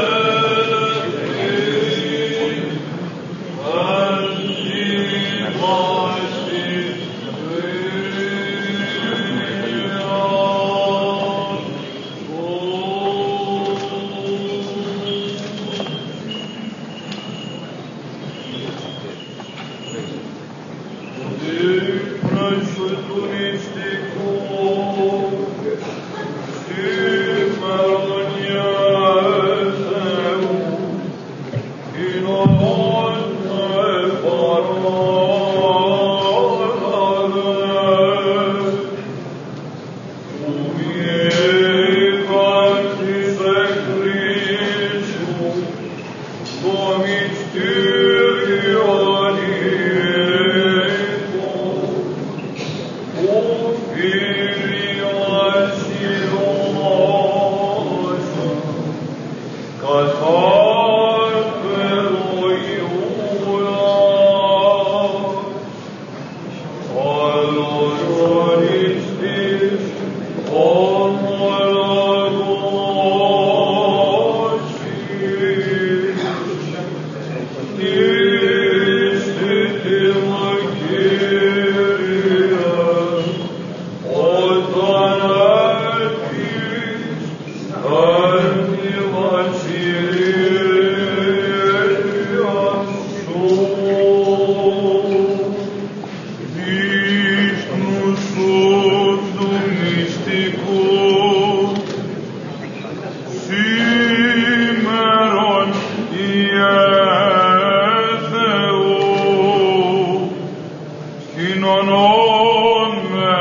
έλθεις εν τη βασιλεία δείπνος σου του μυστικού, σήμερον Ιε Θεού, κοινωνώμε παράλαβε, που μήγαν της εχθρής σου το μυστήριον είπων. Ο φίλοι μας ειδώσον, καθάπερ ο Ιούδας, άλλος ο ληστής ομολογώσει, μνήστητη μου Κύριε, όταν έλθεις εν τη βασιλεία σου. Δείπνου σου του μυστικού, σήμερον Ιε Θεού, κοινωνώμε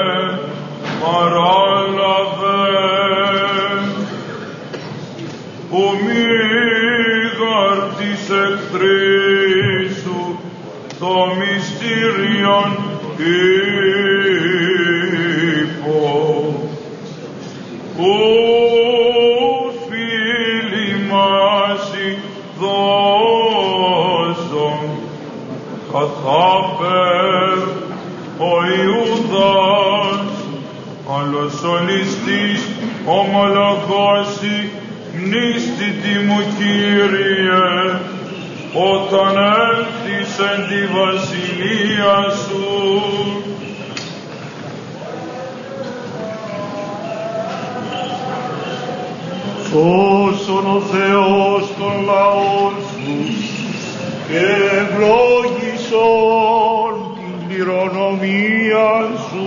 παράλαβε, που μήγαρ της εχθρής σου το μυστήριον είπων. Ο φίλοι σολιστής ομολογώσει μνήστητη μου Κύριε, όταν έλθεις εν τη βασιλεία σου. Σώσον ο Θεός των λαών σου και ευλόγησον την κληρονομία σου.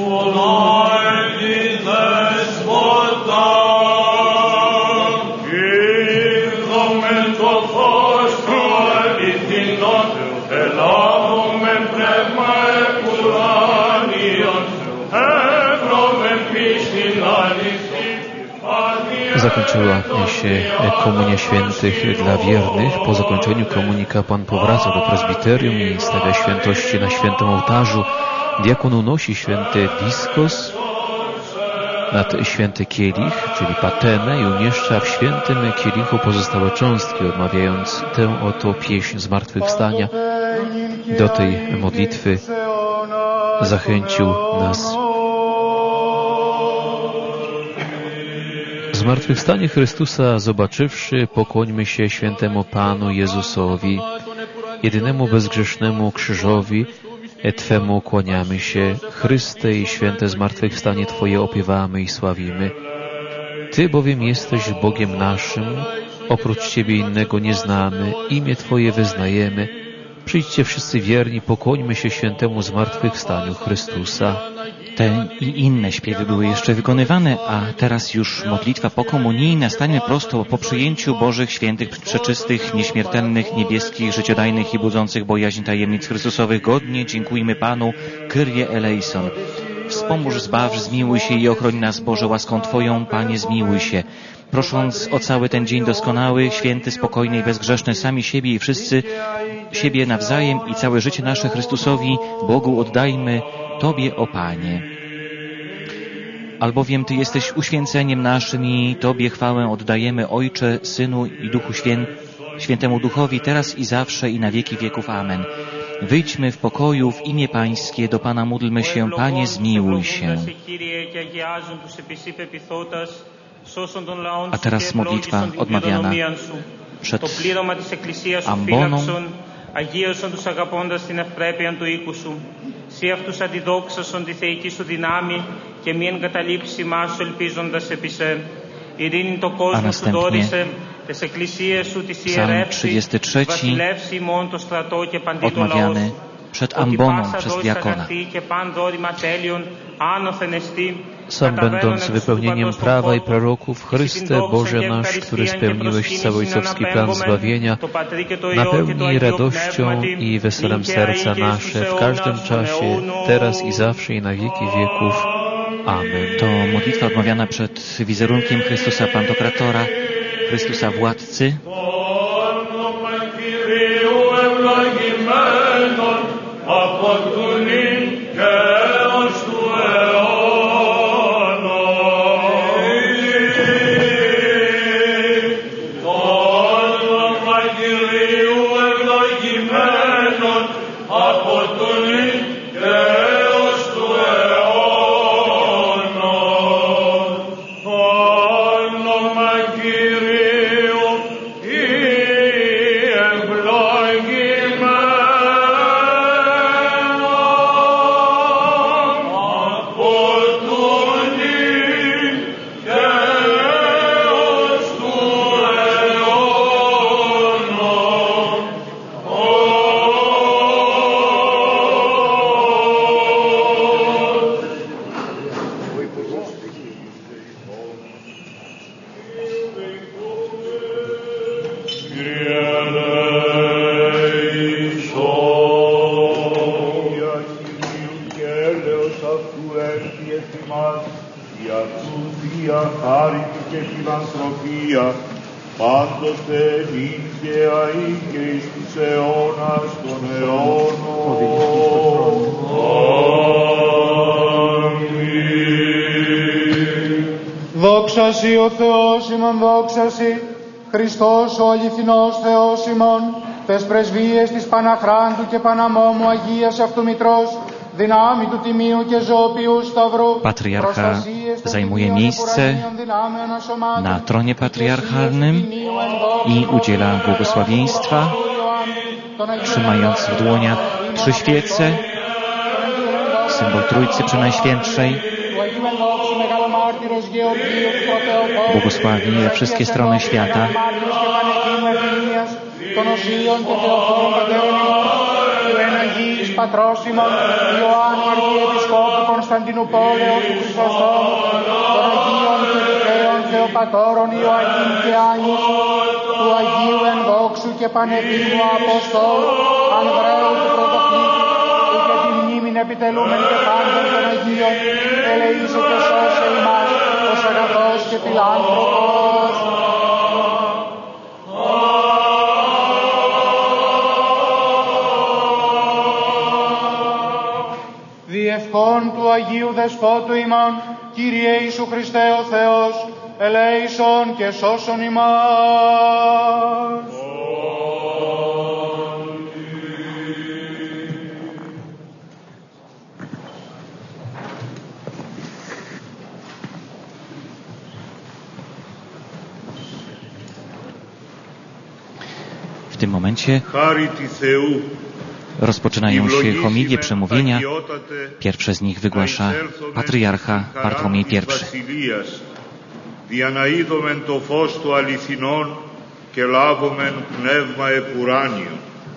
Είδομεν το φως το αληθινό, ελάβομεν πνεύμα επουράνιον, εύρωμεν πίστην αληθή. Zakończyła się Komunia Świętych dla wiernych. Po zakończeniu komunii kapłan powraca do prezbiterium i stawia świętości na świętym ołtarzu. Diakon unosi święty diskos nad święty kielich, czyli patenę, i umieszcza w świętym kielichu pozostałe cząstki, odmawiając tę oto pieśń zmartwychwstania. Do tej modlitwy zachęcił nas Zmartwychwstanie Chrystusa zobaczywszy, pokłońmy się świętemu Panu Jezusowi, jedynemu bezgrzesznemu krzyżowi, Twemu kłaniamy się, Chryste, i święte zmartwychwstanie Twoje opiewamy i sławimy. Ty bowiem jesteś Bogiem naszym, oprócz Ciebie innego nie znamy, imię Twoje wyznajemy. Przyjdźcie wszyscy wierni, pokłońmy się świętemu zmartwychwstaniu Chrystusa. Te i inne śpiewy były jeszcze wykonywane, a teraz już modlitwa pokomunijna. Stańmy prosto po przyjęciu Bożych, świętych, przeczystych, nieśmiertelnych, niebieskich, życiodajnych i budzących bojaźń tajemnic Chrystusowych. Godnie dziękujmy Panu, Kyrie eleison. Wspomóż, zbaw, zmiłuj się i ochroń nas, Boże, łaską Twoją, Panie, zmiłuj się. Prosząc o cały ten dzień doskonały, święty, spokojny i bezgrzeszny, sami siebie i wszyscy siebie nawzajem i całe życie nasze Chrystusowi, Bogu oddajmy, Tobie, o Panie. Albowiem Ty jesteś uświęceniem naszym i Tobie chwałę oddajemy, Ojcze, Synu i Duchu Świę... Świętemu Duchowi, teraz i zawsze i na wieki wieków. Amen. Wyjdźmy w pokoju, w imię Pańskie, do Pana módlmy się. Panie, zmiłuj się. A teraz modlitwa odmawiana przed amboną. Αγίωσον τους αγαπώντας την ευπρέπεια του οίκου σου. Συ αυτούς αντιδόξασον τη θεϊκή σου δυνάμει και μη εγκαταλείψει ημάς σου ελπίζοντας επί σε. Ειρήνη το κόσμο σου δόρισε, τις εκκλησίες σου τις ιερεύσει, βασιλεύσει ημών το στρατό και παντή το λαός. Przed amboną przez diakona. Sam będąc wypełnieniem prawa i proroków, Chryste, Boże nasz, który spełniłeś cały ojcowski plan zbawienia, napełnij radością i weselem serca nasze w każdym czasie, teraz i zawsze i na wieki wieków. Amen. To modlitwa odmawiana przed wizerunkiem Chrystusa Pantokratora, Chrystusa Władcy. Δόξασι ο Θεός ημών, δόξασι, Χριστός ο αληθινός Θεός ημών, τες πρεσβείες της Παναχράντου και Παναμόμου Αγίας Αυτού Μητρός, δυνάμει του Τιμίου και Ζωοποιού Σταυρού, Patriarcha zajmuje miejsce na tronie patriarchalnym i udziela błogosławieństwa, trzymając w dłoniach trzy świece, symbol Trójcy Przenajświętszej. Błogosławi wszystkie strony świata. Πατρός ημών Ιωάννου Αρχιεπισκόπου Κωνσταντινουπόλεως του Χρυσοστόμου, των Αγίων και Δικαίων Θεοπατώρων Ιωακήμ και Άνης, του Αγίου Ενδόξου και Πανεπίμου Αποστόλου Ανδρέου του Πρωτοκλήτη, που και τη μνήμην επιτελούμεν και πάντων των Αγίων, ελεήσε και σώσε ημάς, ως αγαθός και φιλάνθρωπος. Διευχών του Αγίου Δεσπότου ημών, Κύριε Ιησού Χριστέ ο Θεός, ελέησον και σώσον ημάς. W tym momencie rozpoczynają się homilie, przemówienia. Pierwsze z nich wygłasza patriarcha Bartłomiej pierwszy. Δια να είδομεν το φως του αληθινών και λάβομεν πνεύμα επουράνιο.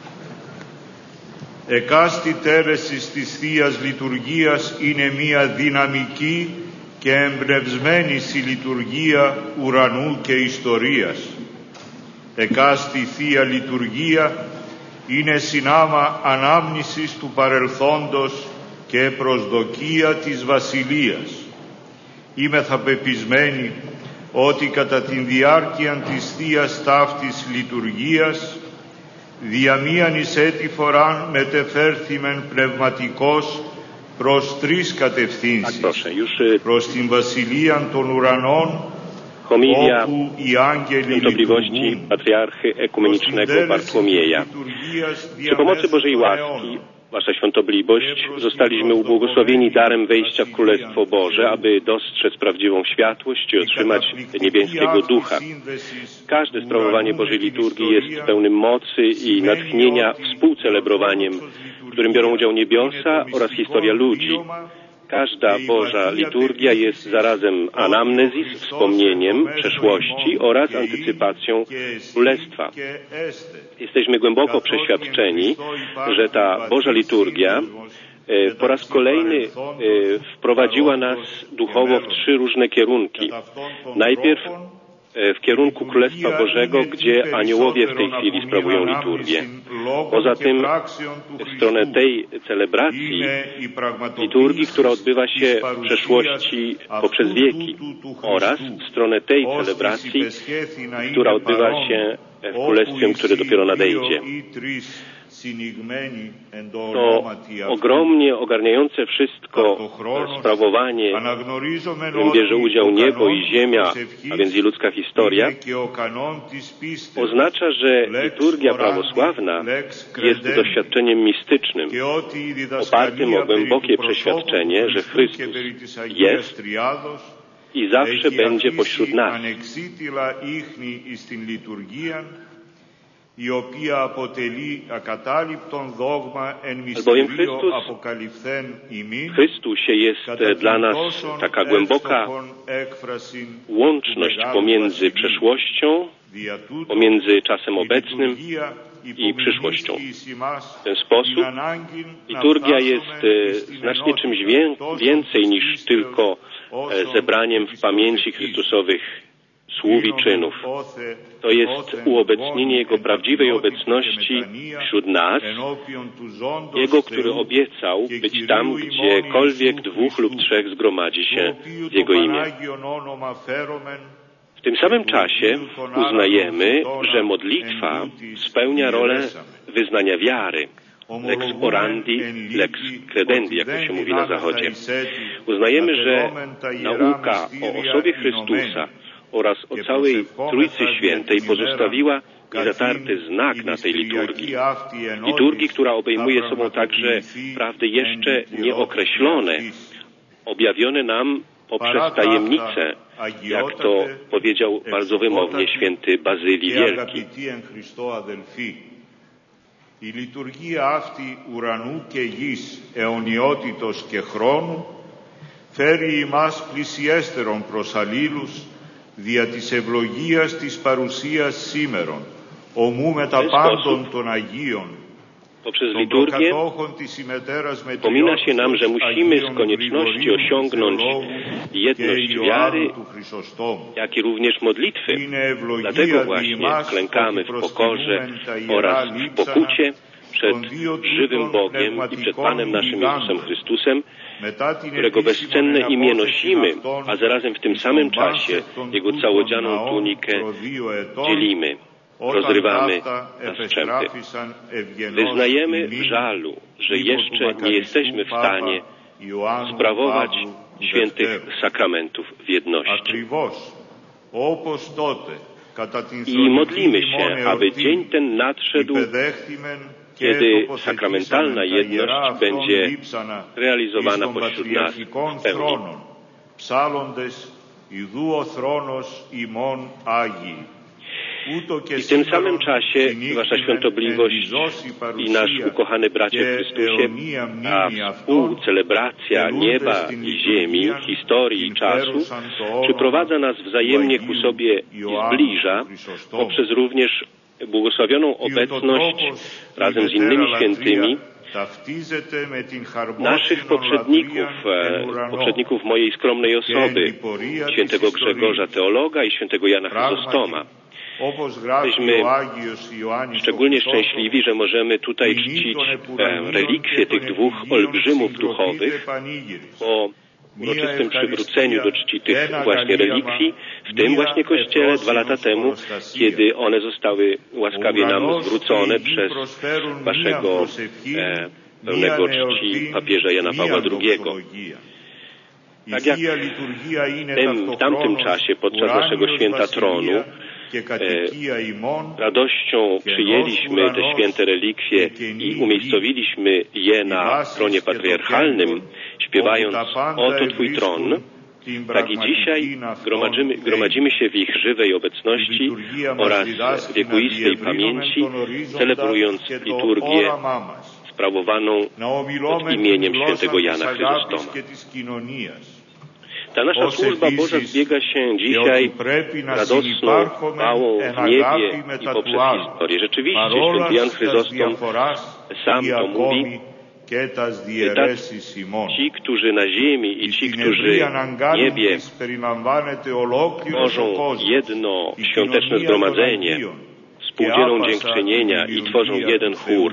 Εκάστη τέρεσης της Θείας Λειτουργίας είναι μία δυναμική και εμπνευσμένη στη λειτουργία ουρανού και ιστορίας. Εκάστη Θεία Λειτουργία είναι συνάμα ανάμνησης του παρελθόντος και προσδοκία της Βασιλείας. Είμεθα πεπισμένοι ότι κατά την διάρκεια της Θείας ταύτης λειτουργίας δια μίαν εις έτη φοράν μετεφέρθημεν πνευματικός προς τρεις κατευθύνσεις, προς την Βασιλείαν των ουρανών, Homilia Świątobliwości Patriarchy Ekumenicznego Bartłomieja. Przy pomocy Bożej łaski, Wasza Świątobliwość, zostaliśmy ubłogosławieni darem wejścia w Królestwo Boże, aby dostrzec prawdziwą światłość i otrzymać niebieskiego ducha. Każde sprawowanie Bożej liturgii jest pełnym mocy i natchnienia współcelebrowaniem, w którym biorą udział niebiosa oraz historia ludzi. Każda Boża liturgia jest zarazem anamnezis, wspomnieniem przeszłości oraz antycypacją Królestwa. Jesteśmy głęboko przeświadczeni, że ta Boża liturgia po raz kolejny wprowadziła nas duchowo w trzy różne kierunki. Najpierw w kierunku Królestwa Bożego, gdzie aniołowie w tej chwili sprawują liturgię. Poza tym w stronę tej celebracji liturgii, która odbywa się w przeszłości poprzez wieki, oraz w stronę tej celebracji, która odbywa się w Królestwie, które dopiero nadejdzie. To ogromnie ogarniające wszystko sprawowanie, w którym bierze udział niebo i ziemia, a więc i ludzka historia, oznacza, że liturgia prawosławna jest doświadczeniem mistycznym, opartym o głębokie przeświadczenie, że Chrystus jest i zawsze będzie pośród nas. Albowiem Chrystus, w Chrystusie jest dla nas taka głęboka łączność pomiędzy przeszłością, pomiędzy czasem obecnym i przyszłością. W ten sposób liturgia jest znacznie czymś więcej niż tylko zebraniem w pamięci Chrystusowych słów i czynów. To jest uobecnienie Jego prawdziwej obecności wśród nas, Jego, który obiecał być tam, gdziekolwiek dwóch lub trzech zgromadzi się w Jego imię. W tym samym czasie uznajemy, że modlitwa spełnia rolę wyznania wiary. Lex orandi, lex credendi, jak to się mówi na Zachodzie. Uznajemy, że nauka o osobie Chrystusa oraz o całej Trójcy Świętej pozostawiła niezatarty znak na tej liturgii. Liturgii, która obejmuje sobą także prawdy jeszcze nieokreślone, objawione nam poprzez tajemnicę, jak to powiedział bardzo wymownie święty Bazylii Wielki. Η λειτουργία αυτή ουρανού και γης, αιωνιότητος και χρόνου, φέρει ημάς πλησιέστερον προς αλλήλους, δια της ευλογίας της παρουσίας σήμερον, ομού μετα πάντων των Αγίων. Poprzez liturgię przypomina się nam, że musimy z konieczności osiągnąć jedność wiary, jak i również modlitwy. Dlatego właśnie klękamy w pokorze oraz w pokucie przed żywym Bogiem i przed Panem naszym Jezusem Chrystusem, którego bezcenne imię nosimy, a zarazem w tym samym czasie Jego całodzianą tunikę dzielimy. Rozrywamy na strzępy. Wyznajemy w żalu, że jeszcze nie jesteśmy w stanie sprawować świętych sakramentów w jedności. I modlimy się, aby dzień ten nadszedł, kiedy sakramentalna jedność będzie realizowana pośród nas w pełni. I w tym samym czasie Wasza Świątobliwość i nasz ukochany bracie w Chrystusie, a współcelebracja nieba i ziemi, historii i czasu przyprowadza nas wzajemnie ku sobie i zbliża poprzez również błogosławioną obecność razem z innymi świętymi naszych poprzedników, poprzedników mojej skromnej osoby, świętego Grzegorza Teologa i świętego Jana Chryzostoma. Jesteśmy szczególnie szczęśliwi, że możemy tutaj czcić relikwie tych dwóch olbrzymów duchowych po uroczystym przywróceniu do czci tych właśnie relikwii w tym właśnie kościele dwa lata temu, kiedy one zostały łaskawie nam zwrócone przez waszego e, pełnego czci papieża Jana Pawła drugiego. Tak jak w, w tamtym czasie podczas naszego święta tronu E, radością przyjęliśmy te święte relikwie i umiejscowiliśmy je na tronie patriarchalnym, śpiewając „Oto Twój tron”, tak i dzisiaj gromadzimy, gromadzimy się w ich żywej obecności oraz wiekuistej pamięci, celebrując liturgię sprawowaną pod imieniem świętego Jana Chryzostoma. Ta nasza służba Boża zbiega się dzisiaj radosną chwałą w niebie i poprzez historię. Rzeczywiście święty Jan Chryzostom sam to mówi, tak ci, którzy na ziemi i ci, którzy w niebie tworzą jedno świąteczne zgromadzenie, współdzielą dziękczynienia i tworzą jeden chór.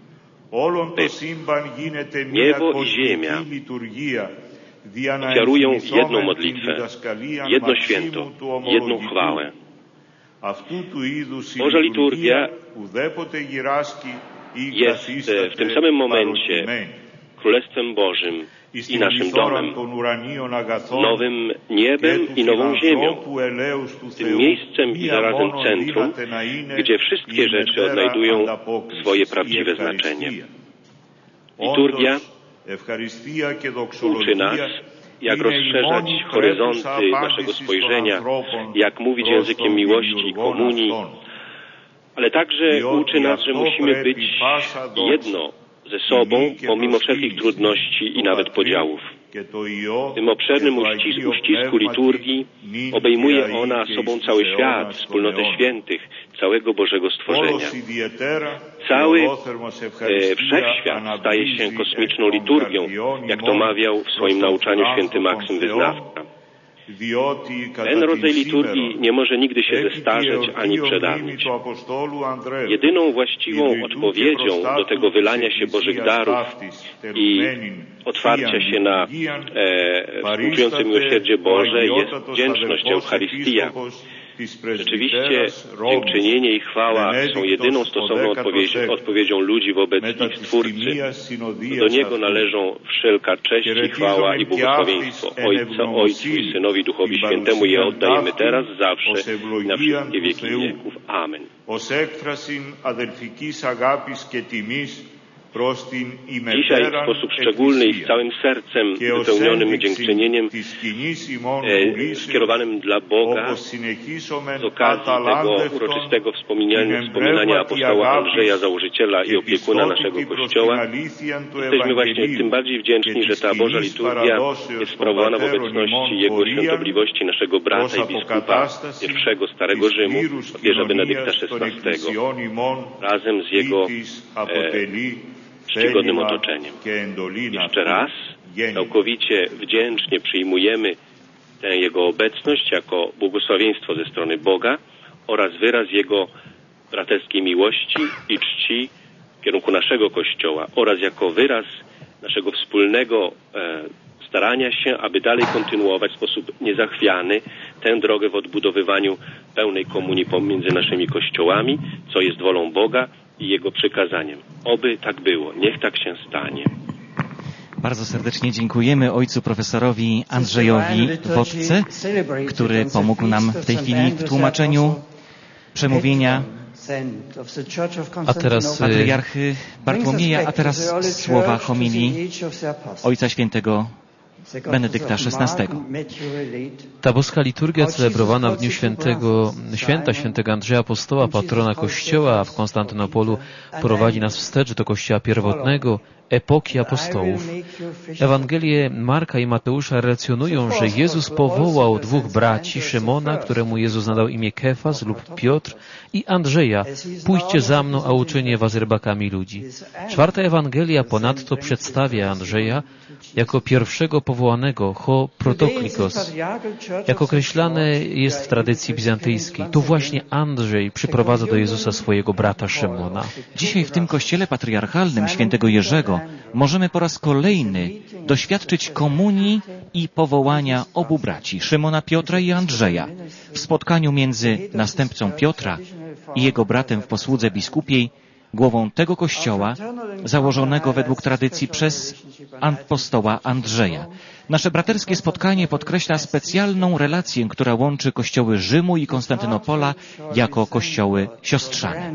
Niebo i ziemia ofiarują jedną modlitwę, jedno święto, jedną chwałę. Boża liturgia jest w tym samym momencie Królestwem Bożym i naszym domem, nowym niebem i nową ziemią, tym miejscem i zarazem centrum, gdzie wszystkie rzeczy odnajdują swoje prawdziwe znaczenie. Liturgia uczy nas, jak rozszerzać horyzonty naszego spojrzenia, jak mówić językiem miłości i komunii, ale także uczy nas, że musimy być jedno ze sobą, pomimo wszelkich trudności i nawet podziałów. W tym obszernym uścisku, uścisku liturgii obejmuje ona sobą cały świat, wspólnotę świętych, całego Bożego stworzenia. Cały e, wszechświat staje się kosmiczną liturgią, jak to mawiał w swoim nauczaniu święty Maksym Wyznawca. Ten rodzaj liturgii nie może nigdy się zestarzeć ani przedawnić. Jedyną właściwą odpowiedzią do tego wylania się Bożych darów i otwarcia się na e, współczujące miłosierdzie Boże jest wdzięczność, Eucharystia. Rzeczywiście dziękczynienie i chwała są jedyną stosowną odpowiedź, odpowiedzią ludzi wobec ich Stwórcy. Do Niego należą wszelka cześć i chwała i błogosławieństwo. Ojca, Ojcu i Synowi, Duchowi Świętemu je oddajemy teraz, zawsze i na wszystkie wieki wieków. Amen. Dzisiaj w sposób szczególny i z całym sercem wypełnionym dziękczynieniem e, skierowanym dla Boga z okazji tego uroczystego wspominania, wspominania apostoła Andrzeja, założyciela i opiekuna naszego Kościoła. Jesteśmy właśnie tym bardziej wdzięczni, że ta Boża liturgia jest sprawowana w obecności Jego Świątobliwości, naszego brata i biskupa pierwszego Starego Rzymu, papieża Benedykta szesnastego, razem z jego e, czcigodnym otoczeniem. Jeszcze raz całkowicie wdzięcznie przyjmujemy tę Jego obecność jako błogosławieństwo ze strony Boga oraz wyraz Jego braterskiej miłości i czci w kierunku naszego Kościoła oraz jako wyraz naszego wspólnego e, starania się, aby dalej kontynuować w sposób niezachwiany tę drogę w odbudowywaniu pełnej komunii pomiędzy naszymi kościołami, co jest wolą Boga i Jego przykazaniem. Oby tak było. Niech tak się stanie. Bardzo serdecznie dziękujemy ojcu profesorowi Andrzejowi Wodce, który pomógł nam w tej chwili w tłumaczeniu przemówienia a teraz patriarchy Bartłomieja, a teraz słowa homilii ojca świętego Benedykta szesnastego. Ta boska liturgia celebrowana w dniu świętego, święta świętego Andrzeja Apostoła, patrona Kościoła w Konstantynopolu, prowadzi nas wstecz do Kościoła pierwotnego, epoki apostołów. Ewangelie Marka i Mateusza relacjonują, że Jezus powołał dwóch braci, Szymona, któremu Jezus nadał imię Kefas lub Piotr, i Andrzeja: pójdźcie za mną, a uczynię was rybakami ludzi. Czwarta Ewangelia ponadto przedstawia Andrzeja jako pierwszego powołanego, ho protoklikos, jak określane jest w tradycji bizantyjskiej. To właśnie Andrzej przyprowadza do Jezusa swojego brata Szymona. Dzisiaj w tym kościele patriarchalnym świętego Jerzego możemy po raz kolejny doświadczyć komunii i powołania obu braci, Szymona, Piotra i Andrzeja, w spotkaniu między następcą Piotra i jego bratem w posłudze biskupiej, głową tego kościoła, założonego według tradycji przez apostoła Andrzeja. Nasze braterskie spotkanie podkreśla specjalną relację, która łączy kościoły Rzymu i Konstantynopola jako kościoły siostrzane.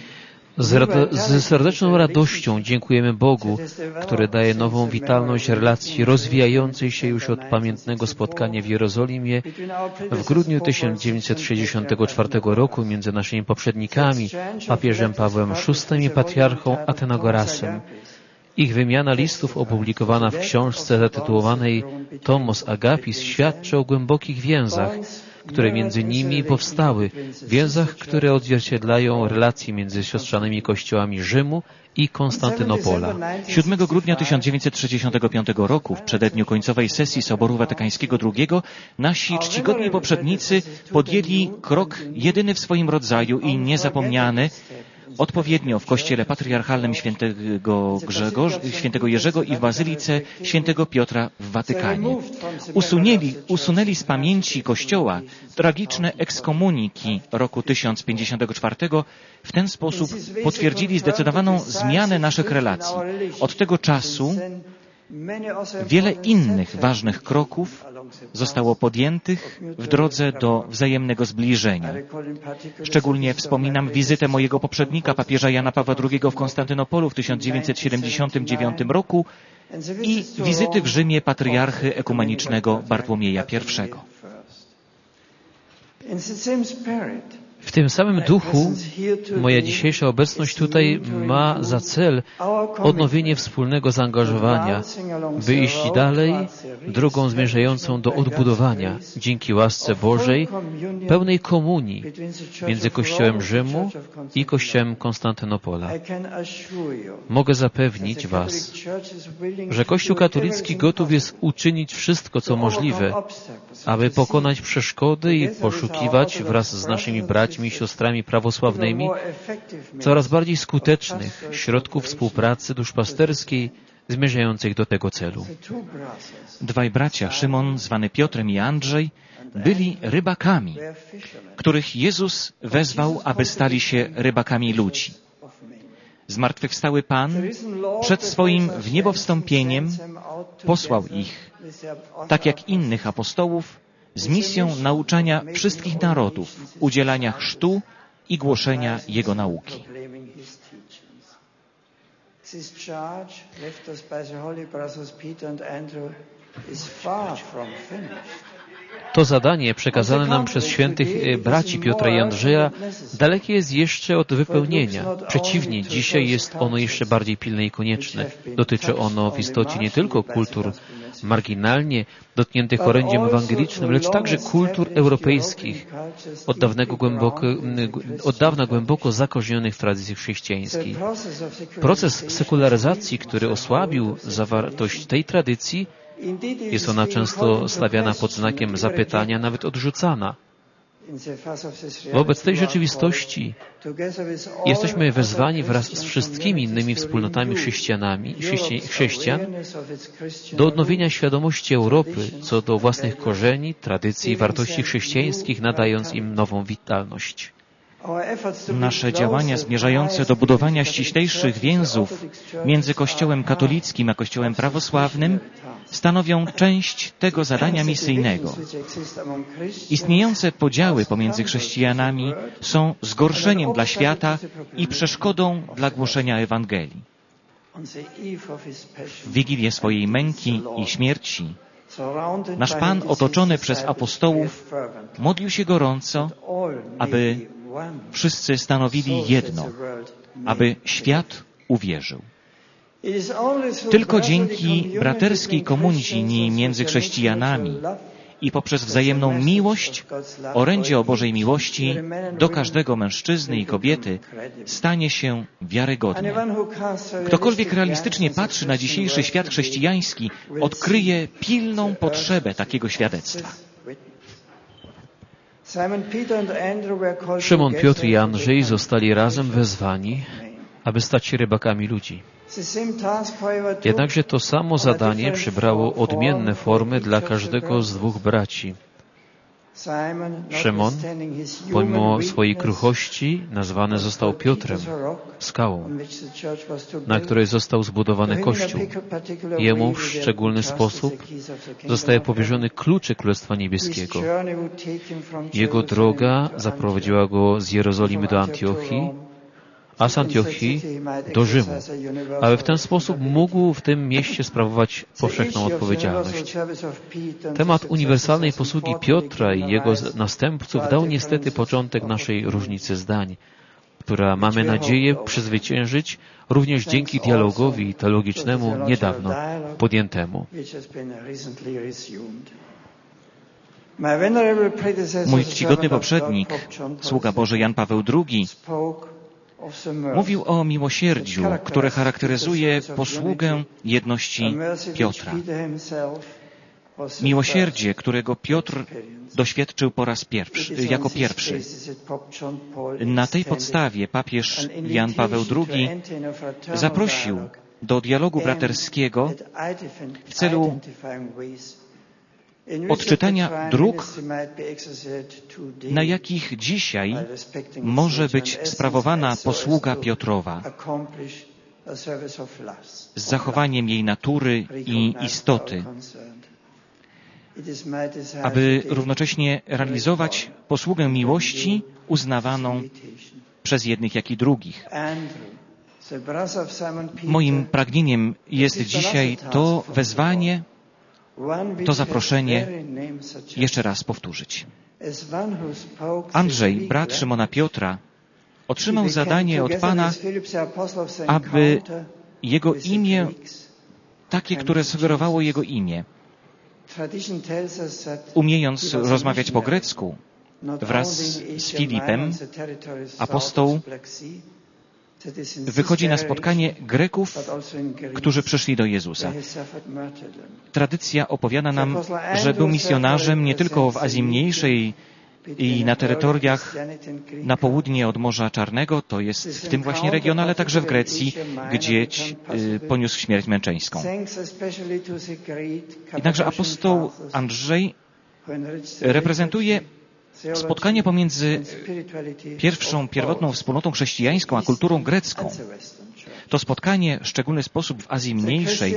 Z, rad- z serdeczną radością dziękujemy Bogu, który daje nową witalność relacji rozwijającej się już od pamiętnego spotkania w Jerozolimie w grudniu tysiąc dziewięćset sześćdziesiątego czwartego roku między naszymi poprzednikami, papieżem Pawłem szóstym i patriarchą Atenagorasem. Ich wymiana listów opublikowana w książce zatytułowanej Tomos Agapis świadczy o głębokich więzach, które między nimi powstały, więzach, które odzwierciedlają relacje między siostrzanymi kościołami Rzymu i Konstantynopola. siódmego grudnia tysiąc dziewięćset sześćdziesiątego piątego roku, w przededniu końcowej sesji Soboru Watykańskiego drugiego, nasi czcigodni poprzednicy podjęli krok jedyny w swoim rodzaju i niezapomniany, odpowiednio w kościele patriarchalnym świętego, Grzegorz, świętego Jerzego i w bazylice świętego Piotra w Watykanie. Usunęli, usunęli z pamięci Kościoła tragiczne ekskomuniki roku tysiąc pięćdziesiątego czwartego. W ten sposób potwierdzili zdecydowaną zmianę naszych relacji. Od tego czasu wiele innych ważnych kroków zostało podjętych w drodze do wzajemnego zbliżenia. Szczególnie wspominam wizytę mojego poprzednika, papieża Jana Pawła drugiego w Konstantynopolu w tysiąc dziewięćset siedemdziesiątym dziewiątym roku i wizyty w Rzymie patriarchy ekumenicznego Bartłomieja pierwszego. W tym samym duchu moja dzisiejsza obecność tutaj ma za cel odnowienie wspólnego zaangażowania, by iść dalej drogą zmierzającą do odbudowania, dzięki łasce Bożej, pełnej komunii między Kościołem Rzymu i Kościołem Konstantynopola. Mogę zapewnić Was, że Kościół katolicki gotów jest uczynić wszystko, co możliwe, aby pokonać przeszkody i poszukiwać wraz z naszymi braćmi i siostrami prawosławnymi coraz bardziej skutecznych środków współpracy duszpasterskiej zmierzających do tego celu. Dwaj bracia, Szymon zwany Piotrem i Andrzej, byli rybakami, których Jezus wezwał, aby stali się rybakami ludzi. Zmartwychwstały Pan przed swoim wniebowstąpieniem posłał ich, tak jak innych apostołów, z misją nauczania wszystkich narodów, udzielania chrztu i głoszenia Jego nauki. This charge left us by the holy brothers Peter and Andrew is far from finished. To zadanie przekazane nam przez świętych braci Piotra i Andrzeja dalekie jest jeszcze od wypełnienia. Przeciwnie, dzisiaj jest ono jeszcze bardziej pilne i konieczne. Dotyczy ono w istocie nie tylko kultur marginalnie dotkniętych orędziem ewangelicznym, lecz także kultur europejskich, od, dawnego głęboko, od dawna głęboko zakorzenionych w tradycji chrześcijańskiej. Proces sekularyzacji, który osłabił zawartość tej tradycji, jest ona często stawiana pod znakiem zapytania, nawet odrzucana. Wobec tej rzeczywistości jesteśmy wezwani wraz z wszystkimi innymi wspólnotami chrześcijanami, chrześcijan do odnowienia świadomości Europy co do własnych korzeni, tradycji i wartości chrześcijańskich, nadając im nową witalność. Nasze działania zmierzające do budowania ściślejszych więzów między Kościołem katolickim a Kościołem prawosławnym stanowią część tego zadania misyjnego. Istniejące podziały pomiędzy chrześcijanami są zgorszeniem dla świata i przeszkodą dla głoszenia Ewangelii. W Wigilię swojej męki i śmierci nasz Pan, otoczony przez apostołów, modlił się gorąco, aby wszyscy stanowili jedno, aby świat uwierzył. Tylko dzięki braterskiej komunii między chrześcijanami i poprzez wzajemną miłość, orędzie o Bożej miłości do każdego mężczyzny i kobiety stanie się wiarygodne. Ktokolwiek realistycznie patrzy na dzisiejszy świat chrześcijański, odkryje pilną potrzebę takiego świadectwa. Szymon, Piotr i Andrzej zostali razem wezwani, aby stać się rybakami ludzi. Jednakże to samo zadanie przybrało odmienne formy dla każdego z dwóch braci. Szymon, pomimo swojej kruchości, nazwany został Piotrem, skałą, na której został zbudowany Kościół. Jemu w szczególny sposób zostaje powierzony kluczy Królestwa Niebieskiego. Jego droga zaprowadziła go z Jerozolimy do Antiochii, a z Antiochii do Rzymu, aby w ten sposób mógł w tym mieście sprawować powszechną odpowiedzialność. Temat uniwersalnej posługi Piotra i jego następców dał niestety początek naszej różnicy zdań, która, mamy nadzieję, przezwyciężyć również dzięki dialogowi teologicznemu niedawno podjętemu. Mój czcigodny poprzednik, sługa Boży Jan Paweł drugi, mówił o miłosierdziu, które charakteryzuje posługę jedności Piotra. Miłosierdzie, którego Piotr doświadczył po raz pierwszy, jako pierwszy. Na tej podstawie papież Jan Paweł drugi zaprosił do dialogu braterskiego w celu odczytania dróg, na jakich dzisiaj może być sprawowana posługa Piotrowa z zachowaniem jej natury i istoty, aby równocześnie realizować posługę miłości uznawaną przez jednych jak i drugich. Moim pragnieniem jest dzisiaj to wezwanie, to zaproszenie jeszcze raz powtórzyć. Andrzej, brat Szymona Piotra, otrzymał zadanie od Pana, aby jego imię, takie, które sugerowało jego imię, umiejąc rozmawiać po grecku, wraz z Filipem, apostoł wychodzi na spotkanie Greków, którzy przyszli do Jezusa. Tradycja opowiada nam, że był misjonarzem nie tylko w Azji Mniejszej i na terytoriach na południe od Morza Czarnego, to jest w tym właśnie regionie, ale także w Grecji, gdzie poniósł śmierć męczeńską. Jednakże apostoł Andrzej reprezentuje spotkanie pomiędzy pierwszą, pierwotną wspólnotą chrześcijańską a kulturą grecką. To spotkanie w szczególny sposób w Azji Mniejszej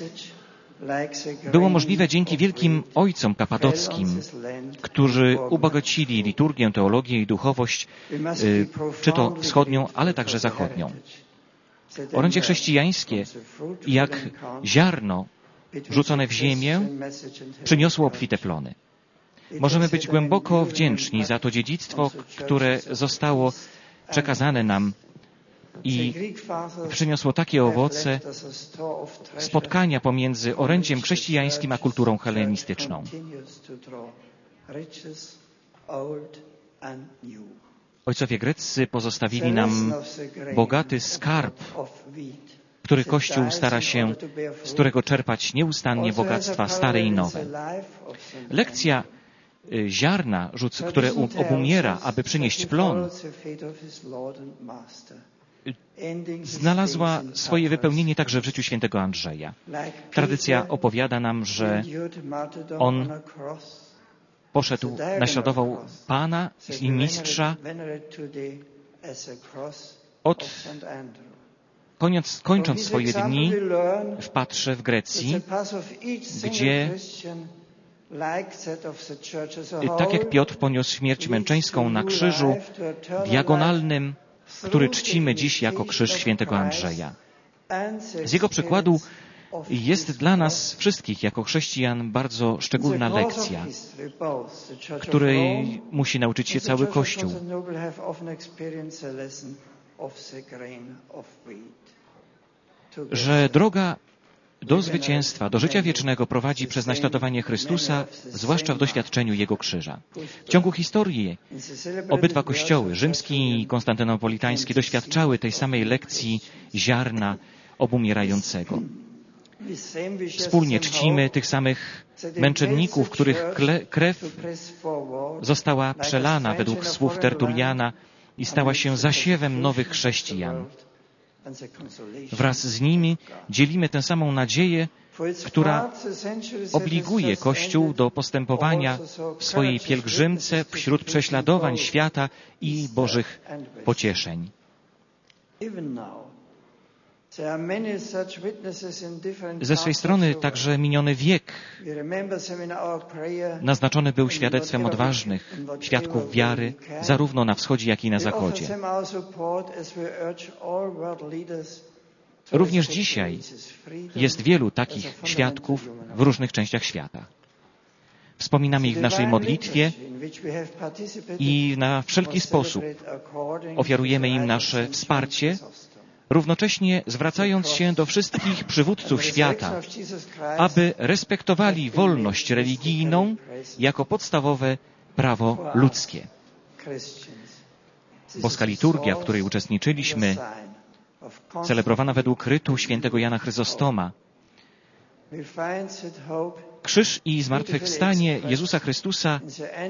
było możliwe dzięki wielkim ojcom kapadockim, którzy ubogacili liturgię, teologię i duchowość, czy to wschodnią, ale także zachodnią. Orędzie chrześcijańskie, jak ziarno rzucone w ziemię, przyniosło obfite plony. Możemy być głęboko wdzięczni za to dziedzictwo, które zostało przekazane nam i przyniosło takie owoce spotkania pomiędzy orędziem chrześcijańskim a kulturą hellenistyczną. Ojcowie greccy pozostawili nam bogaty skarb, który Kościół stara się, z którego czerpać nieustannie bogactwa stare i nowe. Lekcja ziarna, które obumiera, aby przynieść plon, znalazła swoje wypełnienie także w życiu świętego Andrzeja. Tradycja opowiada nam, że on poszedł, naśladował Pana i Mistrza od, kończąc, kończąc swoje dni w Patrze w Grecji, gdzie tak jak Piotr poniósł śmierć męczeńską na krzyżu diagonalnym, który czcimy dziś jako krzyż świętego Andrzeja. Z jego przykładu jest dla nas wszystkich, jako chrześcijan, bardzo szczególna lekcja, której musi nauczyć się cały Kościół. Że droga do zwycięstwa, do życia wiecznego prowadzi przez naśladowanie Chrystusa, zwłaszcza w doświadczeniu Jego krzyża. W ciągu historii obydwa kościoły, rzymski i konstantynopolitański, doświadczały tej samej lekcji ziarna obumierającego. Wspólnie czcimy tych samych męczenników, których krew została przelana według słów Tertuliana i stała się zasiewem nowych chrześcijan. Wraz z nimi dzielimy tę samą nadzieję, która obliguje Kościół do postępowania w swojej pielgrzymce wśród prześladowań świata i Bożych pocieszeń. Ze swej strony także miniony wiek naznaczony był świadectwem odważnych świadków wiary, zarówno na wschodzie, jak i na zachodzie. Również dzisiaj jest wielu takich świadków w różnych częściach świata. Wspominamy ich w naszej modlitwie i na wszelki sposób ofiarujemy im nasze wsparcie, równocześnie zwracając się do wszystkich przywódców świata, aby respektowali wolność religijną jako podstawowe prawo ludzkie. Boska liturgia, w której uczestniczyliśmy, celebrowana według rytu świętego Jana Chryzostoma, krzyż i zmartwychwstanie Jezusa Chrystusa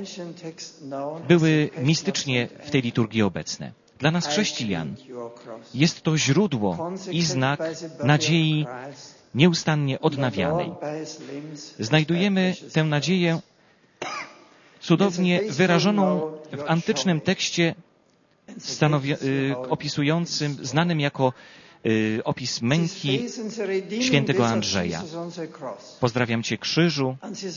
były mistycznie w tej liturgii obecne. Dla nas chrześcijan jest to źródło i znak nadziei nieustannie odnawianej. Znajdujemy tę nadzieję cudownie wyrażoną w antycznym tekście stanowi- opisującym, znanym jako y, opis męki świętego Andrzeja. Pozdrawiam Cię, krzyżu,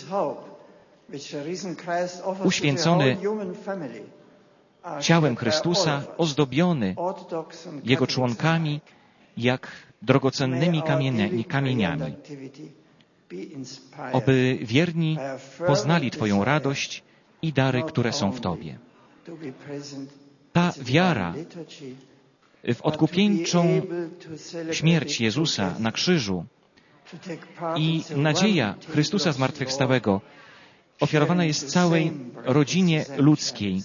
uświęcony ciałem Chrystusa, ozdobiony Jego członkami jak drogocennymi kamienia- kamieniami. Oby wierni poznali Twoją radość i dary, które są w Tobie. Ta wiara w odkupieńczą śmierć Jezusa na krzyżu i nadzieja Chrystusa zmartwychwstałego ofiarowana jest całej rodzinie ludzkiej.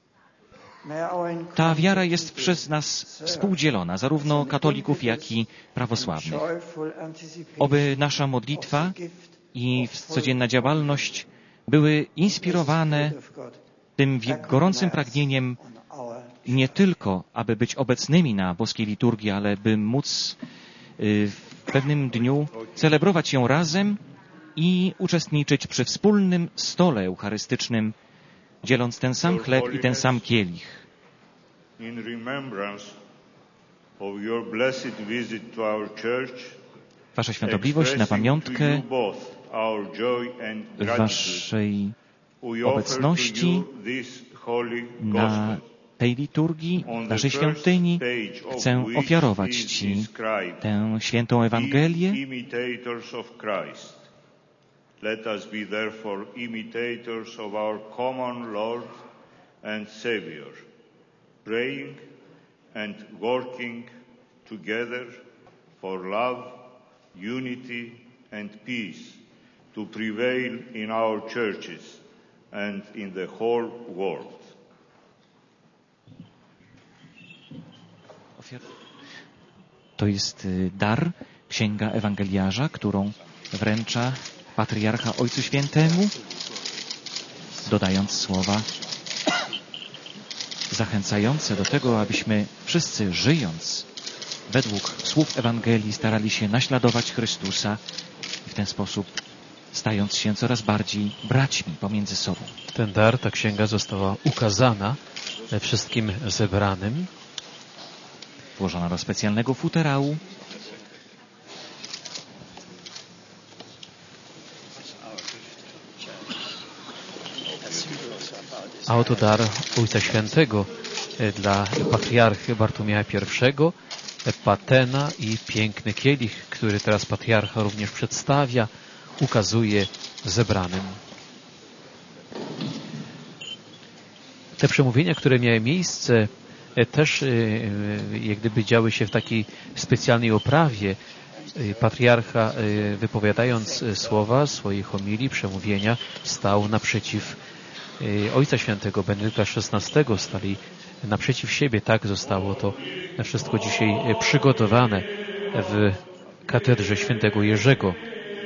Ta wiara jest przez nas współdzielona, zarówno katolików, jak i prawosławnych. Oby nasza modlitwa i codzienna działalność były inspirowane tym gorącym pragnieniem nie tylko, aby być obecnymi na boskiej liturgii, ale by móc w pewnym dniu celebrować ją razem i uczestniczyć przy wspólnym stole eucharystycznym, dzieląc ten sam chleb i ten sam kielich. Wasza Świątobliwość, na pamiątkę Waszej obecności na tej liturgii, naszej świątyni, chcę ofiarować Ci tę świętą Ewangelię. Let us be therefore imitators of our common Lord and Savior, praying and working together for love, unity and peace to prevail in our churches and in the whole world. To jest dar, Księga Ewangeliarza, którą wręcza patriarcha Ojcu Świętemu, dodając słowa zachęcające do tego, abyśmy wszyscy, żyjąc według słów Ewangelii, starali się naśladować Chrystusa i w ten sposób stając się coraz bardziej braćmi pomiędzy sobą. Ten dar, ta księga została ukazana wszystkim zebranym. Włożona do specjalnego futerału. A oto dar Ojca Świętego dla patriarchy Bartłomieja pierwszego, patena i piękny kielich, który teraz patriarcha również przedstawia, ukazuje zebranym. Te przemówienia, które miały miejsce, też jak gdyby działy się w takiej specjalnej oprawie. Patriarcha, wypowiadając słowa swojej homilii, przemówienia, stał naprzeciw Ojca Świętego Benedykta szesnastego, stali naprzeciw siebie. Tak zostało to wszystko dzisiaj przygotowane w katedrze świętego Jerzego.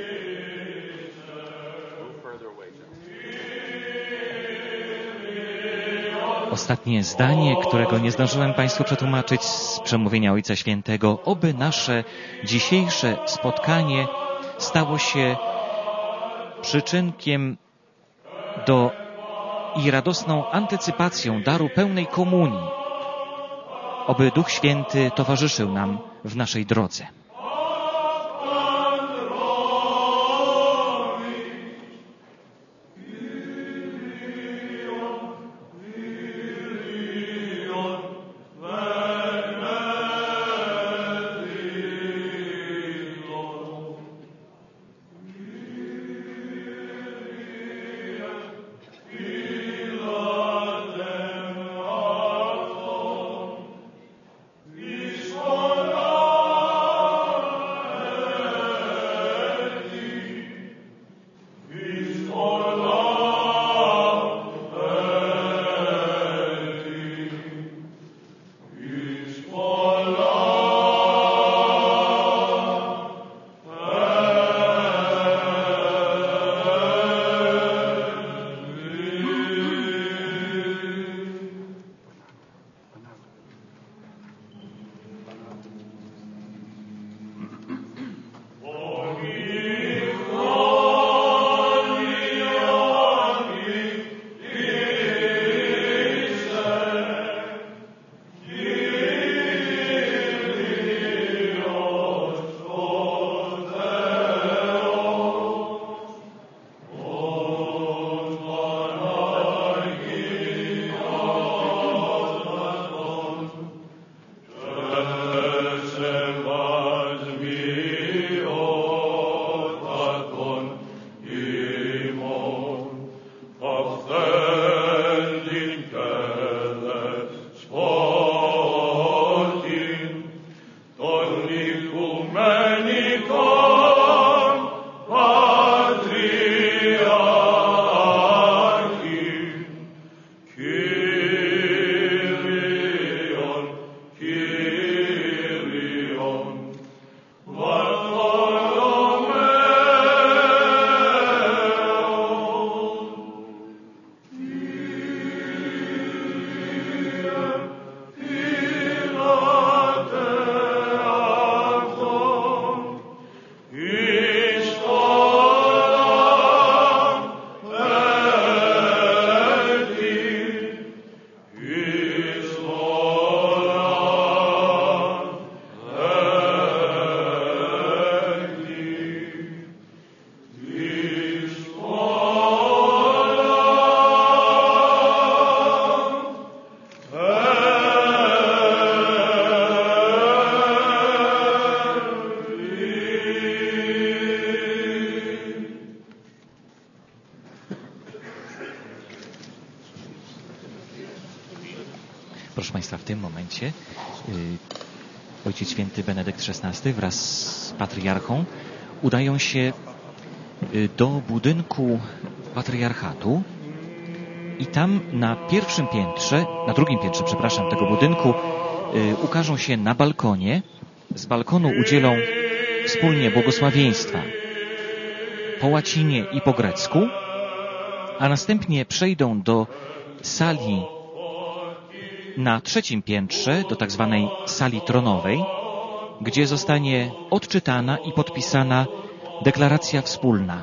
Ostatnie zdanie, którego nie zdążyłem Państwu przetłumaczyć z przemówienia Ojca Świętego. Oby nasze dzisiejsze spotkanie stało się przyczynkiem do i radosną antycypacją daru pełnej komunii. Oby Duch Święty towarzyszył nam w naszej drodze. proszę Państwa, w tym momencie Ojciec Święty Benedykt szesnasty wraz z patriarchą udają się do budynku patriarchatu i tam na pierwszym piętrze, na drugim piętrze, przepraszam, tego budynku ukażą się na balkonie. Z balkonu udzielą wspólnie błogosławieństwa po łacinie i po grecku, a następnie przejdą do sali na trzecim piętrze, do tak zwanej sali tronowej, gdzie zostanie odczytana i podpisana deklaracja wspólna.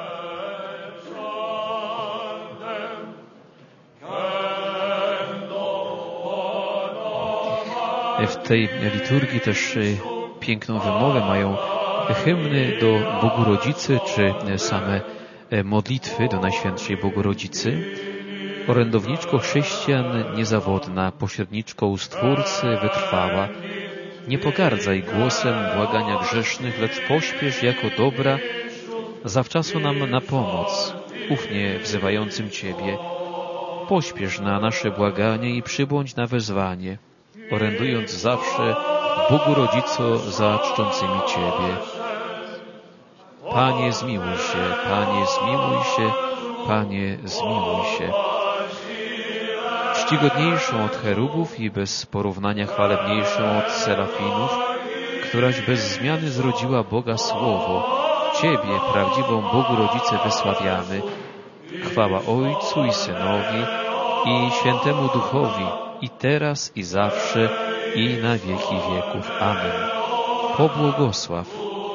W tej liturgii też piękną wymowę mają hymny do Bogu Rodzicy, czy same modlitwy do Najświętszej Bogorodzicy. Orędowniczko chrześcijan niezawodna, pośredniczko u Stwórcy wytrwała. Nie pogardzaj głosem błagania grzesznych, lecz pośpiesz jako dobra, zawczasu nam na pomoc, ufnie wzywającym Ciebie. Pośpiesz na nasze błaganie i przybądź na wezwanie, orędując zawsze Bogu Rodzico za czczącymi Ciebie. Panie, zmiłuj się, Panie, zmiłuj się, Panie, zmiłuj się. Czcigodniejszą od cherubów i bez porównania chwalebniejszą od serafinów, któraś bez zmiany zrodziła Boga Słowo, Ciebie, prawdziwą Bogu Rodzicę, wysławiamy. Chwała Ojcu i Synowi i Świętemu Duchowi, i teraz, i zawsze, i na wieki wieków. Amen. Pobłogosław.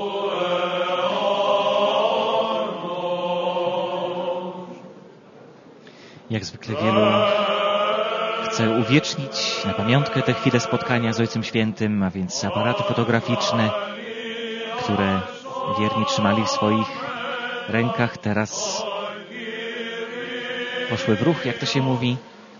Jak zwykle wielu chce uwiecznić na pamiątkę tę chwilę spotkania z Ojcem Świętym, a więc aparaty fotograficzne, które wierni trzymali w swoich rękach, teraz poszły w ruch, jak to się mówi.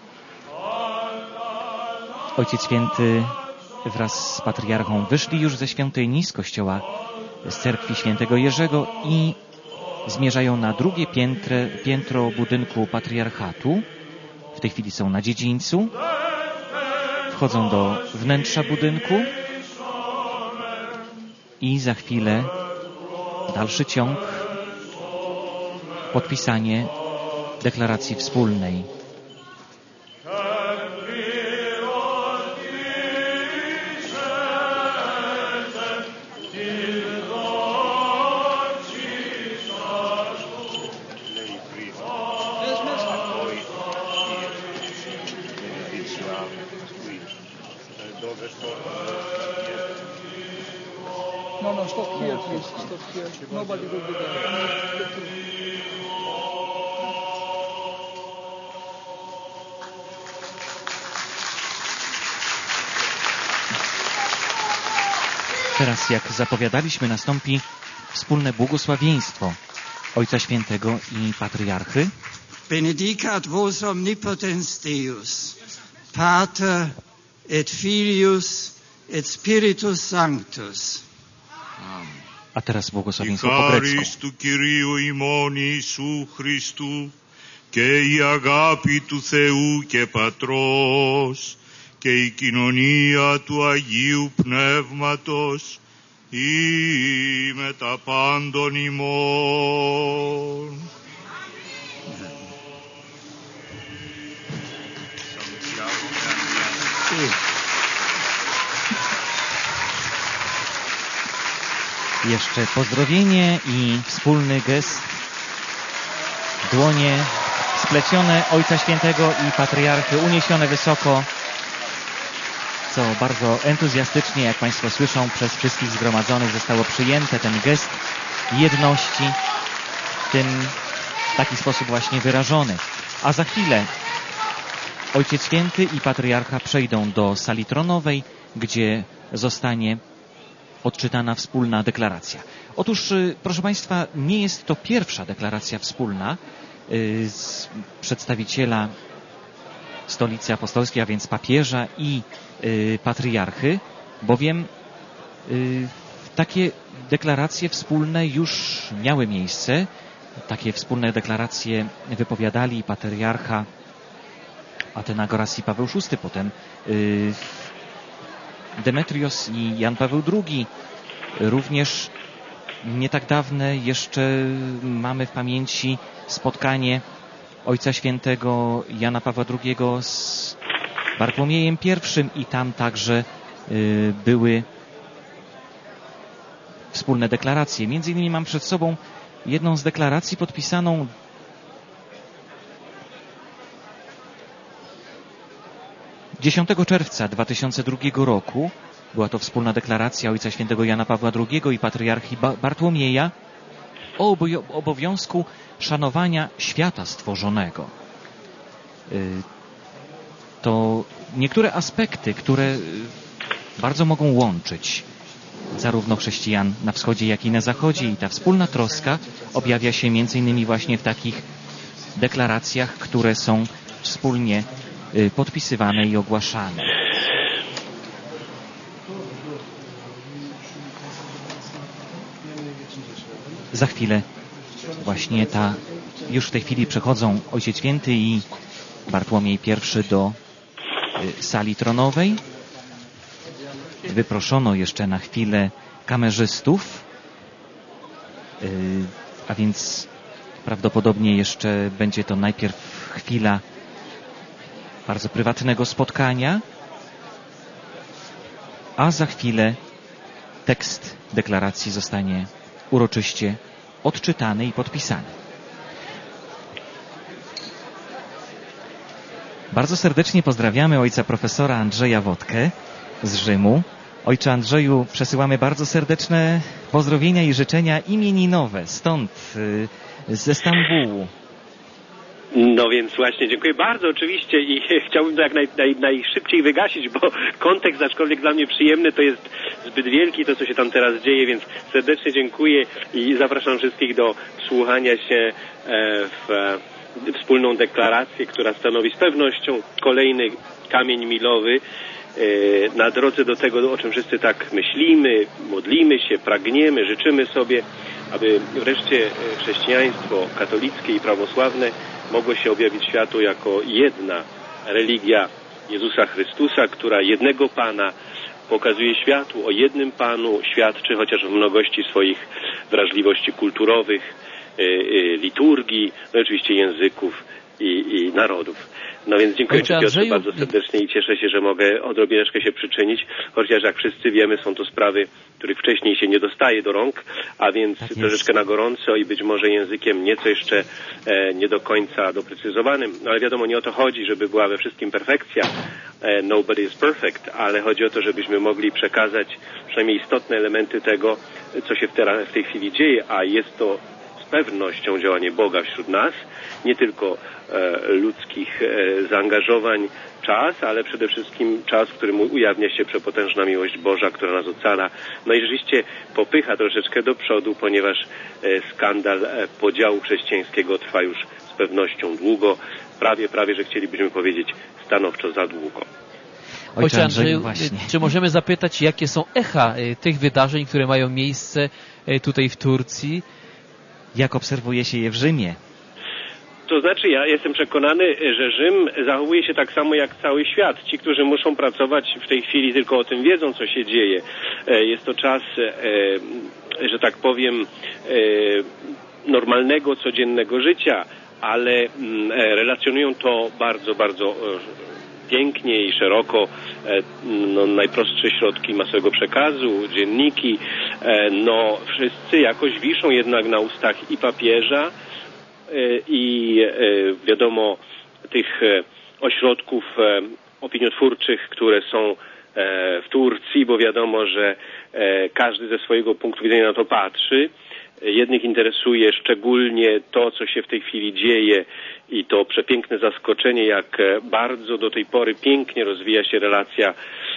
Ojciec Święty wraz z patriarchą wyszli już ze świątyni, z kościoła, z cerkwi świętego Jerzego i zmierzają na drugie piętro, piętro budynku patriarchatu. W tej chwili są na dziedzińcu. Wchodzą do wnętrza budynku i za chwilę dalszy ciąg, podpisanie deklaracji wspólnej. No, no, stop here, please. Stop here. Nobody will be there. Teraz, jak zapowiadaliśmy, nastąpi wspólne błogosławieństwo Ojca Świętego i Patriarchy. Benedicat vos omnipotens Deus, Pater et Filius et Spiritus Sanctus. A teraz błogosławieństwo po grecku. του Κυρίου ημών Ιησού Χριστού και η αγάπη του Θεού και Πατρός και η κοινωνία του Αγίου Πνεύματος ή με τα πάντων ημών. Jeszcze pozdrowienie i wspólny gest. Dłonie splecione Ojca Świętego i Patriarchy uniesione wysoko, co bardzo entuzjastycznie, jak Państwo słyszą, przez wszystkich zgromadzonych zostało przyjęte. Ten gest jedności w tym w taki sposób właśnie wyrażony. A za chwilę Ojciec Święty i Patriarcha przejdą do sali tronowej, gdzie zostanie odczytana wspólna deklaracja. Otóż, proszę Państwa, nie jest to pierwsza deklaracja wspólna z przedstawiciela Stolicy Apostolskiej, a więc papieża i patriarchy, bowiem takie deklaracje wspólne już miały miejsce. Takie wspólne deklaracje wypowiadali patriarcha Athenagoras i Paweł szósty, potem y, Demetrios i Jan Paweł drugi. Również nie tak dawne jeszcze mamy w pamięci spotkanie Ojca Świętego Jana Pawła drugiego z Bartłomiejem pierwszym i tam także y, były wspólne deklaracje. Między innymi mam przed sobą jedną z deklaracji podpisaną dziesiątego czerwca dwa tysiące drugiego roku. Była to wspólna deklaracja Ojca Świętego Jana Pawła drugiego i patriarchi Bartłomieja o obowiązku szanowania świata stworzonego. To niektóre aspekty, które bardzo mogą łączyć zarówno chrześcijan na wschodzie, jak i na zachodzie, i ta wspólna troska objawia się między innymi właśnie w takich deklaracjach, które są wspólnie podpisywane i ogłaszane. Za chwilę właśnie ta, już w tej chwili przechodzą Ojciec Święty i Bartłomiej pierwszy do sali tronowej. Wyproszono jeszcze na chwilę kamerzystów, a więc prawdopodobnie jeszcze będzie to najpierw chwila bardzo prywatnego spotkania, a za chwilę tekst deklaracji zostanie uroczyście odczytany i podpisany. Bardzo serdecznie pozdrawiamy ojca profesora Andrzeja Wodkę z Rzymu. Ojcze Andrzeju, przesyłamy bardzo serdeczne pozdrowienia i życzenia imieninowe stąd, ze Stambułu. No więc właśnie, dziękuję bardzo oczywiście i chciałbym to jak naj, naj, najszybciej wygasić, bo kontekst, aczkolwiek dla mnie przyjemny, to jest zbyt wielki, to co się tam teraz dzieje, więc serdecznie dziękuję i zapraszam wszystkich do wsłuchania się w wspólną deklarację, która stanowi z pewnością kolejny kamień milowy na drodze do tego, o czym wszyscy tak myślimy, modlimy się, pragniemy, życzymy sobie, aby wreszcie chrześcijaństwo katolickie i prawosławne mogło się objawić światu jako jedna religia Jezusa Chrystusa, która jednego Pana pokazuje światu, o jednym Panu świadczy, chociaż w mnogości swoich wrażliwości kulturowych, liturgii, no oczywiście języków i, i narodów. No więc dziękuję Ci, Piotrze, bardzo serdecznie i cieszę się, że mogę odrobineczkę się przyczynić, chociaż jak wszyscy wiemy, są to sprawy, których wcześniej się nie dostaje do rąk, a więc tak troszeczkę na gorąco i być może językiem nieco jeszcze e, nie do końca doprecyzowanym, no ale wiadomo, nie o to chodzi, żeby była we wszystkim perfekcja, e, nobody is perfect, ale chodzi o to, żebyśmy mogli przekazać przynajmniej istotne elementy tego, co się w, te, w tej chwili dzieje, a jest to z pewnością działanie Boga wśród nas, nie tylko e, ludzkich e, zaangażowań czas, ale przede wszystkim czas, w którym ujawnia się przepotężna miłość Boża, która nas ocala. No i rzeczywiście popycha troszeczkę do przodu, ponieważ e, skandal e, podziału chrześcijańskiego trwa już z pewnością długo, prawie, prawie, że chcielibyśmy powiedzieć stanowczo za długo. Ojcze Andrzeju, czy możemy zapytać, jakie są echa e, tych wydarzeń, które mają miejsce e, tutaj w Turcji? Jak obserwuje się je w Rzymie? To znaczy, ja jestem przekonany, że Rzym zachowuje się tak samo jak cały świat. Ci, którzy muszą pracować w tej chwili, tylko o tym wiedzą, co się dzieje. Jest to czas, że tak powiem, normalnego, codziennego życia, ale relacjonują to bardzo, bardzo pięknie i szeroko, no, najprostsze środki masowego przekazu, dzienniki, no wszyscy jakoś wiszą jednak na ustach i papieża, i wiadomo tych ośrodków opiniotwórczych, które są w Turcji, bo wiadomo, że każdy ze swojego punktu widzenia na to patrzy. Jednych interesuje szczególnie to, co się w tej chwili dzieje i to przepiękne zaskoczenie, jak bardzo do tej pory pięknie rozwija się relacja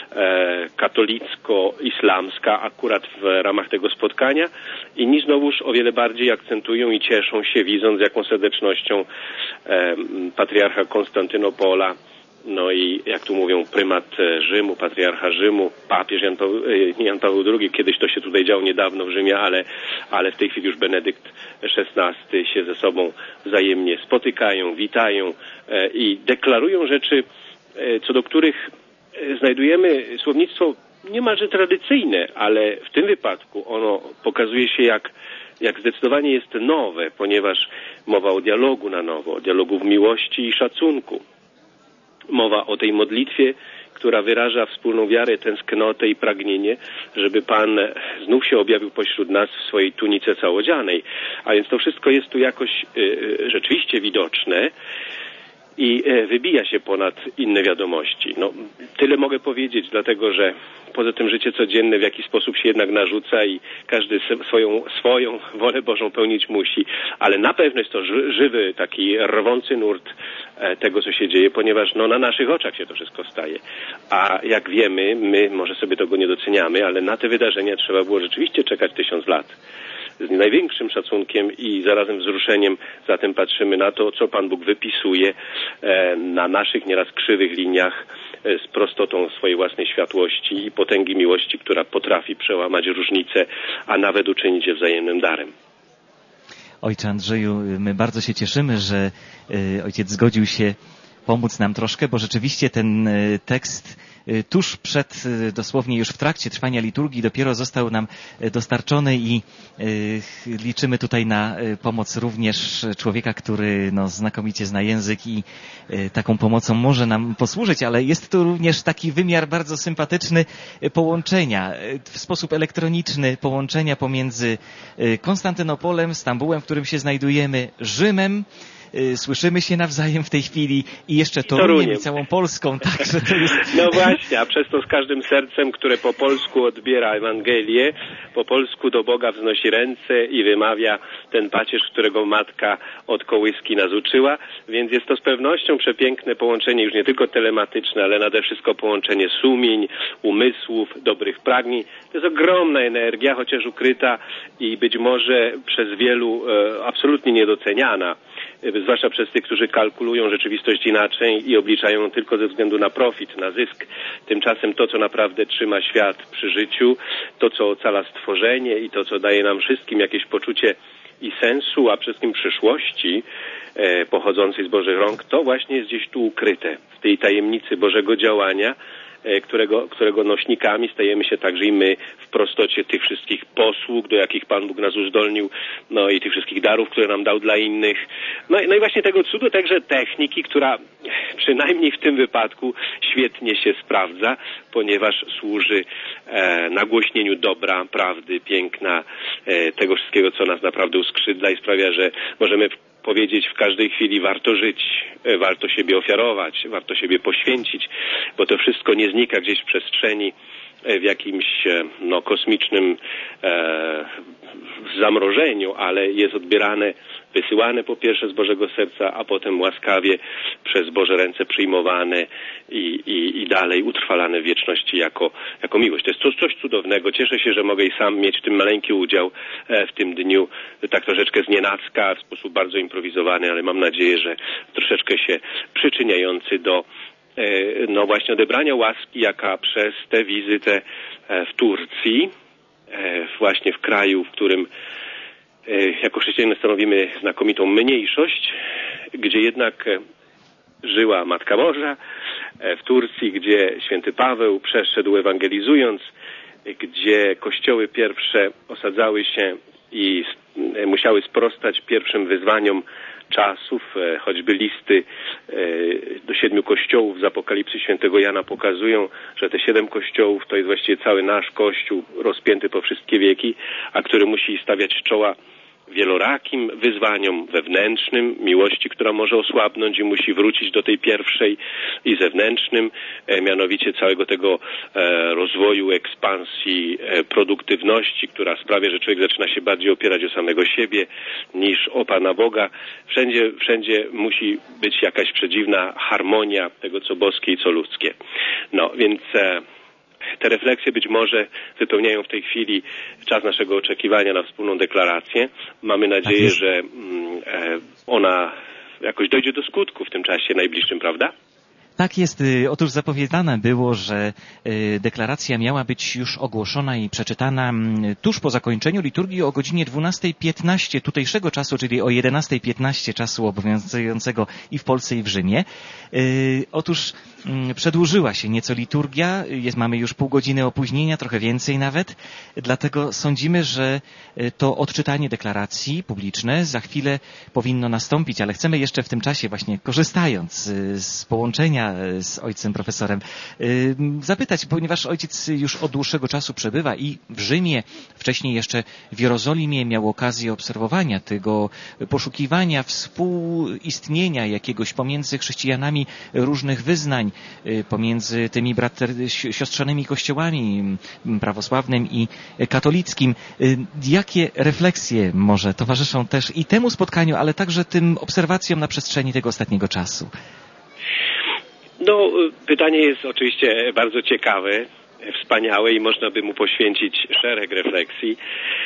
katolicko-islamska akurat w ramach tego spotkania. Inni znowuż o wiele bardziej akcentują i cieszą się, widząc, z jaką serdecznością patriarcha Konstantynopola No i jak tu mówią, prymat Rzymu, patriarcha Rzymu, papież Jan Paweł, nie Jan Paweł drugi, kiedyś to się tutaj działo niedawno w Rzymie, ale, ale w tej chwili już Benedykt szesnasty się ze sobą wzajemnie spotykają, witają i deklarują rzeczy, co do których znajdujemy słownictwo niemalże tradycyjne, ale w tym wypadku ono pokazuje się jak, jak zdecydowanie jest nowe, ponieważ mowa o dialogu na nowo, o dialogu w miłości i szacunku. Mowa o tej modlitwie, która wyraża wspólną wiarę, tęsknotę i pragnienie, żeby Pan znów się objawił pośród nas w swojej tunice całodzianej. A więc to wszystko jest tu jakoś y, rzeczywiście widoczne i wybija się ponad inne wiadomości. No, tyle mogę powiedzieć, dlatego że poza tym życie codzienne w jakiś sposób się jednak narzuca i każdy swoją, swoją wolę Bożą pełnić musi, ale na pewno jest to żywy, taki rwący nurt tego, co się dzieje, ponieważ no, na naszych oczach się to wszystko staje. A jak wiemy, my może sobie tego nie doceniamy, ale na te wydarzenia trzeba było rzeczywiście czekać tysiąc lat. Z największym szacunkiem i zarazem wzruszeniem zatem patrzymy na to, co Pan Bóg wypisuje na naszych nieraz krzywych liniach z prostotą swojej własnej światłości i potęgi miłości, która potrafi przełamać różnice, a nawet uczynić je wzajemnym darem. Ojcze Andrzeju, my bardzo się cieszymy, że ojciec zgodził się pomóc nam troszkę, bo rzeczywiście ten tekst tuż przed, dosłownie już w trakcie trwania liturgii dopiero został nam dostarczony i liczymy tutaj na pomoc również człowieka, który no, znakomicie zna język i taką pomocą może nam posłużyć, ale jest tu również taki wymiar bardzo sympatyczny połączenia, w sposób elektroniczny połączenia pomiędzy Konstantynopolem, Stambułem, w którym się znajdujemy, Rzymem. Słyszymy się nawzajem w tej chwili i jeszcze Toruniem i całą Polską, także to jest... No właśnie, a przez to z każdym sercem, które po polsku odbiera Ewangelię, po polsku do Boga wznosi ręce i wymawia ten pacierz, którego matka od kołyski nas uczyła, więc jest to z pewnością przepiękne połączenie, już nie tylko telematyczne, ale nade wszystko połączenie sumień, umysłów, dobrych pragnień. To jest ogromna energia, chociaż ukryta i być może przez wielu e, absolutnie niedoceniana. Zwłaszcza przez tych, którzy kalkulują rzeczywistość inaczej i obliczają ją tylko ze względu na profit, na zysk. Tymczasem to, co naprawdę trzyma świat przy życiu, to, co ocala stworzenie i to, co daje nam wszystkim jakieś poczucie i sensu, a przede wszystkim przyszłości e, pochodzącej z Bożych rąk, to właśnie jest gdzieś tu ukryte w tej tajemnicy Bożego działania, Którego, którego nośnikami stajemy się także i my w prostocie tych wszystkich posług, do jakich Pan Bóg nas uzdolnił, no i tych wszystkich darów, które nam dał dla innych. No, no i właśnie tego cudu, także techniki, która przynajmniej w tym wypadku świetnie się sprawdza, ponieważ służy e, nagłośnieniu dobra, prawdy, piękna, e, tego wszystkiego, co nas naprawdę uskrzydla i sprawia, że możemy powiedzieć w każdej chwili warto żyć, warto siebie ofiarować, warto siebie poświęcić, bo to wszystko nie znika gdzieś w przestrzeni, w jakimś no, kosmicznym e, zamrożeniu, ale jest odbierane, wysyłane po pierwsze z Bożego serca, a potem łaskawie przez Boże ręce przyjmowane i, i, i dalej utrwalane w wieczności jako, jako miłość. To jest coś, coś cudownego. Cieszę się, że mogę i sam mieć w tym maleńki udział e, w tym dniu, tak troszeczkę znienacka, w sposób bardzo improwizowany, ale mam nadzieję, że troszeczkę się przyczyniający do no właśnie odebrania łaski, jaka przez tę wizytę w Turcji, właśnie w kraju, w którym jako chrześcijanie stanowimy znakomitą mniejszość, gdzie jednak żyła Matka Boża, w Turcji, gdzie święty Paweł przeszedł ewangelizując, gdzie kościoły pierwsze osadzały się i musiały sprostać pierwszym wyzwaniom czasów, choćby listy do siedmiu kościołów z Apokalipsy świętego Jana pokazują, że te siedem kościołów to jest właściwie cały nasz Kościół rozpięty po wszystkie wieki, a który musi stawiać czoła wielorakim wyzwaniom wewnętrznym, miłości, która może osłabnąć i musi wrócić do tej pierwszej, i zewnętrznym, mianowicie całego tego rozwoju, ekspansji, produktywności, która sprawia, że człowiek zaczyna się bardziej opierać o samego siebie niż o Pana Boga. Wszędzie, wszędzie musi być jakaś przedziwna harmonia tego, co boskie i co ludzkie. No, więc te refleksje być może wypełniają w tej chwili czas naszego oczekiwania na wspólną deklarację. Mamy nadzieję, tak że ona jakoś dojdzie do skutku w tym czasie najbliższym, prawda? Tak jest. Otóż zapowiadane było, że deklaracja miała być już ogłoszona i przeczytana tuż po zakończeniu liturgii o godzinie dwunastej piętnaście tutejszego czasu, czyli o jedenastej piętnaście czasu obowiązującego i w Polsce, i w Rzymie. Otóż przedłużyła się nieco liturgia, jest, mamy już pół godziny opóźnienia, trochę więcej nawet, dlatego sądzimy, że to odczytanie deklaracji publiczne za chwilę powinno nastąpić, ale chcemy jeszcze w tym czasie, właśnie korzystając z połączenia z ojcem profesorem, zapytać, ponieważ ojciec już od dłuższego czasu przebywa i w Rzymie, wcześniej jeszcze w Jerozolimie, miał okazję obserwowania tego, poszukiwania współistnienia jakiegoś pomiędzy chrześcijanami różnych wyznań, pomiędzy tymi brater, siostrzanymi kościołami prawosławnym i katolickim. Jakie refleksje może towarzyszą też i temu spotkaniu, ale także tym obserwacjom na przestrzeni tego ostatniego czasu? No, pytanie jest oczywiście bardzo ciekawe, wspaniałe i można by mu poświęcić szereg refleksji.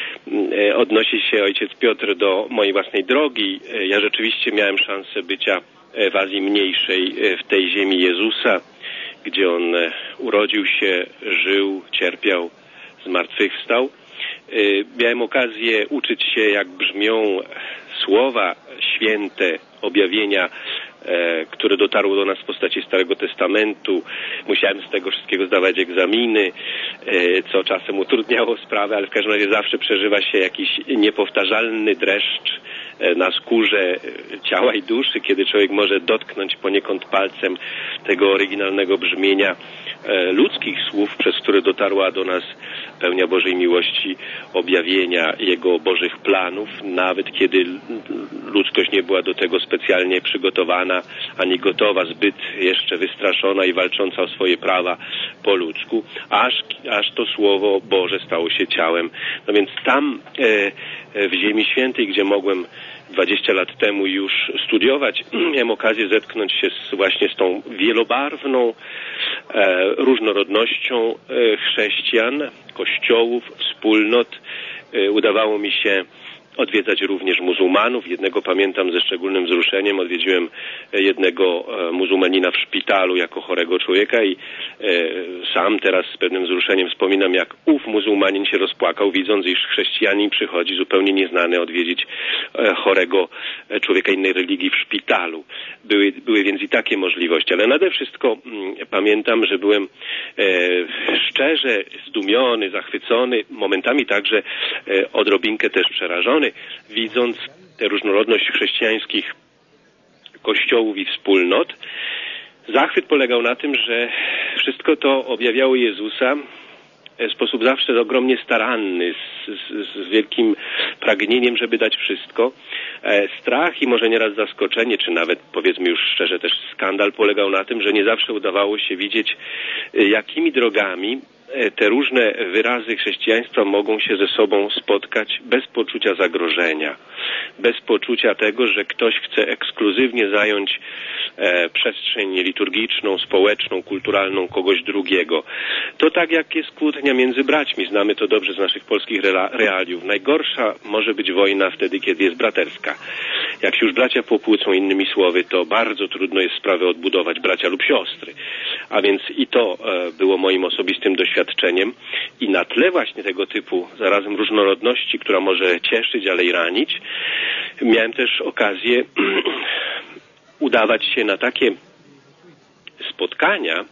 Odnosi się ojciec Piotr do mojej własnej drogi. Ja rzeczywiście miałem szansę bycia w Azji Mniejszej, w tej ziemi Jezusa, gdzie On urodził się, żył, cierpiał, zmartwychwstał. Miałem okazję uczyć się, jak brzmią słowa święte, objawienia, które dotarło do nas w postaci Starego Testamentu. Musiałem z tego wszystkiego zdawać egzaminy, co czasem utrudniało sprawę, ale w każdym razie zawsze przeżywa się jakiś niepowtarzalny dreszcz na skórze ciała i duszy, kiedy człowiek może dotknąć poniekąd palcem tego oryginalnego brzmienia ludzkich słów, przez które dotarła do nas pełnia Bożej miłości, objawienia Jego Bożych planów, nawet kiedy ludzkość nie była do tego specjalnie przygotowana, ani gotowa, zbyt jeszcze wystraszona i walcząca o swoje prawa po ludzku, aż, aż to Słowo Boże stało się ciałem. No więc tam e, w Ziemi Świętej, gdzie mogłem dwadzieścia lat temu już studiować, miałem okazję zetknąć się z, właśnie z tą wielobarwną e, różnorodnością e, chrześcijan, kościołów, wspólnot. E, udawało mi się odwiedzać również muzułmanów. Jednego pamiętam ze szczególnym wzruszeniem. Odwiedziłem jednego muzułmanina w szpitalu jako chorego człowieka i sam teraz z pewnym wzruszeniem wspominam, jak ów muzułmanin się rozpłakał, widząc, iż chrześcijanin przychodzi zupełnie nieznany odwiedzić chorego człowieka innej religii w szpitalu. Były, były więc i takie możliwości, ale nade wszystko pamiętam, że byłem szczerze zdumiony, zachwycony, momentami także odrobinkę też przerażony, widząc tę różnorodność chrześcijańskich kościołów i wspólnot. Zachwyt polegał na tym, że wszystko to objawiało Jezusa w sposób zawsze ogromnie staranny, z, z, z wielkim pragnieniem, żeby dać wszystko. Strach i może nieraz zaskoczenie, czy nawet powiedzmy już szczerze też skandal polegał na tym, że nie zawsze udawało się widzieć, jakimi drogami te różne wyrazy chrześcijaństwa mogą się ze sobą spotkać bez poczucia zagrożenia, bez poczucia tego, że ktoś chce ekskluzywnie zająć e, przestrzeń liturgiczną, społeczną, kulturalną kogoś drugiego. To tak jak jest kłótnia między braćmi, znamy to dobrze z naszych polskich realiów. Najgorsza może być wojna wtedy, kiedy jest braterska. Jak się już bracia pokłócą, innymi słowy, to bardzo trudno jest sprawę odbudować, bracia lub siostry. A więc i to e, było moim osobistym doświadczeniem i na tle właśnie tego typu zarazem różnorodności, która może cieszyć, ale i ranić, miałem też okazję udawać się na takie spotkania,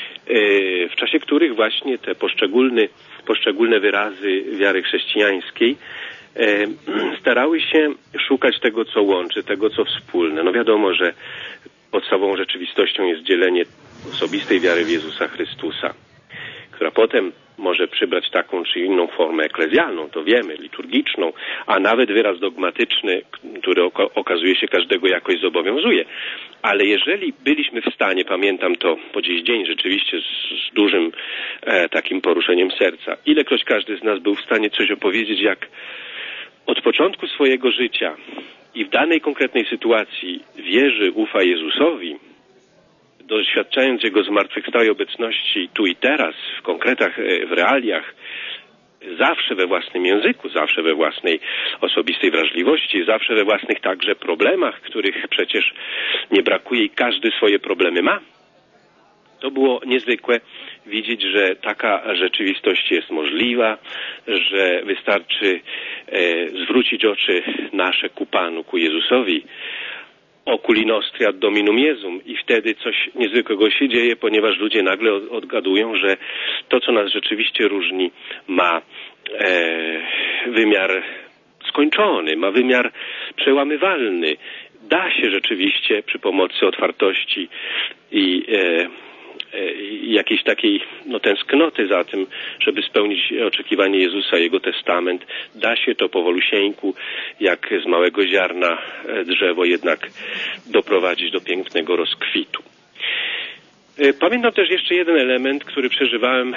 w czasie których właśnie te poszczególne, poszczególne wyrazy wiary chrześcijańskiej starały się szukać tego, co łączy, tego, co wspólne. No wiadomo, że podstawową rzeczywistością jest dzielenie osobistej wiary w Jezusa Chrystusa, która potem może przybrać taką czy inną formę eklezjalną, to wiemy, liturgiczną, a nawet wyraz dogmatyczny, który okazuje się każdego jakoś zobowiązuje. Ale jeżeli byliśmy w stanie, pamiętam to po dziś dzień rzeczywiście z, z dużym e, takim poruszeniem serca, ilekroć każdy z nas był w stanie coś opowiedzieć, jak od początku swojego życia i w danej konkretnej sytuacji wierzy, ufa Jezusowi, doświadczając Jego zmartwychwstałej obecności tu i teraz, w konkretach, w realiach, zawsze we własnym języku, zawsze we własnej osobistej wrażliwości, zawsze we własnych także problemach, których przecież nie brakuje i każdy swoje problemy ma. To było niezwykłe widzieć, że taka rzeczywistość jest możliwa, że wystarczy e, zwrócić oczy nasze ku Panu, ku Jezusowi, oculi nostri ad dominum Jesum, i wtedy coś niezwykłego się dzieje, ponieważ ludzie nagle odgadują, że to, co nas rzeczywiście różni, ma e, wymiar skończony, ma wymiar przełamywalny. Da się rzeczywiście przy pomocy otwartości i e, jakiejś takiej no, tęsknoty za tym, żeby spełnić oczekiwanie Jezusa, Jego testament. Da się to powolusieńku, jak z małego ziarna drzewo jednak doprowadzić do pięknego rozkwitu. Pamiętam też jeszcze jeden element, który przeżywałem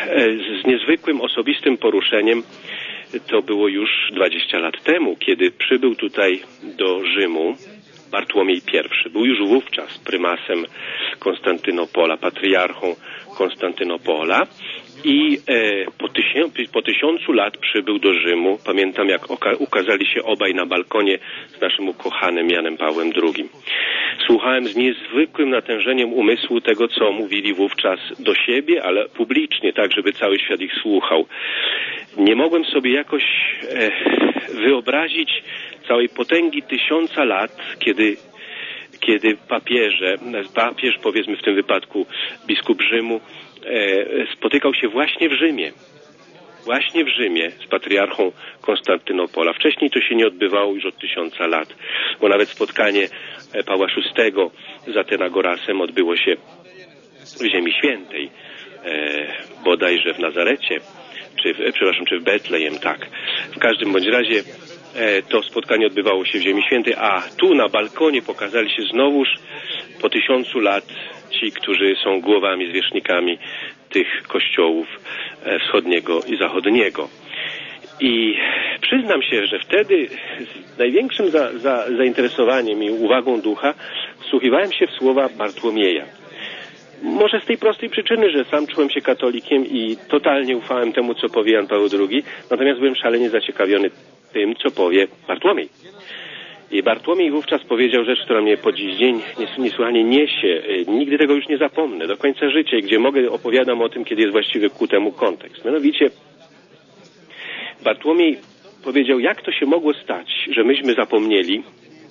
z niezwykłym, osobistym poruszeniem. To było już dwadzieścia lat temu, kiedy przybył tutaj do Rzymu Bartłomiej I. Był już wówczas prymasem Konstantynopola, patriarchą Konstantynopola i e, po, tysię, po tysiącu lat przybył do Rzymu. Pamiętam, jak oka, ukazali się obaj na balkonie z naszym ukochanym Janem Pawłem drugim. Słuchałem z niezwykłym natężeniem umysłu tego, co mówili wówczas do siebie, ale publicznie, tak żeby cały świat ich słuchał. Nie mogłem sobie jakoś e, wyobrazić całej potęgi tysiąca lat, kiedy, kiedy papieże, papież, powiedzmy w tym wypadku biskup Rzymu, e, spotykał się właśnie w Rzymie. Właśnie w Rzymie z patriarchą Konstantynopola. Wcześniej to się nie odbywało już od tysiąca lat, bo nawet spotkanie Pawła szóstego z Atenagorasem odbyło się w Ziemi Świętej, e, bodajże w Nazarecie, czy w, przepraszam, czy w Betlejem, tak. W każdym bądź razie e, to spotkanie odbywało się w Ziemi Świętej, a tu na balkonie pokazali się znowuż po tysiącu lat ci, którzy są głowami, zwierzchnikami tych kościołów e, wschodniego i zachodniego. I przyznam się, że wtedy z największym za, za, zainteresowaniem i uwagą ducha wsłuchiwałem się w słowa Bartłomieja. Może z tej prostej przyczyny, że sam czułem się katolikiem i totalnie ufałem temu, co powie Jan Paweł drugi, natomiast byłem szalenie zaciekawiony tym, co powie Bartłomiej. I Bartłomiej wówczas powiedział rzecz, która mnie po dziś dzień niesłychanie niesie. Nigdy tego już nie zapomnę, do końca życia, gdzie mogę opowiadam o tym, kiedy jest właściwy ku temu kontekst. Mianowicie Bartłomiej powiedział, jak to się mogło stać, że myśmy zapomnieli,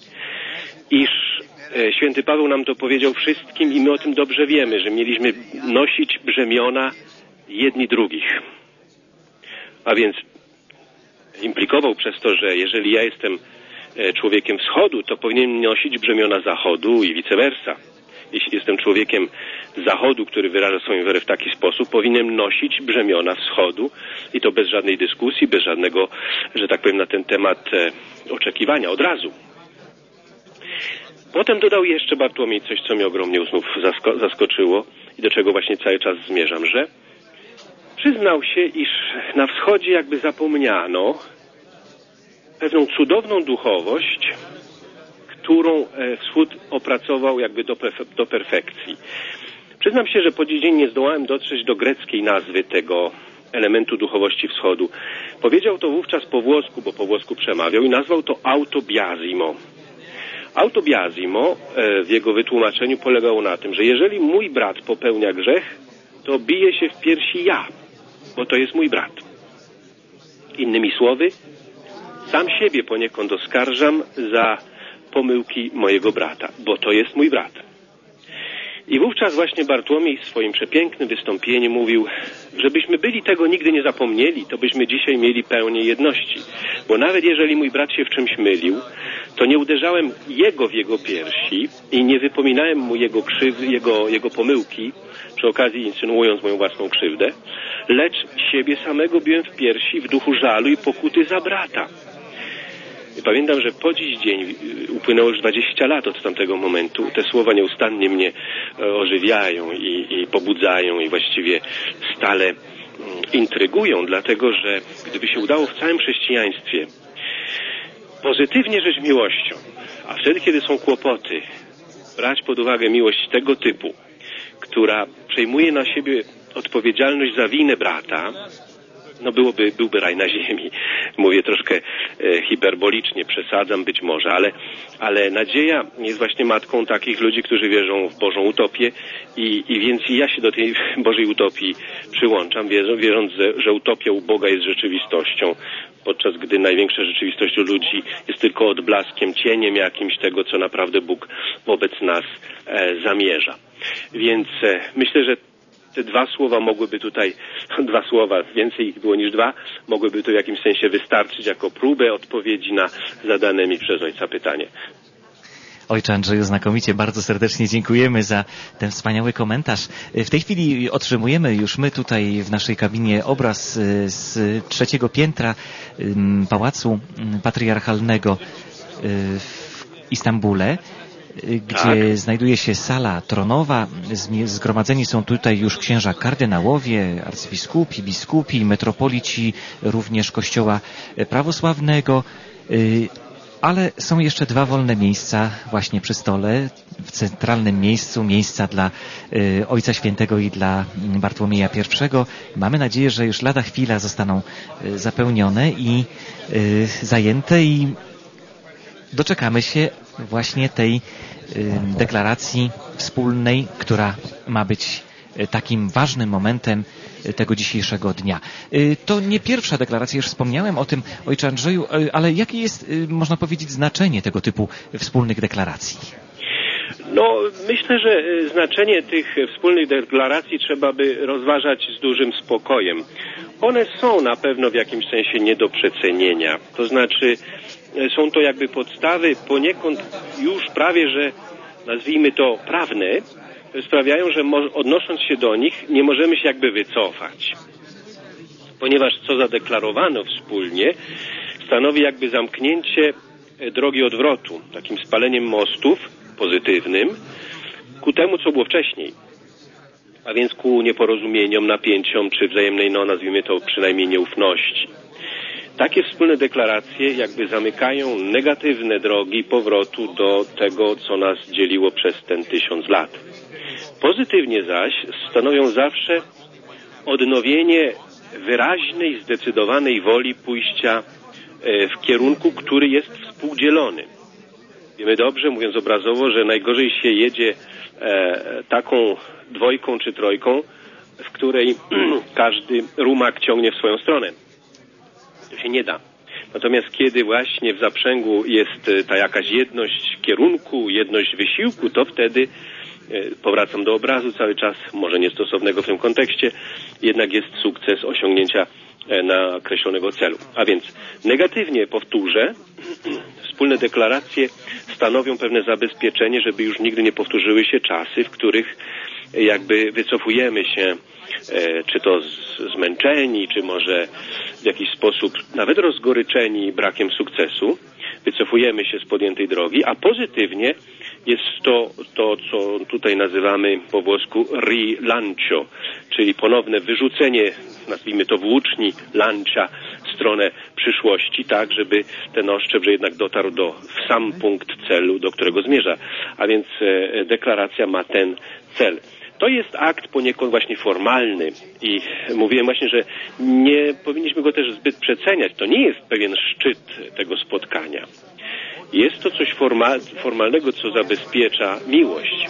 iż święty Paweł nam to powiedział wszystkim i my o tym dobrze wiemy, że mieliśmy nosić brzemiona jedni drugich. A więc implikował przez to, że jeżeli ja jestem człowiekiem wschodu, to powinienem nosić brzemiona zachodu i vice versa. Jeśli jestem człowiekiem zachodu, który wyraża swoją wiarę w taki sposób, powinienem nosić brzemiona wschodu i to bez żadnej dyskusji, bez żadnego, że tak powiem, na ten temat e, oczekiwania, od razu. Potem dodał jeszcze Bartłomiej coś, co mnie ogromnie znów zasko- zaskoczyło i do czego właśnie cały czas zmierzam, że przyznał się, iż na wschodzie jakby zapomniano pewną cudowną duchowość, którą wschód opracował jakby do, perfe- do perfekcji. Przyznam się, że po dziś dzień nie zdołałem dotrzeć do greckiej nazwy tego elementu duchowości wschodu. Powiedział to wówczas po włosku, bo po włosku przemawiał i nazwał to autobiazimo. Autobiazimo w jego wytłumaczeniu polegało na tym, że jeżeli mój brat popełnia grzech, to bije się w piersi ja, bo to jest mój brat. Innymi słowy, sam siebie poniekąd oskarżam za pomyłki mojego brata, bo to jest mój brat. I wówczas właśnie Bartłomiej w swoim przepięknym wystąpieniu mówił, żebyśmy byli tego nigdy nie zapomnieli, to byśmy dzisiaj mieli pełnię jedności. Bo nawet jeżeli mój brat się w czymś mylił, to nie uderzałem jego w jego piersi i nie wypominałem mu jego, krzyw, jego, jego pomyłki, przy okazji insynuując moją własną krzywdę, lecz siebie samego biłem w piersi w duchu żalu i pokuty za brata. I pamiętam, że po dziś dzień upłynęło już dwadzieścia lat od tamtego momentu. Te słowa nieustannie mnie ożywiają i, i pobudzają i właściwie stale intrygują, dlatego że gdyby się udało w całym chrześcijaństwie pozytywnie żyć miłością, a wtedy, kiedy są kłopoty, brać pod uwagę miłość tego typu, która przejmuje na siebie odpowiedzialność za winę brata, no byłoby, byłby raj na ziemi. Mówię troszkę e, hiperbolicznie, przesadzam być może, ale, ale nadzieja jest właśnie matką takich ludzi, którzy wierzą w Bożą utopię i, i więc i ja się do tej Bożej utopii przyłączam, wierząc, że utopia u Boga jest rzeczywistością, podczas gdy największa rzeczywistość u ludzi jest tylko odblaskiem, cieniem jakimś tego, co naprawdę Bóg wobec nas e, zamierza. Więc e, myślę, że te dwa słowa mogłyby tutaj, dwa słowa, więcej ich było niż dwa, mogłyby tu w jakimś sensie wystarczyć jako próbę odpowiedzi na zadane mi przez ojca pytanie. Ojcze Andrzeju, znakomicie, bardzo serdecznie dziękujemy za ten wspaniały komentarz. W tej chwili otrzymujemy już my tutaj w naszej kabinie obraz z trzeciego piętra Pałacu Patriarchalnego w Istambule, gdzie tak. znajduje się sala tronowa. Zgromadzeni są tutaj już księża kardynałowie, arcybiskupi, biskupi, metropolici również Kościoła prawosławnego, ale są jeszcze dwa wolne miejsca właśnie przy stole, w centralnym miejscu, miejsca dla y, Ojca Świętego i dla Bartłomieja pierwszego. Mamy nadzieję, że już lada chwila zostaną y, zapełnione i y, zajęte i doczekamy się właśnie tej y, deklaracji wspólnej, która ma być y, takim ważnym momentem tego dzisiejszego dnia. To nie pierwsza deklaracja, już wspomniałem o tym, ojcze Andrzeju, ale jakie jest, można powiedzieć, znaczenie tego typu wspólnych deklaracji? No, myślę, że znaczenie tych wspólnych deklaracji trzeba by rozważać z dużym spokojem. One są na pewno w jakimś sensie nie do przecenienia. To znaczy, są to jakby podstawy poniekąd już prawie, że nazwijmy to prawne, sprawiają, że odnosząc się do nich nie możemy się jakby wycofać. Ponieważ co zadeklarowano wspólnie stanowi jakby zamknięcie drogi odwrotu, takim spaleniem mostów pozytywnym ku temu, co było wcześniej. A więc ku nieporozumieniom, napięciom, czy wzajemnej, no nazwijmy to przynajmniej nieufności. Takie wspólne deklaracje jakby zamykają negatywne drogi powrotu do tego, co nas dzieliło przez ten tysiąc lat. Pozytywnie zaś stanowią zawsze odnowienie wyraźnej, zdecydowanej woli pójścia w kierunku, który jest współdzielony. Wiemy dobrze, mówiąc obrazowo, że najgorzej się jedzie e, taką dwojką czy trojką, w której każdy rumak ciągnie w swoją stronę. To się nie da. Natomiast kiedy właśnie w zaprzęgu jest ta jakaś jedność kierunku, jedność wysiłku, to wtedy, e, powracam do obrazu cały czas, może niestosownego w tym kontekście, jednak jest sukces osiągnięcia e, nakreślonego celu. A więc negatywnie powtórzę, wspólne deklaracje stanowią pewne zabezpieczenie, żeby już nigdy nie powtórzyły się czasy, w których jakby wycofujemy się, e, czy to z, zmęczeni, czy może w jakiś sposób nawet rozgoryczeni brakiem sukcesu, wycofujemy się z podjętej drogi, a pozytywnie jest to, to co tutaj nazywamy po włosku rilancio, czyli ponowne wyrzucenie, nazwijmy to włóczni lancia w stronę przyszłości, tak, żeby ten oszczep, że jednak dotarł do w sam punkt celu, do którego zmierza. A więc e, deklaracja ma ten cel. To jest akt poniekąd właśnie formalny i mówiłem właśnie, że nie powinniśmy go też zbyt przeceniać. To nie jest pewien szczyt tego spotkania. Jest to coś formal, formalnego, co zabezpiecza miłość.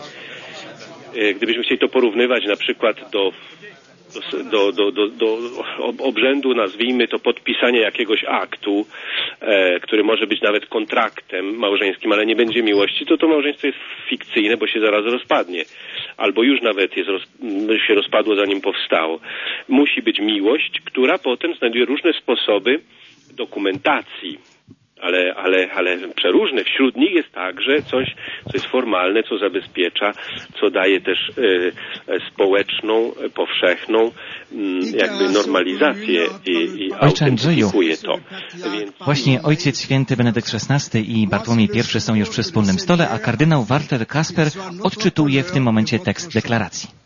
Gdybyśmy chcieli to porównywać na przykład do, do, do, do, do obrzędu, nazwijmy to podpisania jakiegoś aktu, e, który może być nawet kontraktem małżeńskim, ale nie będzie miłości, to to małżeństwo jest fikcyjne, bo się zaraz rozpadnie. Albo już nawet jest roz, się rozpadło, zanim powstało. Musi być miłość, która potem znajduje różne sposoby dokumentacji. Ale, ale, ale przeróżne. Wśród nich jest także coś, co jest formalne, co zabezpiecza, co daje też e, społeczną, powszechną m, jakby normalizację i, i autentyfikuje to. Więc... Właśnie Ojciec Święty Benedykt szesnasty i Bartłomiej pierwszy są już przy wspólnym stole, a kardynał Walter Kasper odczytuje w tym momencie tekst deklaracji.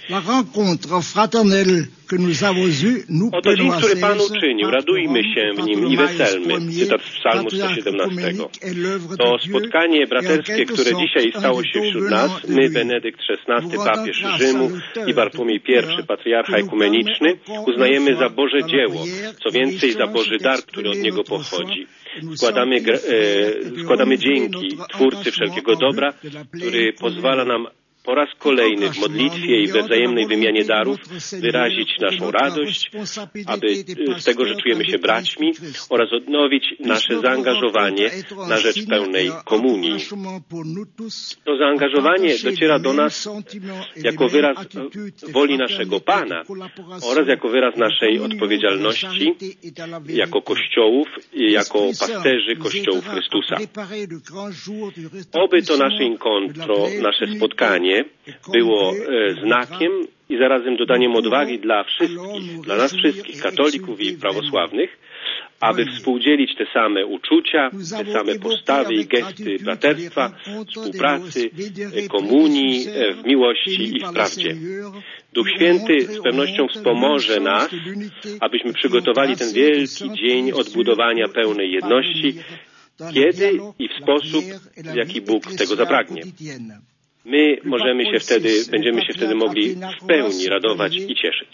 Oto dzień, który Pan uczynił, radujmy się w nim i weselmy. Cytat z Psalmu sto siedemnastego. To spotkanie braterskie, które dzisiaj stało się wśród nas, my, Benedykt szesnasty, papież Rzymu i Bartłomiej pierwszy, patriarcha ekumeniczny, uznajemy za Boże dzieło, co więcej za Boży dar, który od Niego pochodzi. Składamy, e, składamy dzięki Twórcy wszelkiego dobra, który pozwala nam po raz kolejny w modlitwie i we wzajemnej wymianie darów wyrazić naszą radość, aby z tego, że czujemy się braćmi, oraz odnowić nasze zaangażowanie na rzecz pełnej komunii. To zaangażowanie dociera do nas jako wyraz woli naszego Pana oraz jako wyraz naszej odpowiedzialności jako Kościołów i jako pasterzy Kościołów Chrystusa. Oby to nasze incontro, nasze spotkanie było e, znakiem i zarazem dodaniem odwagi dla wszystkich, dla nas wszystkich, katolików i prawosławnych, aby współdzielić te same uczucia, te same postawy i gesty braterstwa, współpracy, komunii, w miłości i w prawdzie. Duch Święty z pewnością wspomoże nas, abyśmy przygotowali ten wielki dzień odbudowania pełnej jedności, kiedy i w sposób, w jaki Bóg tego zapragnie. My możemy się wtedy, będziemy się wtedy mogli w pełni radować i cieszyć.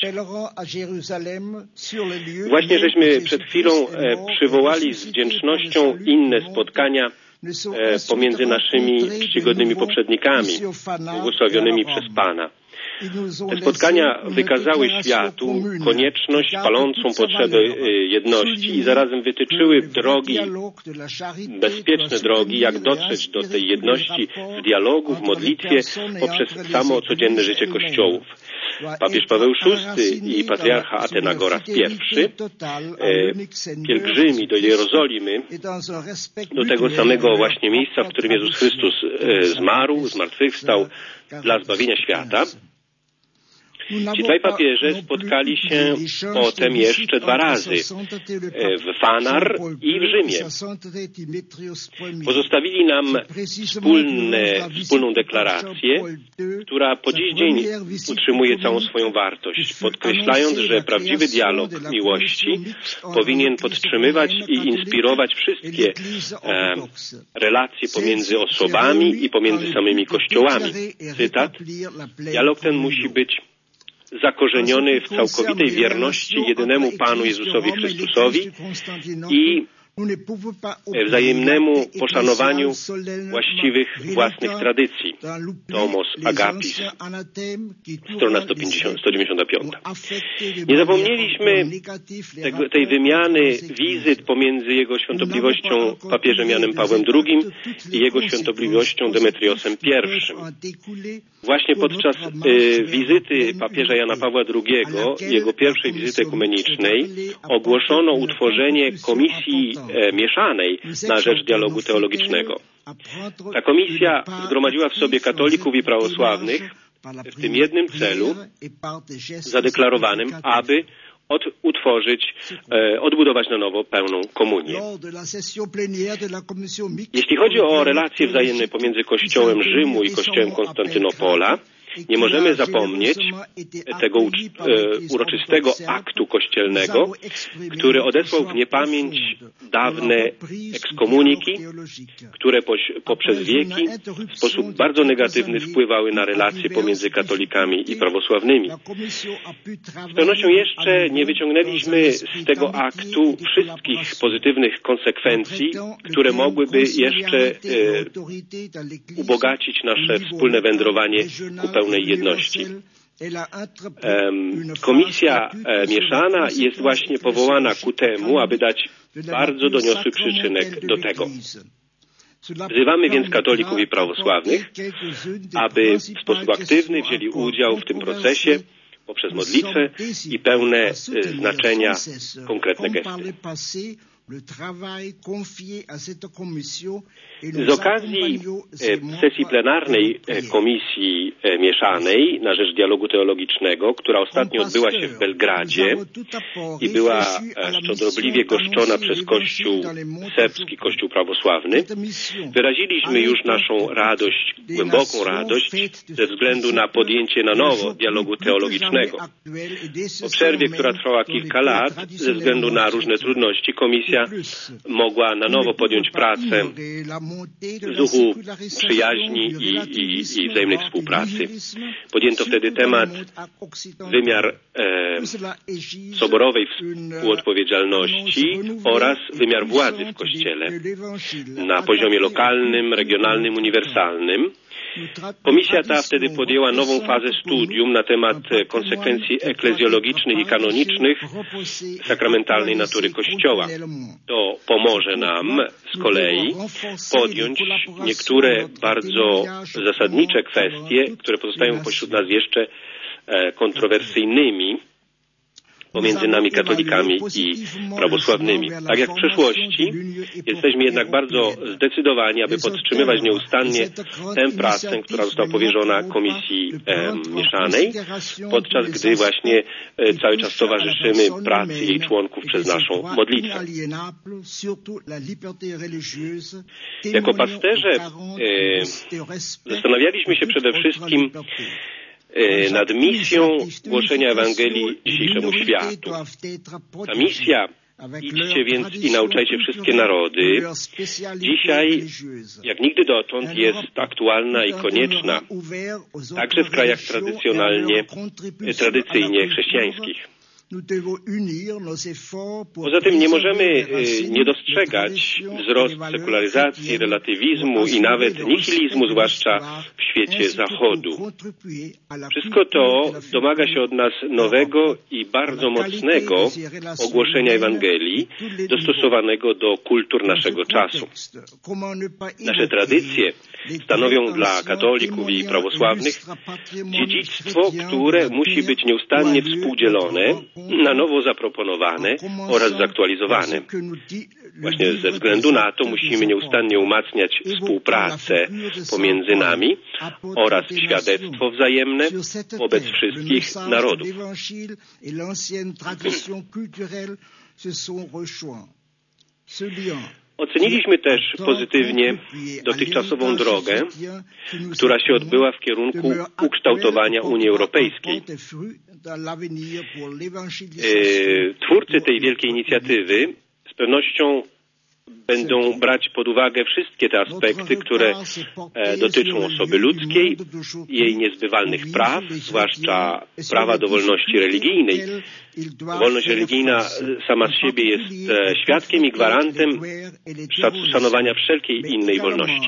Właśnie żeśmy przed chwilą e, przywołali z wdzięcznością inne spotkania e, pomiędzy naszymi czcigodnymi poprzednikami, błogosławionymi przez Pana. Te spotkania wykazały światu konieczność, palącą potrzebę jedności i zarazem wytyczyły drogi, bezpieczne drogi, jak dotrzeć do tej jedności w dialogu, w modlitwie, poprzez samo codzienne życie Kościołów. Papież Paweł szósty i patriarcha Athenagoras pierwszy e, pielgrzymi do Jerozolimy, do tego samego właśnie miejsca, w którym Jezus Chrystus e, zmarł, zmartwychwstał dla zbawienia świata. Ci dwaj papieże spotkali się potem jeszcze dwa razy w Fanar i w Rzymie. Pozostawili nam wspólne, wspólną deklarację, która po dziś dzień utrzymuje całą swoją wartość, podkreślając, że prawdziwy dialog miłości powinien podtrzymywać i inspirować wszystkie e, relacje pomiędzy osobami i pomiędzy samymi kościołami. Cytat: dialog ten musi być zakorzeniony w całkowitej wierności jedynemu Panu Jezusowi Chrystusowi i wzajemnemu poszanowaniu właściwych własnych tradycji. Tomos Agapis, strona sto pięćdziesiąt, sto dziewięćdziesiąta piąta. Nie zapomnieliśmy tego, tej wymiany wizyt pomiędzy Jego Świątobliwością papieżem Janem Pawłem drugim i Jego Świątobliwością Demetriosem pierwszym. Właśnie podczas y, wizyty papieża Jana Pawła drugiego, jego pierwszej wizyty ekumenicznej, ogłoszono utworzenie komisji e, mieszanej na rzecz dialogu teologicznego. Ta komisja zgromadziła w sobie katolików i prawosławnych w tym jednym celu zadeklarowanym, aby Od, utworzyć, e, odbudować na nowo pełną komunię. Jeśli chodzi o relacje wzajemne pomiędzy Kościołem Rzymu i Kościołem Konstantynopola, nie możemy zapomnieć tego e, uroczystego aktu kościelnego, który odesłał w niepamięć dawne ekskomuniki, które po, poprzez wieki w sposób bardzo negatywny wpływały na relacje pomiędzy katolikami i prawosławnymi. Z pewnością jeszcze nie wyciągnęliśmy z tego aktu wszystkich pozytywnych konsekwencji, które mogłyby jeszcze e, ubogacić nasze wspólne wędrowanie ku pełnej jedności. Komisja mieszana jest właśnie powołana ku temu, aby dać bardzo doniosły przyczynek do tego. Wzywamy więc katolików i prawosławnych, aby w sposób aktywny wzięli udział w tym procesie poprzez modlitwę i pełne znaczenia konkretne gesty. Z okazji sesji plenarnej Komisji Mieszanej na rzecz Dialogu Teologicznego, która ostatnio odbyła się w Belgradzie i była szczodrobliwie goszczona przez Kościół serbski, Kościół prawosławny, wyraziliśmy już naszą radość, głęboką radość ze względu na podjęcie na nowo dialogu teologicznego. Po przerwie, która trwała kilka lat, ze względu na różne trudności, Komisja mogła na nowo podjąć pracę w duchu przyjaźni i, i, i wzajemnej współpracy. Podjęto wtedy temat wymiar e, soborowej współodpowiedzialności oraz wymiar władzy w Kościele na poziomie lokalnym, regionalnym, uniwersalnym. Komisja ta wtedy podjęła nową fazę studium na temat konsekwencji eklezjologicznych i kanonicznych sakramentalnej natury Kościoła. To pomoże nam z kolei podjąć niektóre bardzo zasadnicze kwestie, które pozostają pośród nas jeszcze kontrowersyjnymi pomiędzy nami katolikami i prawosławnymi. Tak jak w przeszłości, jesteśmy jednak bardzo zdecydowani, aby podtrzymywać nieustannie tę pracę, która została powierzona Komisji e, Mieszanej, podczas gdy właśnie e, cały czas towarzyszymy pracy jej członków przez naszą modlitwę. Jako pasterze e, zastanawialiśmy się przede wszystkim nad misją głoszenia Ewangelii dzisiejszemu światu. Ta misja, idźcie więc i nauczajcie wszystkie narody, dzisiaj jak nigdy dotąd jest aktualna i konieczna, także w krajach tradycjonalnie, tradycyjnie chrześcijańskich. Poza tym nie możemy nie dostrzegać wzrost sekularyzacji, relatywizmu i nawet nihilizmu, zwłaszcza w świecie Zachodu. Wszystko to domaga się od nas nowego i bardzo mocnego ogłoszenia Ewangelii, dostosowanego do kultur naszego czasu. Nasze tradycje stanowią dla katolików i prawosławnych dziedzictwo, które musi być nieustannie współdzielone, na nowo zaproponowane oraz zaktualizowane. Właśnie ze względu na to musimy nieustannie umacniać współpracę pomiędzy nami oraz świadectwo wzajemne wobec wszystkich narodów. Oceniliśmy też pozytywnie dotychczasową drogę, która się odbyła w kierunku ukształtowania Unii Europejskiej. Twórcy tej wielkiej inicjatywy z pewnością będą brać pod uwagę wszystkie te aspekty, które dotyczą osoby ludzkiej, jej niezbywalnych praw, zwłaszcza prawa do wolności religijnej. Wolność religijna sama z siebie jest świadkiem i gwarantem szanowania wszelkiej innej wolności.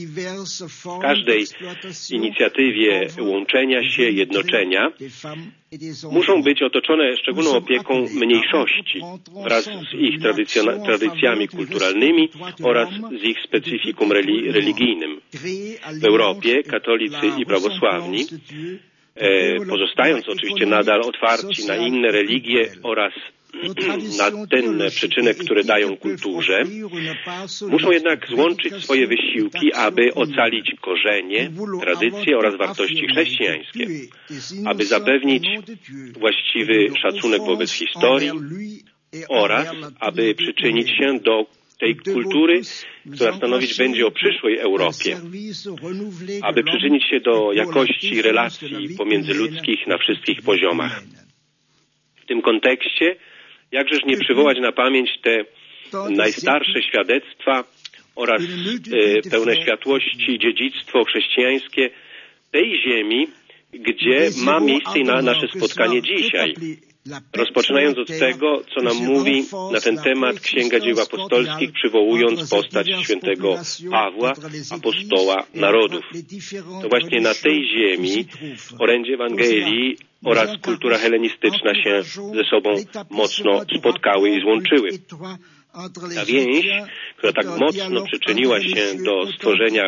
W każdej inicjatywie łączenia się, jednoczenia muszą być otoczone szczególną opieką mniejszości wraz z ich tradycjami kulturalnymi oraz z ich specyfikum religijnym. W Europie katolicy i prawosławni, pozostając oczywiście nadal otwarci na inne religie oraz na ten przyczynek, które dają kulturze, muszą jednak złączyć swoje wysiłki, aby ocalić korzenie, tradycje oraz wartości chrześcijańskie, aby zapewnić właściwy szacunek wobec historii oraz aby przyczynić się do tej kultury, która stanowić będzie o przyszłej Europie, aby przyczynić się do jakości relacji pomiędzyludzkich na wszystkich poziomach. W tym kontekście jakżeż nie przywołać na pamięć te najstarsze świadectwa oraz e, pełne światłości dziedzictwo chrześcijańskie tej ziemi, gdzie ma miejsce na nasze spotkanie dzisiaj. Rozpoczynając od tego, co nam mówi na ten temat Księga Dzieł Apostolskich, przywołując postać świętego Pawła, apostoła narodów. To właśnie na tej ziemi orędzie Ewangelii oraz kultura helenistyczna się ze sobą mocno spotkały i złączyły. Ta więź, która tak mocno przyczyniła się do stworzenia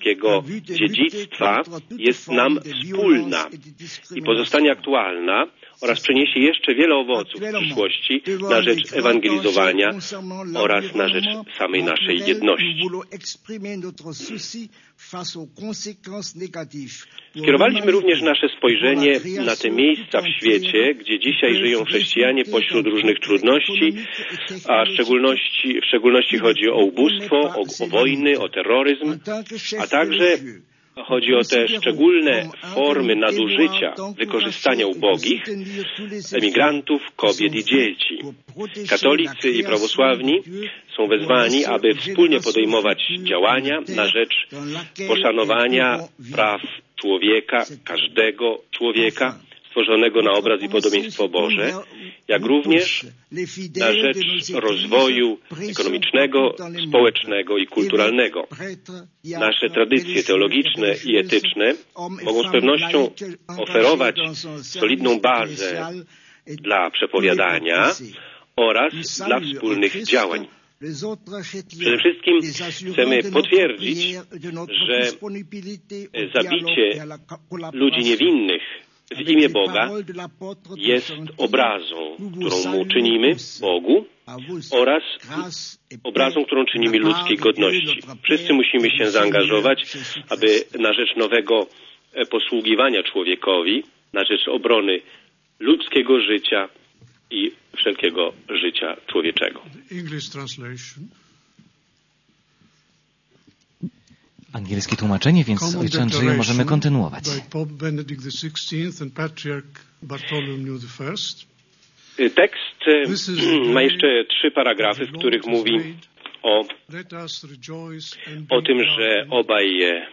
chrześcijańskiego dziedzictwa, jest nam wspólna i pozostanie aktualna, oraz przyniesie jeszcze wiele owoców w przyszłości na rzecz ewangelizowania oraz na rzecz samej naszej jedności. Skierowaliśmy również nasze spojrzenie na te miejsca w świecie, gdzie dzisiaj żyją chrześcijanie pośród różnych trudności, a w szczególności, w szczególności chodzi o ubóstwo, o, o wojny, o terroryzm, a także chodzi o te szczególne formy nadużycia, wykorzystania ubogich, emigrantów, kobiet i dzieci. Katolicy i prawosławni są wezwani, aby wspólnie podejmować działania na rzecz poszanowania praw człowieka, każdego człowieka, stworzonego na obraz i podobieństwo Boże, jak również na rzecz rozwoju ekonomicznego, społecznego i kulturalnego. Nasze tradycje teologiczne i etyczne mogą z pewnością oferować solidną bazę dla przepowiadania oraz dla wspólnych działań. Przede wszystkim chcemy potwierdzić, że zabicie ludzi niewinnych w imię Boga jest obrazą, którą mu czynimy Bogu oraz obrazą, którą czynimy ludzkiej godności. Wszyscy musimy się zaangażować, aby na rzecz nowego posługiwania człowiekowi, na rzecz obrony ludzkiego życia i wszelkiego życia człowieczego. Angielskie tłumaczenie, więc ojcze Andrzeju możemy kontynuować. Tekst ma jeszcze trzy paragrafy, w których mówi o, o tym, że obaj,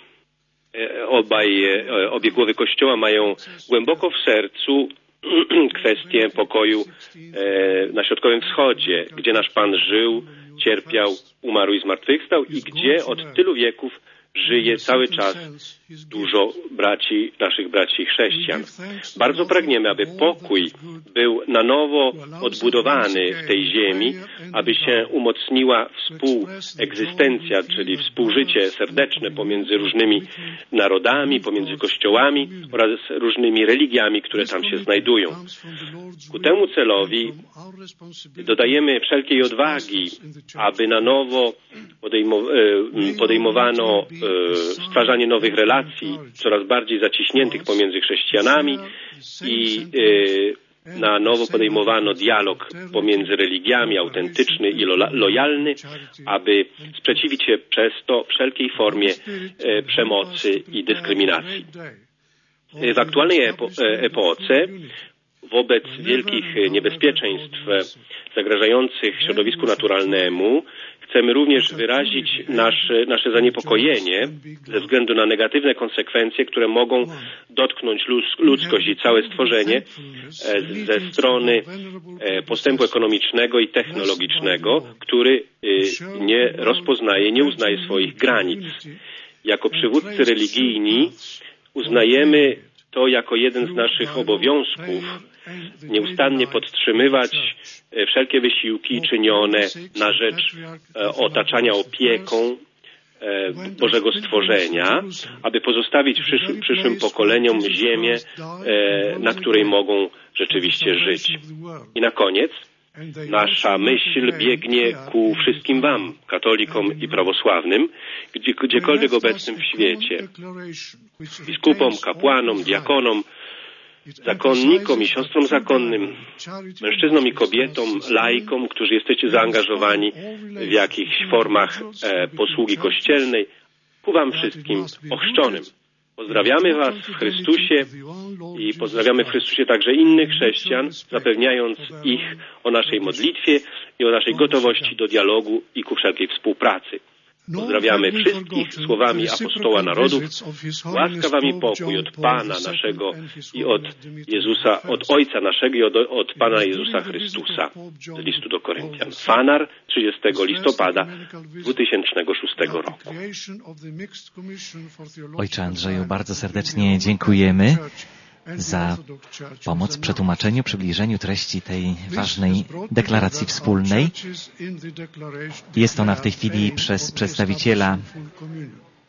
obaj obie głowy Kościoła mają głęboko w sercu kwestię pokoju na Środkowym Wschodzie, gdzie nasz Pan żył, cierpiał, umarł i zmartwychwstał i gdzie od tylu wieków żyje cały czas dużo braci, naszych braci chrześcijan. Bardzo pragniemy, aby pokój był na nowo odbudowany w tej ziemi, aby się umocniła współegzystencja, czyli współżycie serdeczne pomiędzy różnymi narodami, pomiędzy kościołami oraz różnymi religiami, które tam się znajdują. Ku temu celowi dodajemy wszelkiej odwagi, aby na nowo podejmowano stwarzanie nowych relacji, coraz bardziej zaciśniętych pomiędzy chrześcijanami i na nowo podejmowano dialog pomiędzy religiami, autentyczny i lojalny, aby sprzeciwić się przez to wszelkiej formie przemocy i dyskryminacji. W aktualnej epo epoce wobec wielkich niebezpieczeństw zagrażających środowisku naturalnemu chcemy również wyrazić nasze, nasze zaniepokojenie ze względu na negatywne konsekwencje, które mogą dotknąć ludzkość i całe stworzenie ze strony postępu ekonomicznego i technologicznego, który nie rozpoznaje, nie uznaje swoich granic. Jako przywódcy religijni uznajemy to jako jeden z naszych obowiązków, nieustannie podtrzymywać wszelkie wysiłki czynione na rzecz otaczania opieką Bożego stworzenia, aby pozostawić przyszłym, przyszłym pokoleniom ziemię, na której mogą rzeczywiście żyć. I na koniec nasza myśl biegnie ku wszystkim wam, katolikom i prawosławnym, gdzie, gdziekolwiek obecnym w świecie, biskupom, kapłanom, diakonom, zakonnikom i siostrom zakonnym, mężczyznom i kobietom, laikom, którzy jesteście zaangażowani w jakichś formach e, posługi kościelnej, ku wam wszystkim ochrzczonym. Pozdrawiamy was w Chrystusie i pozdrawiamy w Chrystusie także innych chrześcijan, zapewniając ich o naszej modlitwie i o naszej gotowości do dialogu i ku wszelkiej współpracy. Pozdrawiamy wszystkich słowami apostoła narodów. Łaska wam i pokój od Pana naszego i od Jezusa, od Ojca naszego i od, od Pana Jezusa Chrystusa. Z listu do Koryntian. Fanar, trzydziestego listopada dwa tysiące szóstego roku. Ojcze Andrzeju, bardzo serdecznie dziękujemy za pomoc w przetłumaczeniu, przybliżeniu treści tej ważnej deklaracji wspólnej. Jest ona w tej chwili przez przedstawiciela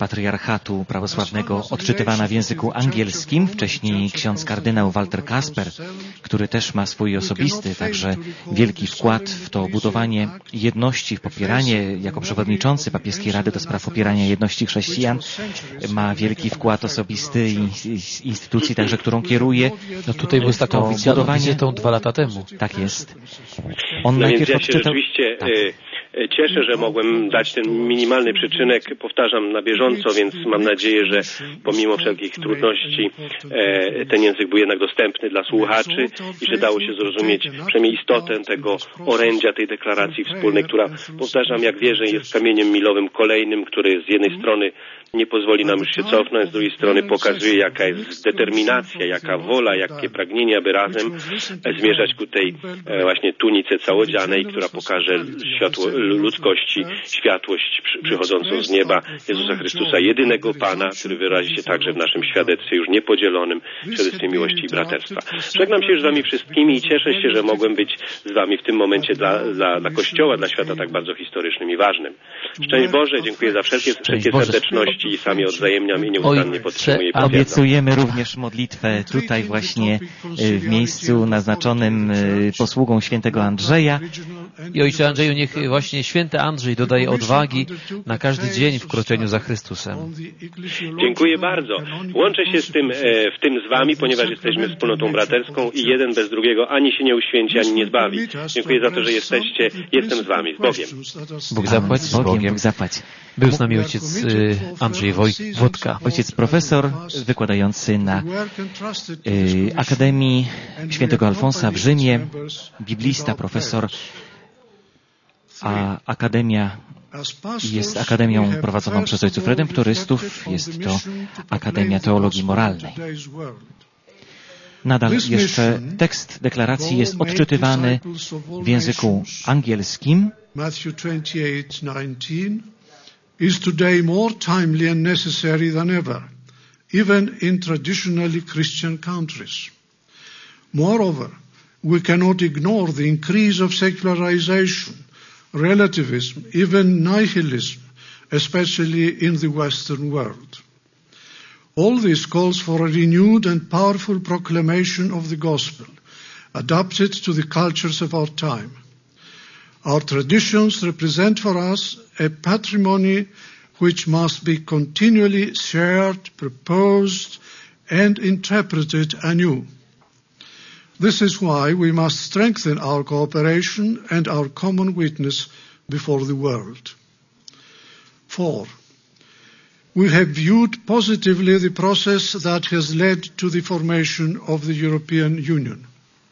patriarchatu prawosławnego odczytywana w języku angielskim. Wcześniej ksiądz kardynał Walter Kasper, który też ma swój osobisty, także wielki wkład w to budowanie jedności, w popieranie, jako przewodniczący Papieskiej Rady do spraw popierania jedności chrześcijan, ma wielki wkład osobisty i instytucji, także którą kieruje. No tutaj był z taką oficjalną wizytą dwa lata temu. Tak jest. On no najpierw więc ja się odczytał... rzeczywiście tak. y, cieszę, że mogłem dać ten minimalny przyczynek, powtarzam na bieżąco, więc mam nadzieję, że pomimo wszelkich trudności e, ten język był jednak dostępny dla słuchaczy i że dało się zrozumieć przynajmniej istotę tego orędzia, tej deklaracji wspólnej, która, powtarzam, jak wierzę, jest kamieniem milowym kolejnym, który z jednej strony nie pozwoli nam już się cofnąć, z drugiej strony pokazuje, jaka jest determinacja, jaka wola, jakie pragnienie, aby razem zmierzać ku tej e, właśnie tunice całodzianej, która pokaże światło ludzkości, światłość przy, przychodzącą z nieba Jezusa Chrystusa, jedynego Pana, który wyrazi się także w naszym świadectwie już niepodzielonym, świadectwie miłości i braterstwa. Żegnam się już z Wami wszystkimi i cieszę się, że mogłem być z Wami w tym momencie dla, dla, dla Kościoła, dla świata tak bardzo historycznym i ważnym. Szczęść Boże, dziękuję za wszelkie, wszelkie serdeczności i sami odwzajemniam i nieustannie podtrzymuję i potwierdzam. Obiecujemy również modlitwę tutaj właśnie w miejscu naznaczonym posługą świętego Andrzeja. I Ojcze Andrzeju, niech właśnie święty Andrzej dodaje odwagi na każdy dzień w kroczeniu za Chrystusem. Dziękuję bardzo. Łączę się z tym, w tym z Wami, ponieważ jesteśmy wspólnotą braterską i jeden bez drugiego ani się nie uświęci, ani nie zbawi. Dziękuję za to, że jesteście. Jestem z Wami. Z Bogiem. Bóg zapłać, z Bogiem. Bóg zapłać. Był z nami ojciec Andrzej Woj- Wodka. Ojciec profesor wykładający na y, Akademii Świętego Alfonsa w Rzymie, biblista, profesor, a Akademia jest akademią prowadzoną przez ojców redemptorystów, jest to Akademia Teologii Moralnej. Nadal jeszcze tekst deklaracji jest odczytywany w języku angielskim. Matthew twenty-eight nineteen is today more timely and necessary than ever, even in traditionally Christian countries. Moreover, we cannot ignore the increase of secularization, relativism, even nihilism, especially in the Western world. All this calls for a renewed and powerful proclamation of the gospel, adapted to the cultures of our time. Our traditions represent for us a patrimony which must be continually shared, proposed, and interpreted anew. This is why we must strengthen our cooperation and our common witness before the world. Four, we have viewed positively the process that has led to the formation of the European Union.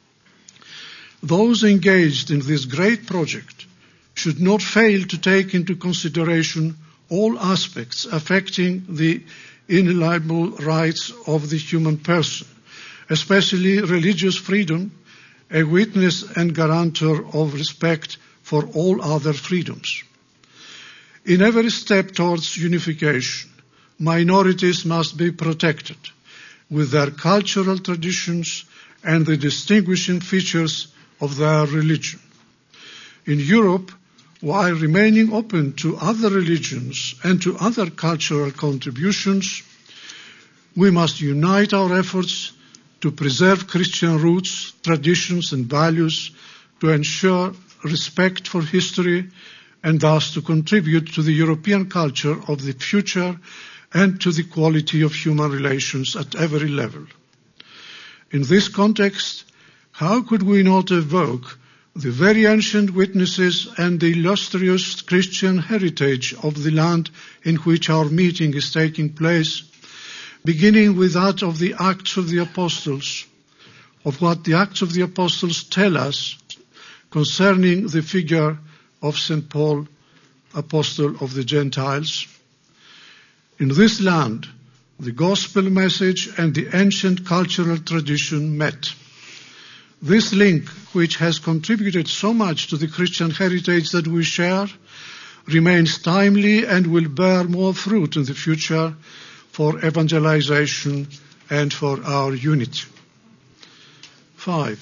Those engaged in this great project should not fail to take into consideration all aspects affecting the inalienable rights of the human person, especially religious freedom, a witness and guarantor of respect for all other freedoms. In every step towards unification, minorities must be protected with their cultural traditions and the distinguishing features of their religion. In Europe, while remaining open to other religions and to other cultural contributions, we must unite our efforts to preserve Christian roots, traditions, and values, to ensure respect for history, and thus to contribute to the European culture of the future and to the quality of human relations at every level. In this context, how could we not evoke the very ancient witnesses and the illustrious Christian heritage of the land in which our meeting is taking place, beginning with that of the Acts of the Apostles, of what the Acts of the Apostles tell us concerning the figure of Saint Paul, Apostle of the Gentiles. In this land, the gospel message and the ancient cultural tradition met. This link, which has contributed so much to the Christian heritage that we share, remains timely and will bear more fruit in the future for evangelization and for our unity. Five,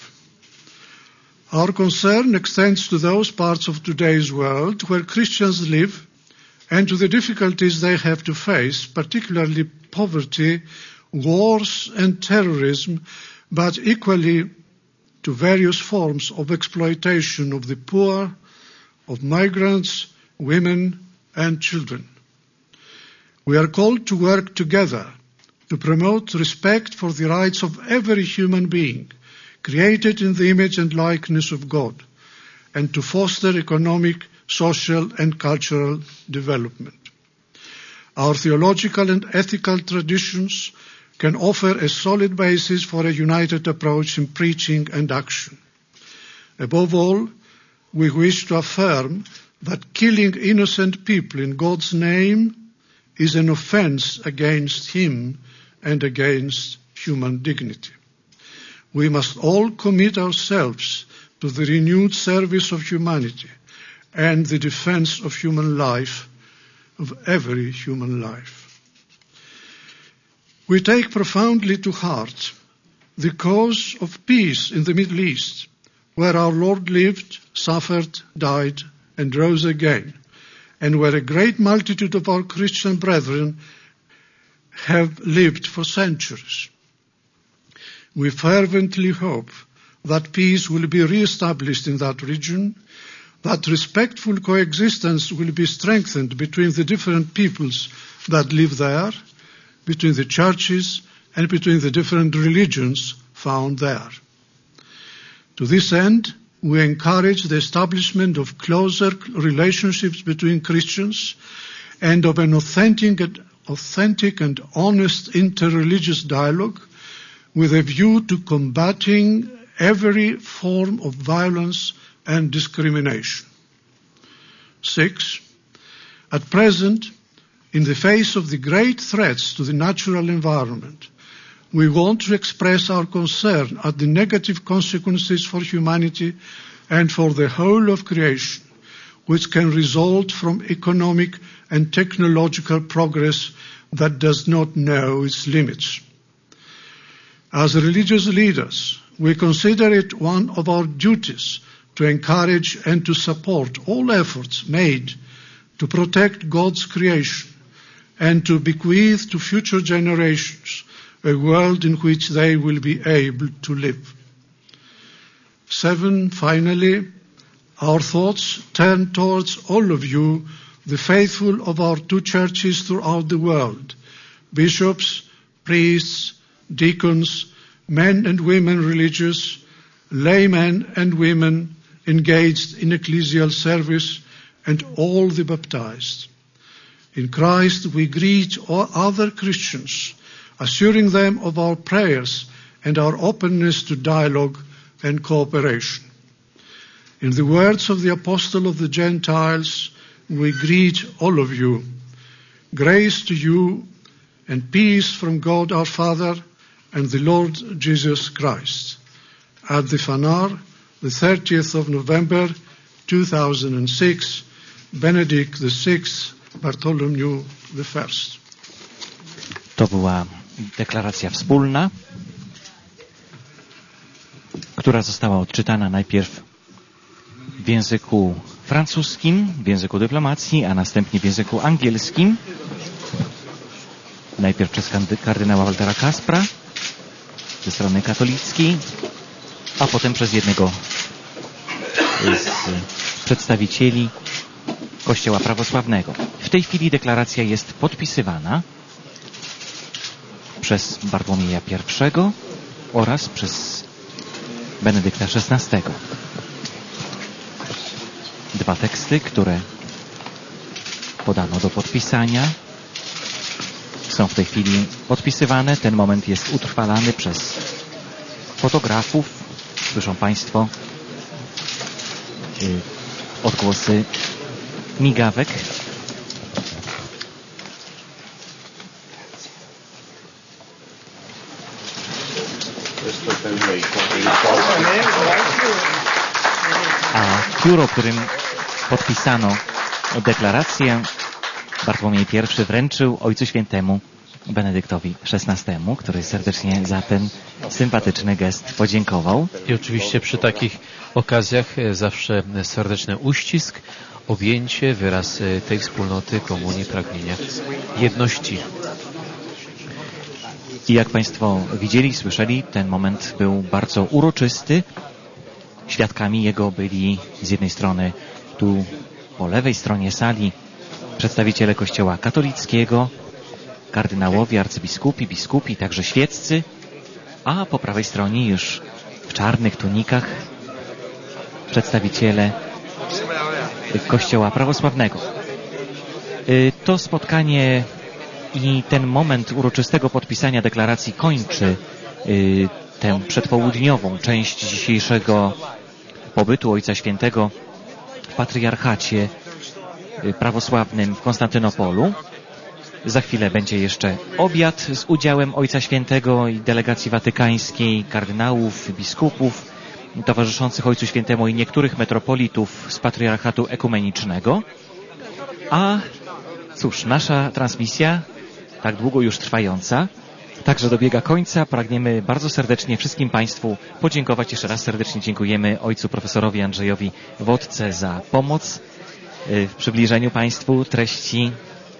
our concern extends to those parts of today's world where Christians live and to the difficulties they have to face, particularly poverty, wars and terrorism, but equally to various forms of exploitation of the poor, of migrants, women and children. We are called to work together to promote respect for the rights of every human being created in the image and likeness of God, and to foster economic, social and cultural development. Our theological and ethical traditions can offer a solid basis for a united approach in preaching and action. Above all, we wish to affirm that killing innocent people in God's name is an offense against Him and against human dignity. We must all commit ourselves to the renewed service of humanity and the defense of human life, of every human life. We take profoundly to heart the cause of peace in the Middle East, where our Lord lived, suffered, died, and rose again, and where a great multitude of our Christian brethren have lived for centuries. We fervently hope that peace will be re-established in that region, that respectful coexistence will be strengthened between the different peoples that live there, between the churches, and between the different religions found there. To this end, we encourage the establishment of closer relationships between Christians and of an authentic and, authentic and honest interreligious dialogue with a view to combating every form of violence and discrimination. Six, at present, in the face of the great threats to the natural environment, we want to express our concern at the negative consequences for humanity and for the whole of creation, which can result from economic and technological progress that does not know its limits. As religious leaders, we consider it one of our duties to encourage and to support all efforts made to protect God's creation and to bequeath to future generations a world in which they will be able to live. Seven, finally, our thoughts turn towards all of you, the faithful of our two churches throughout the world, bishops, priests, deacons, men and women religious, laymen and women engaged in ecclesial service, and all the baptized. In Christ we greet all other Christians, assuring them of our prayers and our openness to dialogue and cooperation. In the words of the Apostle of the Gentiles, we greet all of you. Grace to you and peace from God our Father and the Lord Jesus Christ. At the Fanar, the thirtieth of November, two thousand six, Benedict the sixth, Bartholomew the first. To była deklaracja wspólna, która została odczytana najpierw w języku francuskim, w języku dyplomacji, a następnie w języku angielskim. Najpierw przez kardynała Waltera Kaspra ze strony katolickiej, a potem przez jednego z przedstawicieli Kościoła prawosławnego. W tej chwili deklaracja jest podpisywana przez Bartłomieja pierwszego oraz przez Benedykta szesnastego. Dwa teksty, które podano do podpisania, są w tej chwili podpisywane. Ten moment jest utrwalany przez fotografów. Słyszą Państwo yy, odgłosy migawek. A pióro, którym podpisano deklarację, Bartłomiej pierwszy wręczył Ojcu Świętemu Benedyktowi szesnastemu, który serdecznie za ten sympatyczny gest podziękował. I oczywiście przy takich okazjach zawsze serdeczny uścisk objęcie, wyraz tej wspólnoty, komunii, pragnienia jedności. I jak Państwo widzieli, słyszeli, ten moment był bardzo uroczysty. Świadkami jego byli z jednej strony tu po lewej stronie sali przedstawiciele Kościoła katolickiego, kardynałowie, arcybiskupi, biskupi, także świeccy, a po prawej stronie już w czarnych tunikach przedstawiciele Kościoła prawosławnego. To spotkanie i ten moment uroczystego podpisania deklaracji kończy tę przedpołudniową część dzisiejszego pobytu Ojca Świętego w patriarchacie prawosławnym w Konstantynopolu. Za chwilę będzie jeszcze obiad z udziałem Ojca Świętego i delegacji watykańskiej, kardynałów, biskupów towarzyszących Ojcu Świętemu i niektórych metropolitów z patriarchatu ekumenicznego. A cóż, nasza transmisja, tak długo już trwająca, także dobiega końca. Pragniemy bardzo serdecznie wszystkim Państwu podziękować. Jeszcze raz serdecznie dziękujemy ojcu profesorowi Andrzejowi Wodce za pomoc w przybliżeniu Państwu treści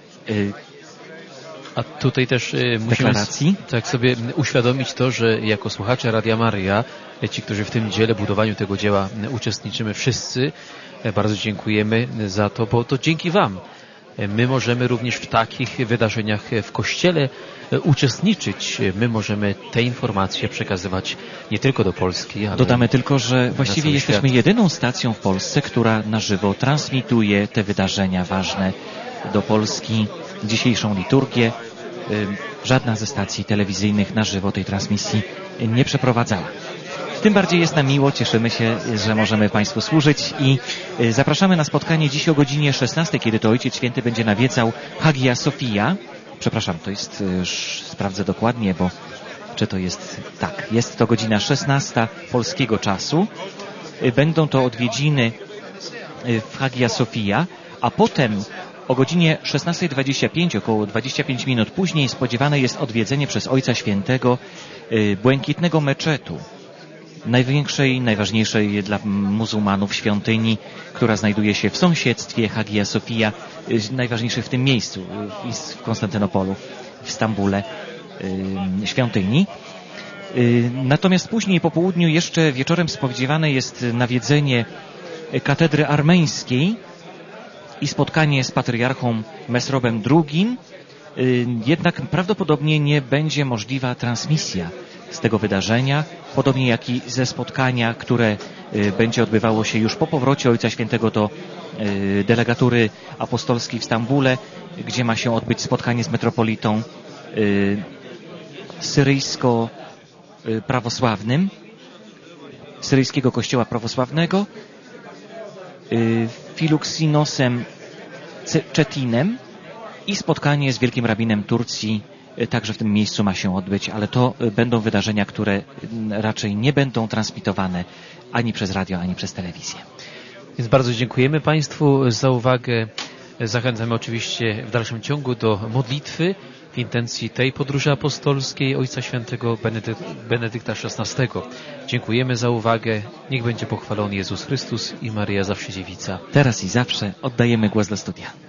A tutaj też musimy tak sobie uświadomić to, że jako słuchacze Radia Maryja, ci, którzy w tym dziele, budowaniu tego dzieła uczestniczymy wszyscy, bardzo dziękujemy za to, bo to dzięki Wam my możemy również w takich wydarzeniach w Kościele uczestniczyć. My możemy te informacje przekazywać nie tylko do Polski, ale dodamy tylko, że właściwie jesteśmy świat. jedyną stacją w Polsce, która na żywo transmituje te wydarzenia ważne do Polski, dzisiejszą liturgię. Żadna ze stacji telewizyjnych na żywo tej transmisji nie przeprowadzała. Tym bardziej jest nam miło, cieszymy się, że możemy Państwu służyć i zapraszamy na spotkanie dziś o godzinie szesnastej, kiedy to Ojciec Święty będzie nawiedzał Hagia Sophia. Przepraszam, to jest, już sprawdzę dokładnie, bo czy to jest, tak, jest to godzina szesnasta polskiego czasu. Będą to odwiedziny w Hagia Sophia, a potem o godzinie szesnasta dwadzieścia pięć, około dwadzieścia pięć minut później, spodziewane jest odwiedzenie przez Ojca Świętego błękitnego meczetu, największej, najważniejszej dla muzułmanów świątyni, która znajduje się w sąsiedztwie Hagia Sophia, najważniejszej w tym miejscu, w Konstantynopolu, w Stambule, świątyni. Natomiast później po południu jeszcze wieczorem spodziewane jest nawiedzenie katedry armeńskiej i spotkanie z patriarchą Mesrobem drugim. Jednak prawdopodobnie nie będzie możliwa transmisja z tego wydarzenia, podobnie jak i ze spotkania, które będzie odbywało się już po powrocie Ojca Świętego do delegatury apostolskiej w Stambule, gdzie ma się odbyć spotkanie z metropolitą syryjsko-prawosławnym, syryjskiego kościoła prawosławnego, Filuksinosem Czetinem i spotkanie z wielkim rabinem Turcji także w tym miejscu ma się odbyć, ale to będą wydarzenia, które raczej nie będą transmitowane ani przez radio, ani przez telewizję. Więc bardzo dziękujemy Państwu za uwagę. Zachęcamy oczywiście w dalszym ciągu do modlitwy w intencji tej podróży apostolskiej Ojca Świętego Benedyk Benedykta szesnastego. Dziękujemy za uwagę. Niech będzie pochwalony Jezus Chrystus i Maryja zawsze dziewica. Teraz i zawsze oddajemy głos do studia.